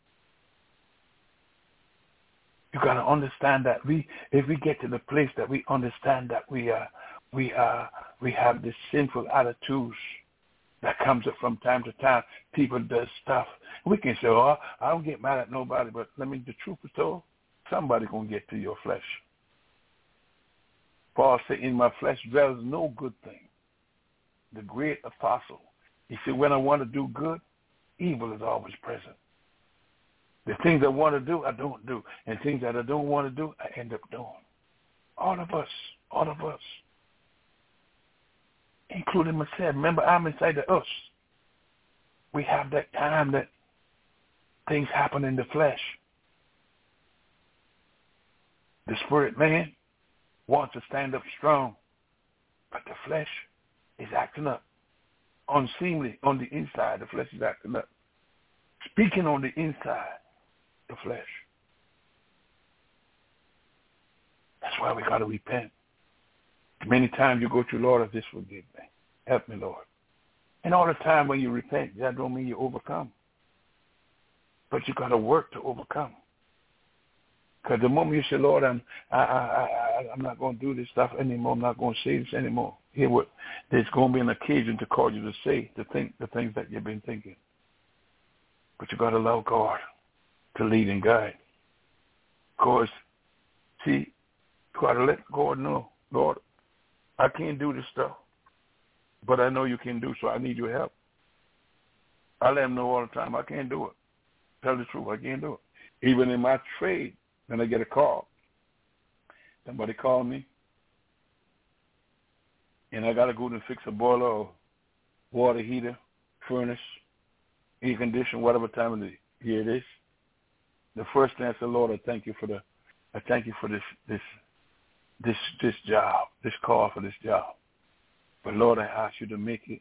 You got to understand that if we get to the place that we understand that we have this sinful attitudes that comes up from time to time. People do stuff. We can say, oh, I don't get mad at nobody, but the truth is told, somebody going to get to your flesh. Paul said, in my flesh dwells no good thing. The great apostle. He said, when I want to do good, evil is always present. The things I want to do, I don't do. And things that I don't want to do, I end up doing. All of us. Including myself. Remember, I'm inside of us. We have that time that things happen in the flesh. The spirit man wants to stand up strong, but the flesh is acting up. Unseemly on the inside, the flesh is acting up. Speaking on the inside, the flesh. That's why we got to repent. Many times you go to, Lord, this forgive me. Help me, Lord. And all the time when you repent, that don't mean you overcome. But you got to work to overcome. Because the moment you say, Lord, I'm not going to do this stuff anymore, I'm not going to say this anymore, there's going to be an occasion to call you to say, to think the things that you've been thinking. But you got to allow God to lead and guide. Because, see, you got to let God know, Lord, I can't do this stuff, but I know you can do, so I need your help. I let him know all the time, I can't do it. Tell the truth, I can't do it. Even in my trade, when I get a call, somebody call me, and I got to go and fix a boiler or water heater, furnace, air condition, whatever time of the year it is. The first thing I say, Lord, I thank you for this this job, this call for this job. But Lord, I ask you to make it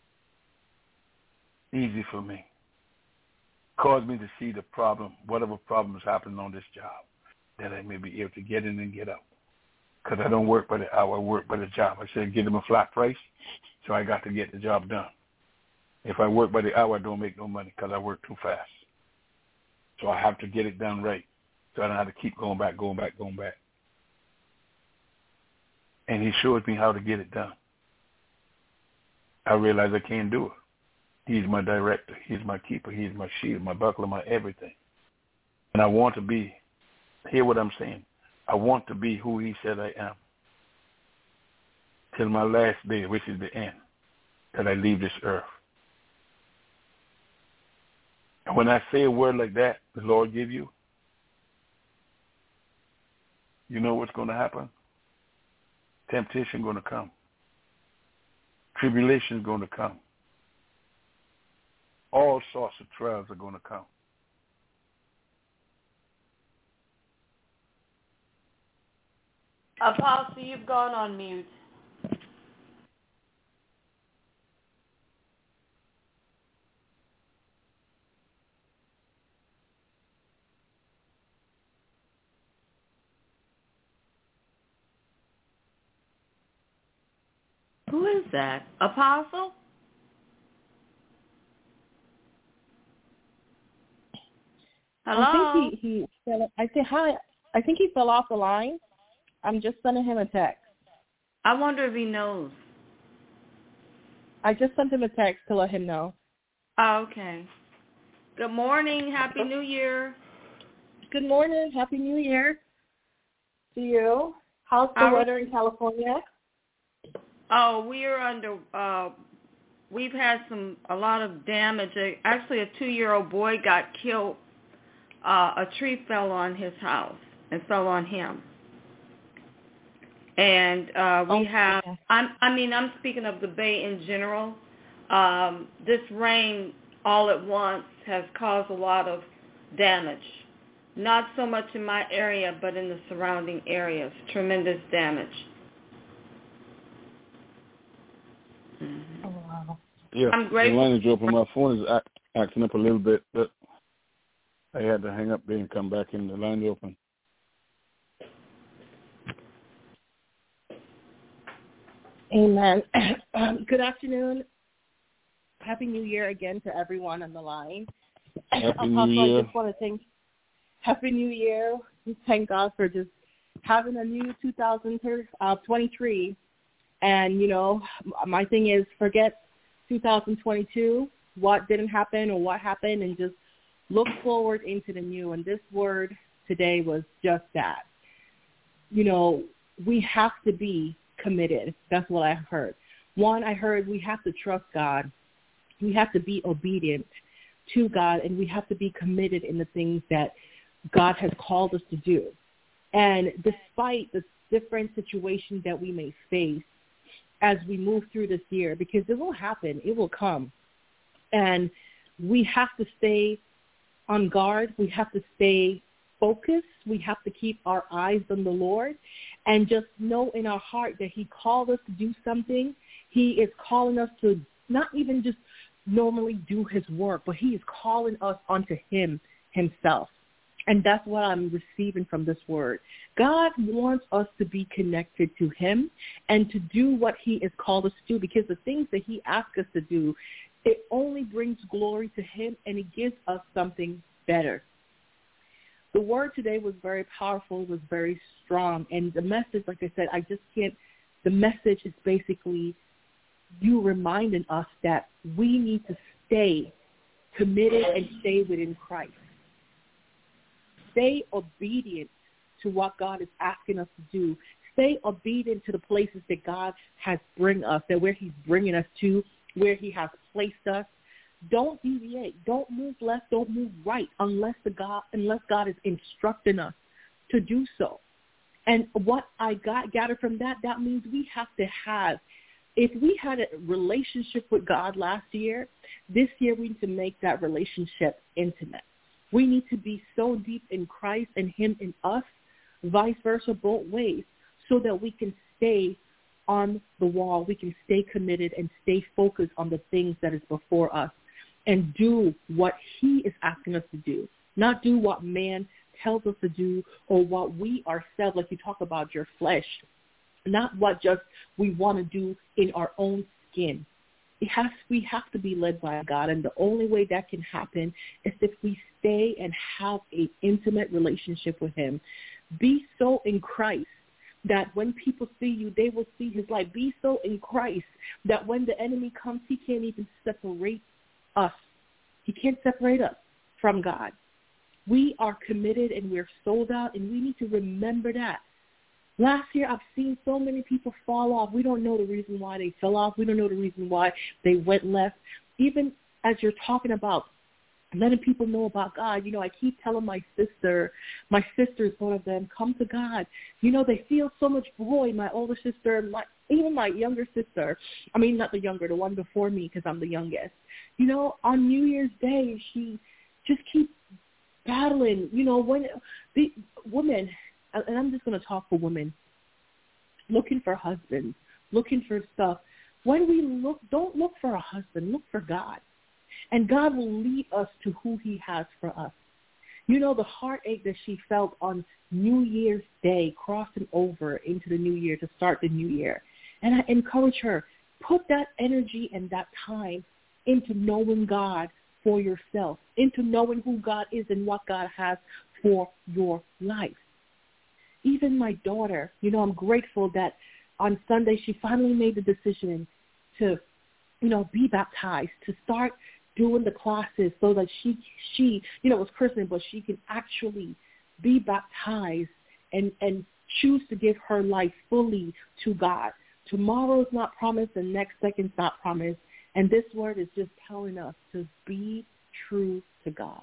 easy for me. Cause me to see the problem, whatever problem is happening on this job, that I may be able to get in and get out. Because I don't work by the hour, I work by the job. I said give them a flat price, so I got to get the job done. If I work by the hour, I don't make no money because I work too fast. So I have to get it done right, so I don't have to keep going back. And he showed me how to get it done. I realized I can't do it. He's my director. He's my keeper. He's my shield, my buckler, my everything. And I want to be, hear what I'm saying, I want to be who he said I am till my last day, which is the end, till I leave this earth. And when I say a word like that, the Lord give you, you know what's going to happen? Temptation going to come. Tribulation is going to come. All sorts of trials are going to come. Apostle, you've gone on mute. Who is that? Apostle? Hello? I think he fell. I say hi. I think he fell off the line. I'm just sending him a text. I wonder if he knows. I just sent him a text to let him know. Oh, okay. Good morning. Happy New Year. Good morning. Happy New Year to you. How's the weather in California? Oh, we're under, we've had a lot of damage. Actually, a 2-year-old boy got killed. A tree fell on his house and fell on him. And we have, I'm speaking of the Bay in general. This rain all at once has caused a lot of damage. Not so much in my area, but in the surrounding areas. Tremendous damage. Oh, wow. Yeah, I'm grateful. the line is open. My phone is acting up a little bit, but I had to hang up there and come back in. The line is open. Amen. Good afternoon. Happy New Year again to everyone on the line. Happy New Year. I just want to thank Happy New Year. Thank God for just having a new 2023. And, you know, my thing is forget 2022, what didn't happen or what happened, and just look forward into the new. And this word today was just that. You know, we have to be committed. That's what I heard. One, I heard we have to trust God. We have to be obedient to God, and we have to be committed in the things that God has called us to do. And despite the different situations that we may face as we move through this year, because it will happen, it will come. And we have to stay on guard. We have to stay focused. We have to keep our eyes on the Lord and just know in our heart that he called us to do something. He is calling us to not even just normally do his work, but he is calling us onto him himself. And that's what I'm receiving from this word. God wants us to be connected to him and to do what he has called us to do, because the things that he asks us to do, it only brings glory to him, and it gives us something better. The word today was very powerful, was very strong. And the message, like I said, the message is basically you reminding us that we need to stay committed and stay within Christ. Stay obedient to what God is asking us to do. Stay obedient to the places that God has bring us, that where he's bringing us to, where he has placed us. Don't deviate. Don't move left. Don't move right unless God is instructing us to do so. And what I gathered from that means we have to have, if we had a relationship with God last year, this year we need to make that relationship intimate. We need to be so deep in Christ and him in us, vice versa, both ways, so that we can stay on the wall, we can stay committed and stay focused on the things that is before us and do what he is asking us to do, not do what man tells us to do or what we ourselves, like you talk about your flesh, not what just we want to do in our own skin. We have to be led by God, and the only way that can happen is if we stay and have an intimate relationship with him. Be so in Christ that when people see you, they will see his light. Be so in Christ that when the enemy comes, he can't even separate us. He can't separate us from God. We are committed and we're sold out, and we need to remember that. Last year, I've seen so many people fall off. We don't know the reason why they fell off. We don't know the reason why they went left. Even as you're talking about letting people know about God, I keep telling my sister is one of them, come to God. They feel so much joy. My older sister, even my younger sister, not the younger, the one before me because I'm the youngest. On New Year's Day, she just keeps battling, when the women, and I'm just going to talk for women, looking for husbands, looking for stuff. When we don't look for a husband, look for God. And God will lead us to who he has for us. The heartache that she felt on New Year's Day, crossing over into the new year to start the new year. And I encourage her, put that energy and that time into knowing God for yourself, into knowing who God is and what God has for your life. Even my daughter, I'm grateful that on Sunday she finally made the decision to, be baptized, to start doing the classes so that she was Christian, but she can actually be baptized and choose to give her life fully to God. Tomorrow is not promised and next second's not promised. And this word is just telling us to be true to God.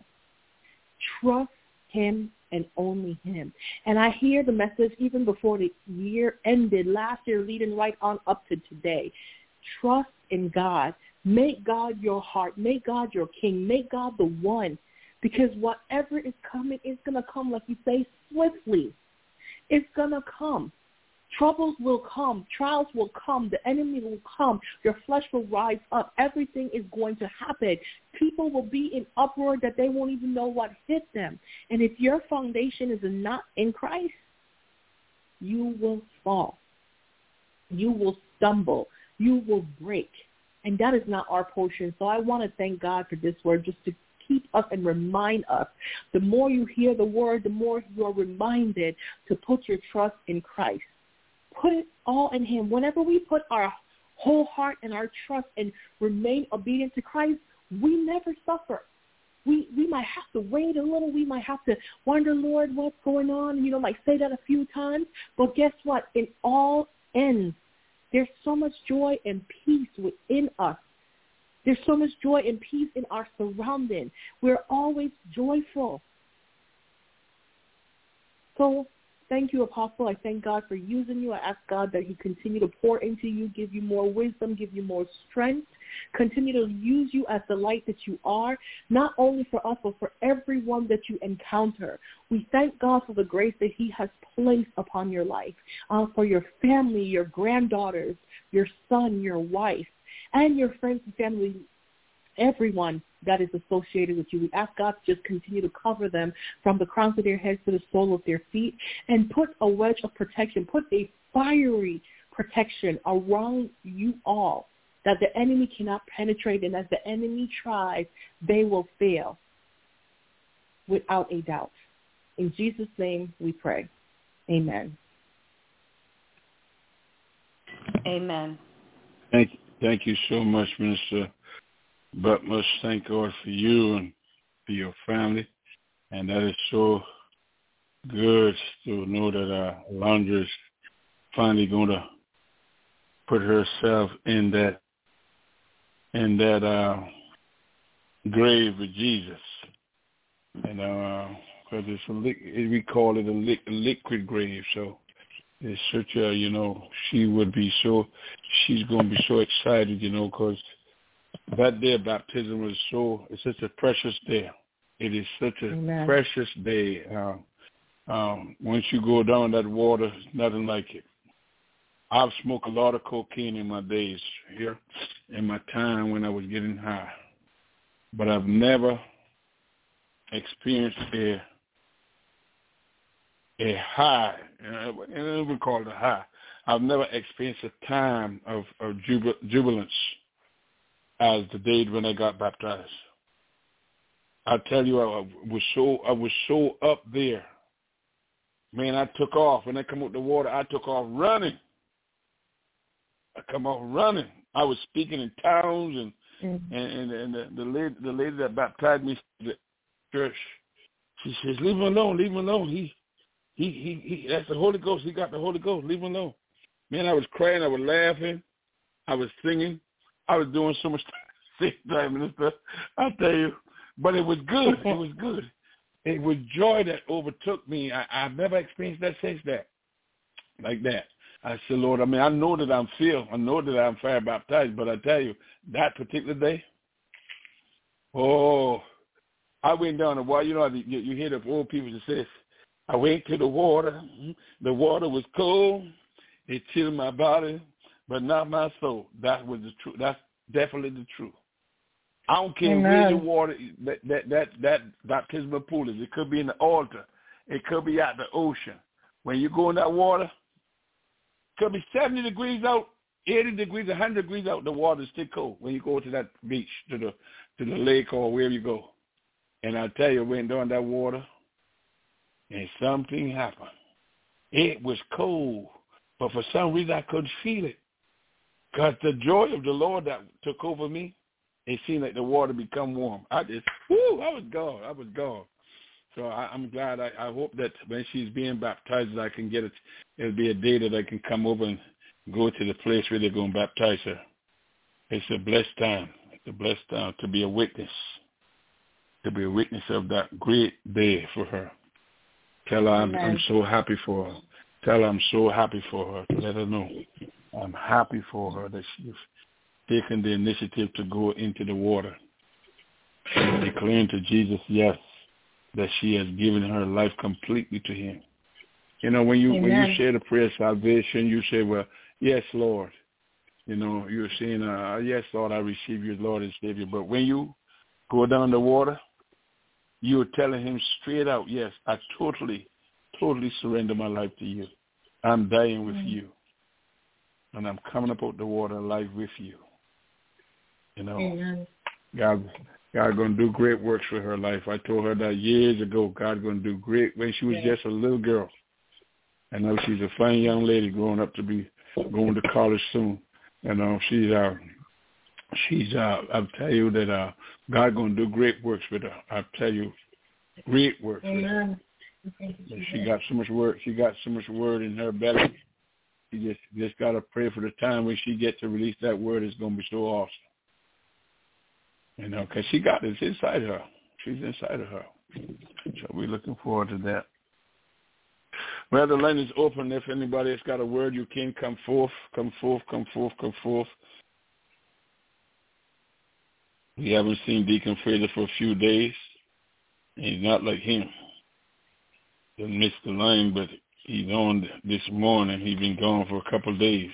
Trust him and only him. And I hear the message even before the year ended, last year leading right on up to today. Trust in God. Make God your heart. Make God your king. Make God the one. Because whatever is coming is going to come, like you say, swiftly. It's going to come. Troubles will come. Trials will come. The enemy will come. Your flesh will rise up. Everything is going to happen. People will be in uproar that they won't even know what hit them. And if your foundation is not in Christ, you will fall. You will stumble. You will break. And that is not our portion. So I want to thank God for this word, just to keep us and remind us. The more you hear the word, the more you are reminded to put your trust in Christ. Put it all in him. Whenever we put our whole heart and our trust and remain obedient to Christ, we never suffer. We might have to wait a little. We might have to wonder, Lord, what's going on? Say that a few times. But guess what? It all ends. There's so much joy and peace within us. There's so much joy and peace in our surrounding. We're always joyful. So thank you, Apostle. I thank God for using you. I ask God that he continue to pour into you, give you more wisdom, give you more strength, continue to use you as the light that you are, not only for us, but for everyone that you encounter. We thank God for the grace that he has placed upon your life, for your family, your granddaughters, your son, your wife, and your friends and family, everyone that is associated with you. We ask God to just continue to cover them from the crowns of their heads to the sole of their feet, and put a wedge of protection, put a fiery protection around you all that the enemy cannot penetrate, and as the enemy tries, they will fail without a doubt. In Jesus' name we pray. Amen. Amen. Thank you so much, Minister. But must thank God for you and for your family. And that is so good to know that Alondra is finally going to put herself in that grave with Jesus. And because we call it a liquid grave. So it's such a, she's going to be so excited, because that day of baptism was it's such a precious day. It is such a Amen. Precious day. Once you go down that water, it's nothing like it. I've smoked a lot of cocaine in my days here, in my time when I was getting high. But I've never experienced a high, and we call it a high. I've never experienced a time of jubilance as the day when I got baptized. I tell you, I was so up there. Man, I took off. When I come out the water, I took off running. I come off running. I was speaking in tongues, and the lady that baptized me at the church, she says, "Leave him alone. Leave him alone. He that's the Holy Ghost. He got the Holy Ghost. Leave him alone." Man, I was crying. I was laughing. I was singing. I was doing so much time and stuff. I tell you, but it was good. It was good. It was joy that overtook me. I've never experienced that since that, like that. I said, Lord, I mean, I know that I'm filled. I know that I'm fire baptized, but I tell you, that particular day, I went down the water. You know, you hear the old people that says, I went to the water. The water was cold. It chilled my body, but not my soul. That was the truth. That's definitely the truth. I don't care where the water, that baptismal pool is. It could be in the altar. It could be out the ocean. When you go in that water, it could be 70 degrees out, 80 degrees, 100 degrees out. The water is still cold when you go to that beach, to the lake or wherever you go. And I tell you, went down that water, and something happened. It was cold, but for some reason I couldn't feel it. Because the joy of the Lord that took over me, it seemed like the water become warm. I was gone. So I'm glad. I hope that when she's being baptized, I can get it. It'll be a day that I can come over and go to the place where they're going to baptize her. It's a blessed time. It's a blessed time to be a witness. To be a witness of that great day for her. Tell her I'm so happy for her. Tell her I'm so happy for her. To let her know I'm happy for her that she's taken the initiative to go into the water and declaring to Jesus, yes, that she has given her life completely to him. You know, when you say the prayer of salvation, you say, well, yes, Lord. You know, you're saying, yes, Lord, I receive you as Lord and Savior. But when you go down the water, you're telling him straight out, yes, I totally surrender my life to you. I'm dying with you. And I'm coming up out the water alive with you. You know, God going to do great works for her life. I told her that years ago, God going to do great when she was just a little girl. And now she's a fine young lady growing up to be going to college soon. You know, I'll tell you that God going to do great works with her. I'll tell you, great works with her. She got so much word. She got so much word in her belly. You just got to pray for the time when she gets to release that word. It's going to be so awesome. You know, because she got it. It's inside her. She's inside of her. So we're looking forward to that. Well, the line is open. If anybody has got a word, you can come forth. Come forth, come forth, come forth. We haven't seen Deacon Fraser for a few days. He's not like him. He missed the line, but he's on this morning. He's been gone for a couple of days.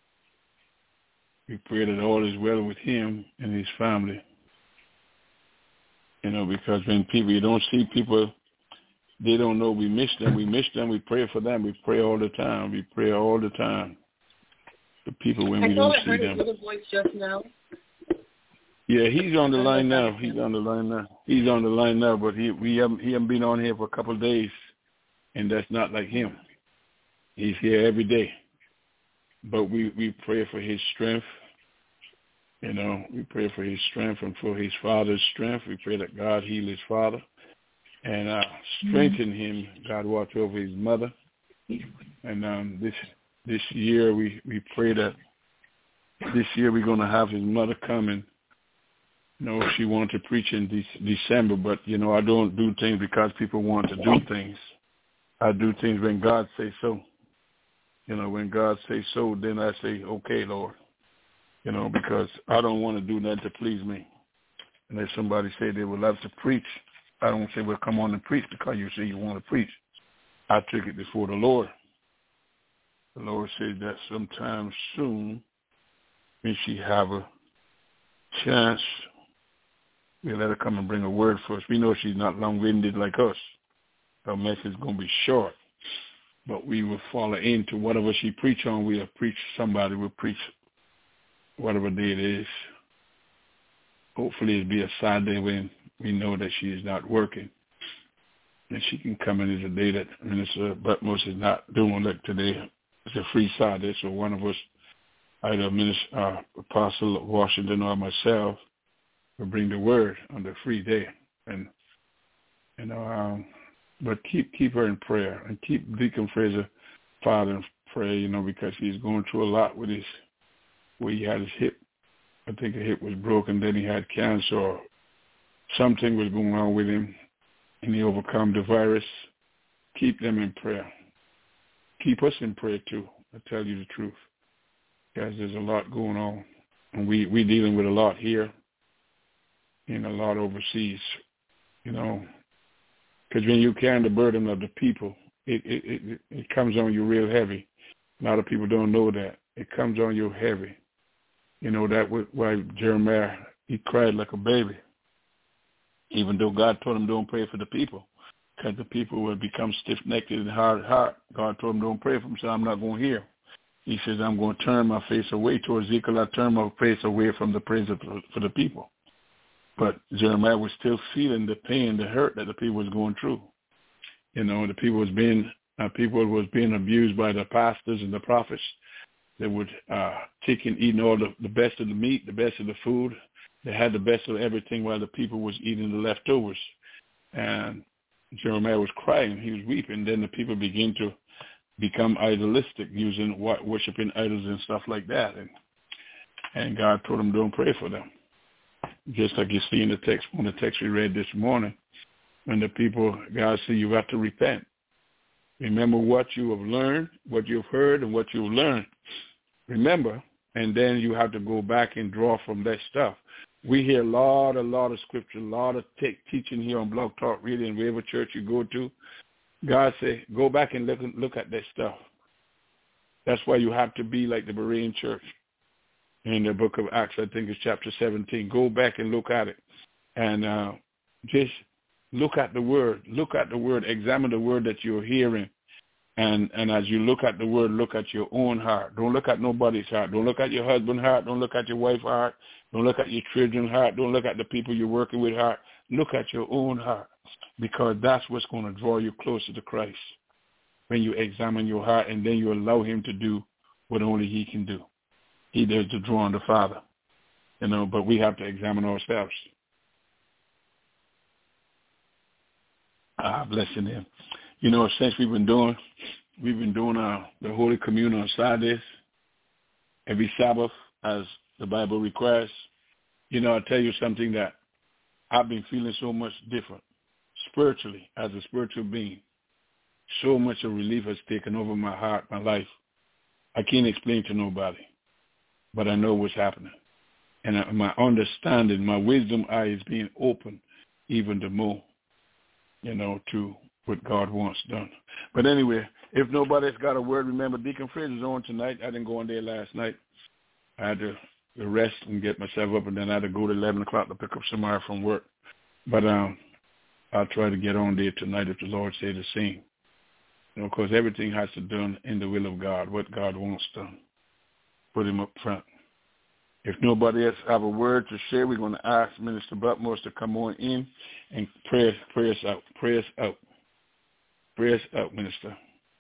We pray that all is well with him and his family. You know, because when you don't see people, they don't know we miss them. We miss them. We pray for them. We pray all the time. We pray all the time for people when we don't see them. I heard his little voice just now. Yeah, he's on the line now. He's on the line now, but he haven't been on here for a couple of days, and that's not like him. He's here every day. But we pray for his strength. You know, we pray for his strength and for his father's strength. We pray that God heal his father and strengthen him. God watch over his mother. And this year we pray that this year we're going to have his mother come and, you know, she wanted to preach in December, but, you know, I don't do things because people want to do things. I do things when God says so. You know, when God says so, then I say, okay, Lord. You know, because I don't want to do that to please me. And if somebody say they would love to preach, I don't say, well, come on and preach because you say you want to preach. I took it before the Lord. The Lord said that sometime soon, when she have a chance, we'll let her come and bring a word for us. We know she's not long-winded like us. Her message is going to be short. But we will follow into whatever she preach on. We'll preach, somebody will preach whatever day it is. Hopefully it'll be a Saturday when we know that she is not working. And she can come in as a day that Minister Butmos is not doing. Like today, it's a free Saturday, so one of us, either Apostle Washington or myself, will bring the word on the free day. And, but keep her in prayer and keep Deacon Fraser, Father, in prayer, because he's going through a lot with his, where he had his hip. I think the hip was broken, then he had cancer or something was going on with him, and he overcome the virus. Keep them in prayer. Keep us in prayer too, I tell you the truth. Because there's a lot going on. And we're dealing with a lot here and a lot overseas, Because when you carry the burden of the people, it comes on you real heavy. A lot of people don't know that. It comes on you heavy. That was why Jeremiah, he cried like a baby. Even though God told him don't pray for the people, because the people will become stiff-necked and hard heart. God told him don't pray for them, so I'm not going to hear. He says, I'm going to turn my face away towards Ezekiel. I turn my face away from the praise for the people. But Jeremiah was still feeling the pain, the hurt that the people was going through. The people was being abused by the pastors and the prophets. They would eating all the best of the meat, the best of the food. They had the best of everything while the people was eating the leftovers. And Jeremiah was crying. He was weeping. Then the people began to become idolistic, worshiping idols and stuff like that. And God told him, don't pray for them. Just like you see in the text, on the text we read this morning, when the people, God said, you have to repent. Remember what you have learned, what you've heard, and what you've learned. Remember, and then you have to go back and draw from that stuff. We hear a lot of scripture, a lot of teaching here on Blog Talk Radio and wherever church you go to. God said, go back and look at that stuff. That's why you have to be like the Berean church. In the book of Acts, I think it's chapter 17. Go back and look at it. And just look at the word. Look at the word. Examine the word that you're hearing. And as you look at the word, look at your own heart. Don't look at nobody's heart. Don't look at your husband's heart. Don't look at your wife's heart. Don't look at your children's heart. Don't look at the people you're working with heart. Look at your own heart, because that's what's going to draw you closer to Christ. When you examine your heart and then you allow him to do what only he can do. He does the drawing the Father, but we have to examine ourselves. Bless your name. Since we've been doing the Holy Communion on Saturdays, every Sabbath, as the Bible requires. I'll tell you something that I've been feeling so much different spiritually as a spiritual being. So much of relief has taken over my heart, my life. I can't explain to nobody, but I know what's happening. And my understanding, my wisdom eye is being opened even the more, to what God wants done. But anyway, if nobody's got a word, remember Deacon Fraser's on tonight. I didn't go on there last night. I had to rest and get myself up, and then I had to go to 11 o'clock to pick up somebody from work. But I'll try to get on there tonight if the Lord says the same. Because everything has to be done in the will of God, what God wants done. Put him up front. If nobody else have a word to share, we're going to ask Minister Butmos to come on in and pray us out. Pray us out. Pray us out, Minister.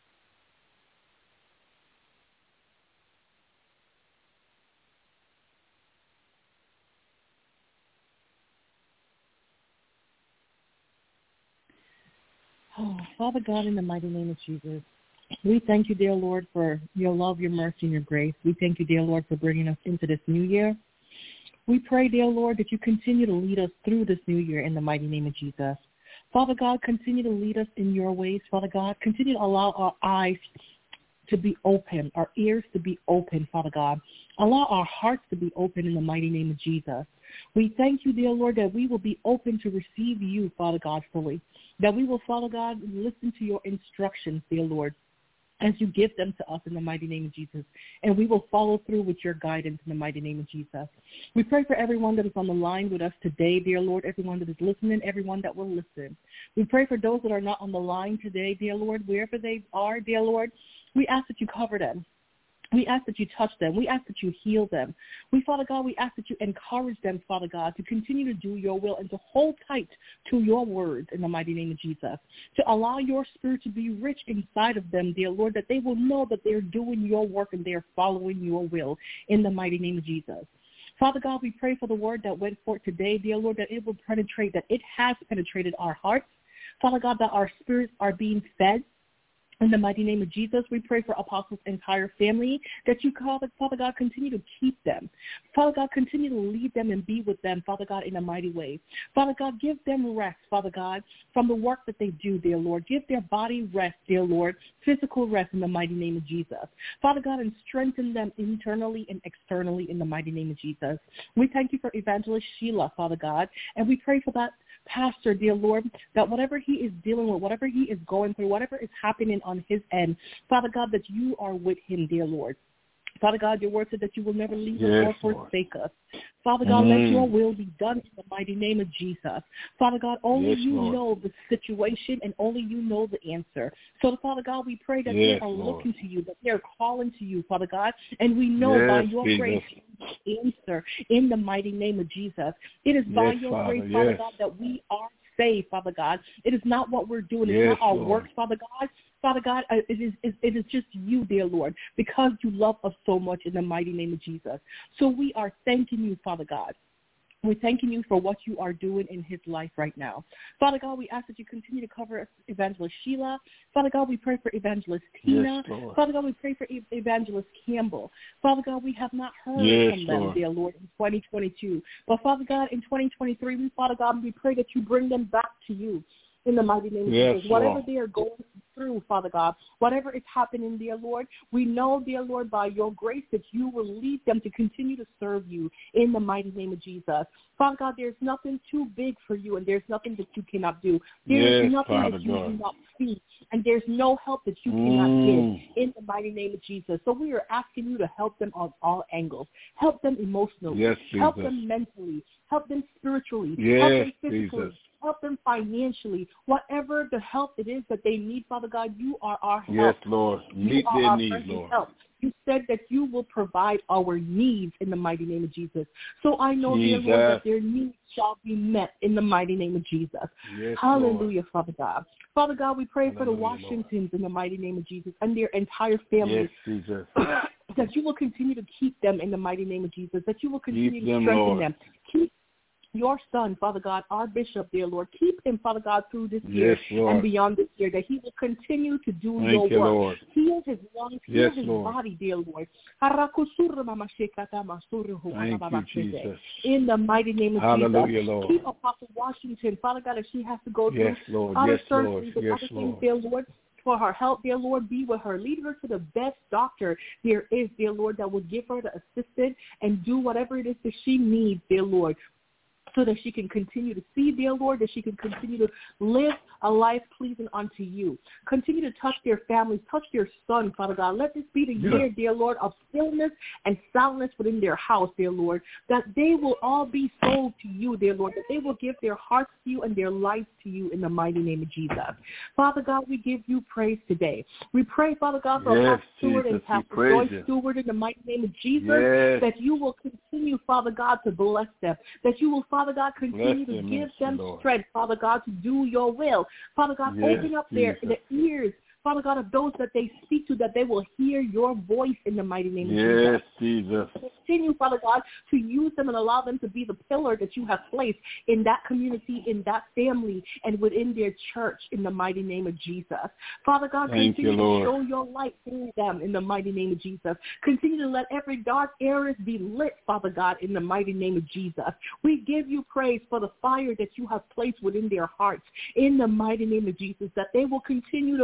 Oh, Father God, in the mighty name of Jesus, we thank you, dear Lord, for your love, your mercy, and your grace. We thank you, dear Lord, for bringing us into this new year. We pray, dear Lord, that you continue to lead us through this new year in the mighty name of Jesus. Father God, continue to lead us in your ways. Father God, continue to allow our eyes to be open, our ears to be open, Father God. Allow our hearts to be open in the mighty name of Jesus. We thank you, dear Lord, that we will be open to receive you, Father God, fully. That we will, Father God, listen to your instructions, dear Lord. as you give them to us in the mighty name of Jesus. And we will follow through with your guidance in the mighty name of Jesus. We pray for everyone that is on the line with us today, dear Lord, everyone that is listening, everyone that will listen. We pray for those that are not on the line today, dear Lord, wherever they are, dear Lord. We ask that you cover them. We ask that you touch them. We ask that you heal them. Father God, we ask that you encourage them, Father God, to continue to do your will and to hold tight to your words in the mighty name of Jesus, to allow your spirit to be rich inside of them, dear Lord, that they will know that they're doing your work and they're following your will in the mighty name of Jesus. Father God, we pray for the word that went forth today, dear Lord, that it will penetrate, that it has penetrated our hearts. Father God, that our spirits are being fed. In the mighty name of Jesus, we pray for Apostle's entire family, that you, Father God, continue to keep them. Father God, continue to lead them and be with them, Father God, in a mighty way. Father God, give them rest, Father God, from the work that they do, dear Lord. Give their body rest, dear Lord, physical rest in the mighty name of Jesus. Father God, and strengthen them internally and externally in the mighty name of Jesus. We thank you for Evangelist Sheila, Father God, and we pray for that pastor, dear Lord, that whatever he is dealing with, whatever he is going through, whatever is happening on his end, Father God, that you are with him, dear Lord. Father God, your word said that you will never leave us or forsake us. Father God, let your will be done in the mighty name of Jesus. Father God, only you know the situation and only you know the answer. So, Father God, we pray that they are looking to you, that they are calling to you, Father God, and we know by your grace you answer in the mighty name of Jesus. It is by your grace, Father God, that we are saved, Father God. It is not what we're doing. It's not our works, Father God. Father God, it is just you, dear Lord, because you love us so much in the mighty name of Jesus. So we are thanking you, Father God. We're thanking you for what you are doing in his life right now. Father God, we ask that you continue to cover Evangelist Sheila. Father God, we pray for Evangelist Tina. Father God, we pray for Evangelist Campbell. Father God, we have not heard from them, dear Lord, in 2022. But Father God, in 2023, Father God, we pray that you bring them back to you. In the mighty name of Jesus, whatever they are going through, Father God, whatever is happening, dear Lord, we know, dear Lord, by your grace that you will lead them to continue to serve you in the mighty name of Jesus. Father God, there's nothing too big for you, and there's nothing that you cannot do. There is nothing that you do not see, and there's no help that you cannot give in the mighty name of Jesus. So we are asking you to help them on all angles. Help them emotionally. Help them mentally. Help them spiritually. Help them physically. Help them financially. Whatever the help it is that they need, Father God, you are our help. Yes, Lord. Meet their needs, Lord. Help. You said that you will provide our needs in the mighty name of Jesus. So I know, dear Lord, that their needs shall be met in the mighty name of Jesus. Yes, hallelujah, Lord. Father God. Father God, we pray for the Washingtons in the mighty name of Jesus and their entire family. Yes, Jesus. That you will continue to keep them in the mighty name of Jesus. That you will continue to strengthen them. Keep your son, Father God, our bishop, dear Lord. Keep him, Father God, through this year and beyond this year, that he will continue to do your work. Lord. Heal his lungs, heal his body, dear Lord. Thank you, Jesus. In the mighty name of Hallelujah, Jesus. Lord. Keep Apostle Washington, Father God, if she has to go through Lord. other Yes, Lord. surgeries and Yes, other things, Lord. dear Lord. For her help, dear Lord, be with her. Lead her to the best doctor there is, dear Lord, that will give her the assistance and do whatever it is that she needs, dear Lord, so that she can continue to see, dear Lord, that she can continue to live a life pleasing unto you. Continue to touch their families, touch their son, Father God. Let this be the year, dear Lord, of stillness and soundness within their house, dear Lord, that they will all be sold to you, dear Lord, that they will give their hearts to you and their lives to you in the mighty name of Jesus. Father God, we give you praise today. We pray, Father God, for Pastor Stewart and Pastor Joyce Stewart in the mighty name of Jesus, that you will continue, Father God, to bless them, that you will, Father God, continue to give them strength, Father God, to do your will. Father God, open up the ears, Father God, of those that they speak to, that they will hear your voice in the mighty name of Jesus. Yes, Jesus. Continue, Father God, to use them and allow them to be the pillar that you have placed in that community, in that family, and within their church in the mighty name of Jesus. Father God, continue to show your light through them in the mighty name of Jesus. Continue to let every dark area be lit, Father God, in the mighty name of Jesus. We give you praise for the fire that you have placed within their hearts in the mighty name of Jesus, that they will continue to burn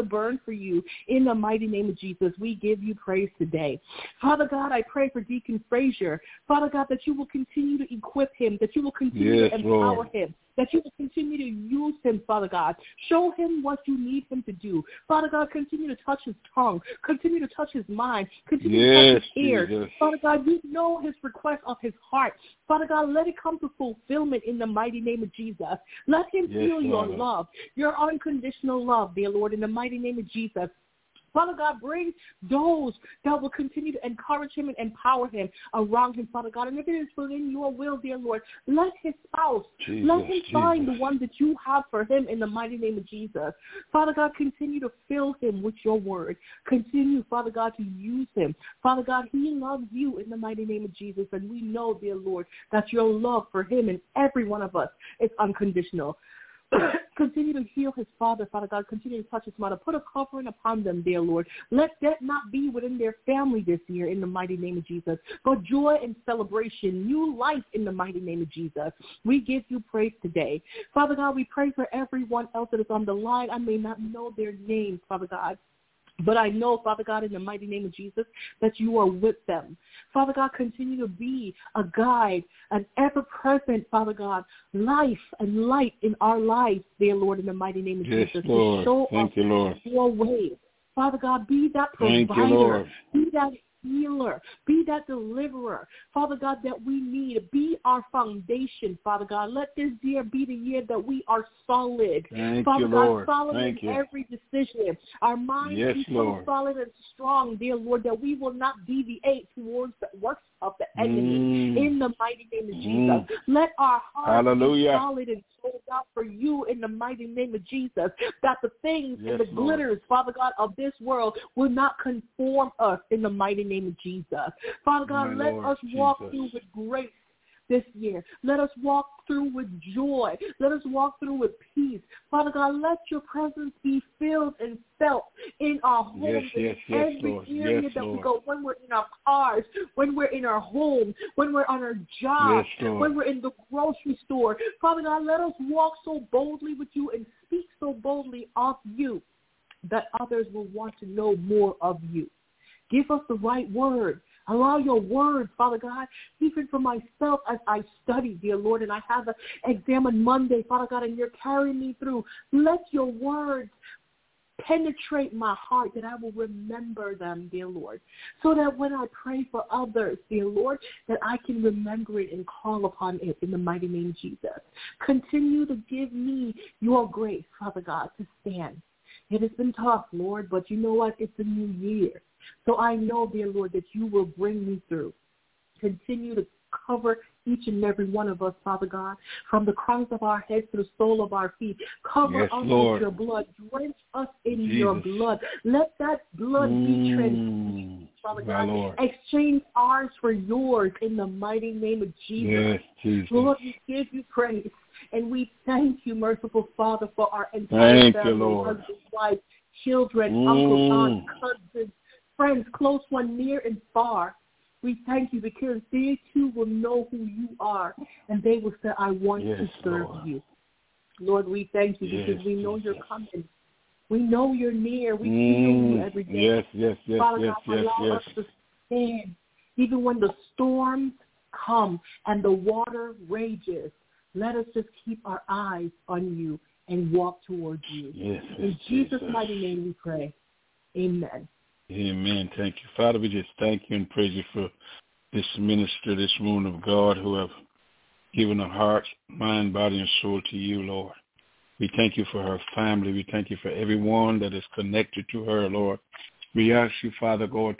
for you. In the mighty name of Jesus, we give you praise today. Father God, I pray for Deacon Frazier. Father God, that you will continue to equip him, that you will continue to empower him, that you will continue to use him, Father God. Show him what you need him to do. Father God, continue to touch his tongue. Continue to touch his mind. Continue to touch his ears. Jesus. Father God, you know his request of his heart. Father God, let it come to fulfillment in the mighty name of Jesus. Let him feel your love, your unconditional love, dear Lord, in the mighty name of Jesus. Father God, bring those that will continue to encourage him and empower him around him, Father God. And if it is within your will, dear Lord, let his spouse, let him find the one that you have for him in the mighty name of Jesus. Father God, continue to fill him with your word. Continue, Father God, to use him. Father God, he loves you in the mighty name of Jesus. And we know, dear Lord, that your love for him and every one of us is unconditional. Continue to heal his father, Father God. Continue to touch his mother. Put a covering upon them, dear Lord. Let that not be within their family this year in the mighty name of Jesus. But joy and celebration, new life in the mighty name of Jesus. We give you praise today. Father God, we pray for everyone else that is on the line. I may not know their names, Father God. But I know, Father God, in the mighty name of Jesus, that you are with them. Father God, continue to be a guide, an ever-present, Father God, life and light in our lives, dear Lord, in the mighty name of Jesus. Lord. To show Thank us you, Lord. your way. Father God, be that provider. Thank you, Lord. Be that healer. Be that deliverer. Father God, that we need. Be our foundation, Father God. Let this year be the year that we are solid. Thank Father you, God, Lord. solid Thank in you. every decision. Our minds be so solid and strong, dear Lord, that we will not deviate towards the works of the enemy. In the mighty name of Jesus. Let our hearts be solid and sold out for you in the mighty name of Jesus. That the things and the glitters, Father God, of this world will not conform us in the mighty name of Jesus. Father God, let us walk through with grace this year. Let us walk through with joy. Let us walk through with peace. Father God, let your presence be filled and felt in our homes, in every area that we go, when we're in our cars, when we're in our homes, when we're on our jobs, when we're in the grocery store. Father God, let us walk so boldly with you and speak so boldly of you that others will want to know more of you. Give us the right word. Allow your word, Father God, even for myself as I study, dear Lord, and I have an exam on Monday, Father God, and you're carrying me through. Let your words penetrate my heart that I will remember them, dear Lord, so that when I pray for others, dear Lord, that I can remember it and call upon it in the mighty name of Jesus. Continue to give me your grace, Father God, to stand. It has been tough, Lord, but you know what? It's a new year. So I know, dear Lord, that you will bring me through. Continue to cover each and every one of us, Father God, from the crowns of our heads to the sole of our feet. Cover us with your blood. Drench us in your blood. Let that blood be transfused, Father God. Exchange ours for yours in the mighty name of Jesus. Yes, Jesus. Lord, we give you praise. And we thank you, merciful Father, for our entire family, husband, wife, children, uncle, aunt, cousins, friends, close one, near and far. We thank you because they too will know who you are, and they will say, I want to serve you. Lord, we thank you because we know you're coming. We know you're near. We feel you every day. Father God, allow us to stand even when the storms come and the water rages. Let us just keep our eyes on you and walk towards you. In Jesus' mighty name we pray. Amen. Amen. Thank you. Father, we just thank you and praise you for this minister, this woman of God who have given her heart, mind, body, and soul to you, Lord. We thank you for her family. We thank you for everyone that is connected to her, Lord. We ask you, Father God,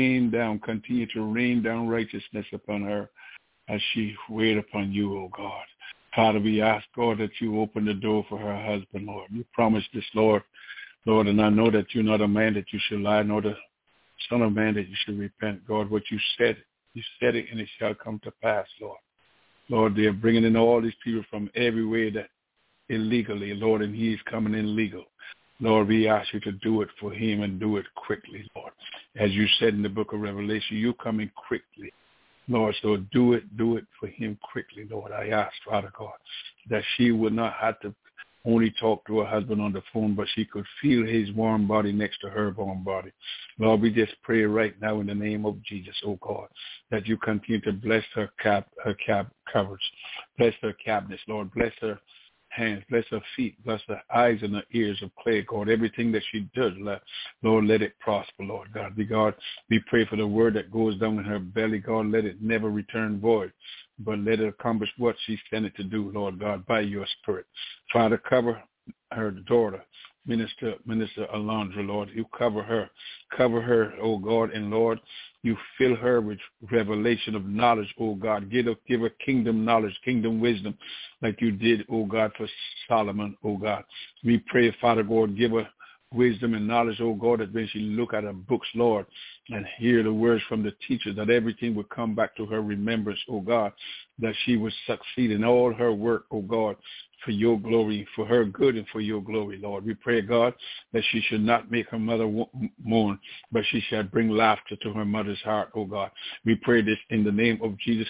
to continue to rain down righteousness upon her as she wait upon you, O God. Father, we ask, God, that you open the door for her husband, Lord. You promised this, Lord, and I know that you're not a man that you should lie, nor the son of man that you should repent. God, what you said it, and it shall come to pass, Lord. Lord, they're bringing in all these people from everywhere that illegally, Lord, and he's coming in legal. Lord, we ask you to do it for him and do it quickly, Lord. As you said in the book of Revelation, you're coming quickly. Lord, so do it for him quickly, Lord. I ask, Father God, that she would not have to only talk to her husband on the phone, but she could feel his warm body next to her warm body. Lord, we just pray right now in the name of Jesus, oh God, that you continue to bless her covers, bless her cabinets, Lord, bless her hands, bless her feet, bless her eyes and her ears of clay, God. Everything that she does, Lord, let it prosper, Lord God. God, we pray for the word that goes down in her belly, God. Let it never return void, but let it accomplish what she sent it to do, Lord God, by your Spirit. Father, cover her daughter, Minister Alondra, Lord. You cover her, oh God, and Lord, you fill her with revelation of knowledge, oh God. Give her kingdom knowledge, kingdom wisdom, like you did, oh God, for Solomon, oh God. We pray, Father God, give her wisdom and knowledge, oh God, that when she look at her books, Lord, and hear the words from the teacher, that everything would come back to her remembrance, oh God, that she would succeed in all her work, oh God, for your glory, for her good and for your glory, Lord. We pray, God, that she should not make her mother mourn, but she shall bring laughter to her mother's heart, oh God. We pray this in the name of Jesus.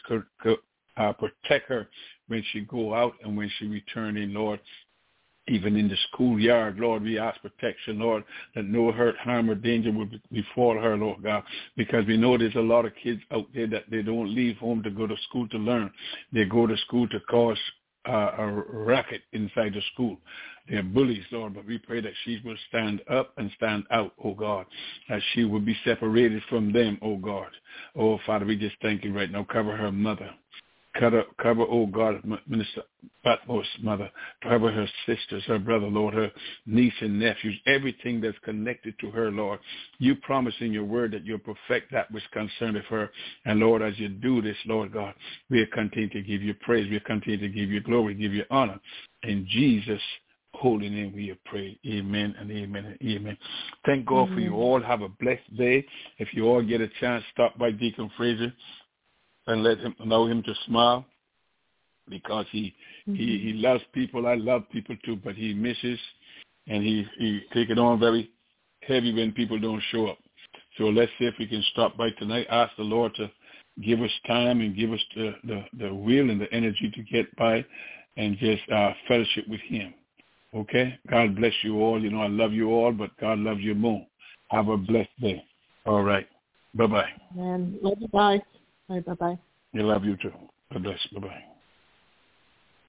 Protect her when she go out and when she return in, Lord. Even in the schoolyard, Lord, we ask protection, Lord, that no hurt, harm, or danger will befall her, Lord God, because we know there's a lot of kids out there that they don't leave home to go to school to learn. They go to school to cause a racket inside the school. They're bullies, Lord, but we pray that she will stand up and stand out, oh God, that she will be separated from them, oh God. Oh, Father, we just thank you right now. Cover her mother. Cover, oh God, Minister Patmos' mother. Cover her sisters, her brother, Lord, her niece and nephews, everything that's connected to her, Lord. You promise in your word that you'll perfect that which concerneth her. And, Lord, as you do this, Lord God, we'll continue to give you praise. We'll continue to give you glory, give you honor. In Jesus' holy name we have prayed. Amen and amen and amen. Thank God for you all. Have a blessed day. If you all get a chance, stop by Deacon Fraser and allow him to smile, because he loves people. I love people too, but he misses, and he take it on very heavy when people don't show up. So let's see if we can stop by tonight. Ask the Lord to give us time and give us the will and the energy to get by and just fellowship with him. Okay? God bless you all. You know, I love you all, but God loves you more. Have a blessed day. All right. Bye-bye. And love you. Bye. Bye. Bye-bye. I love you too. God bless. Bye-bye.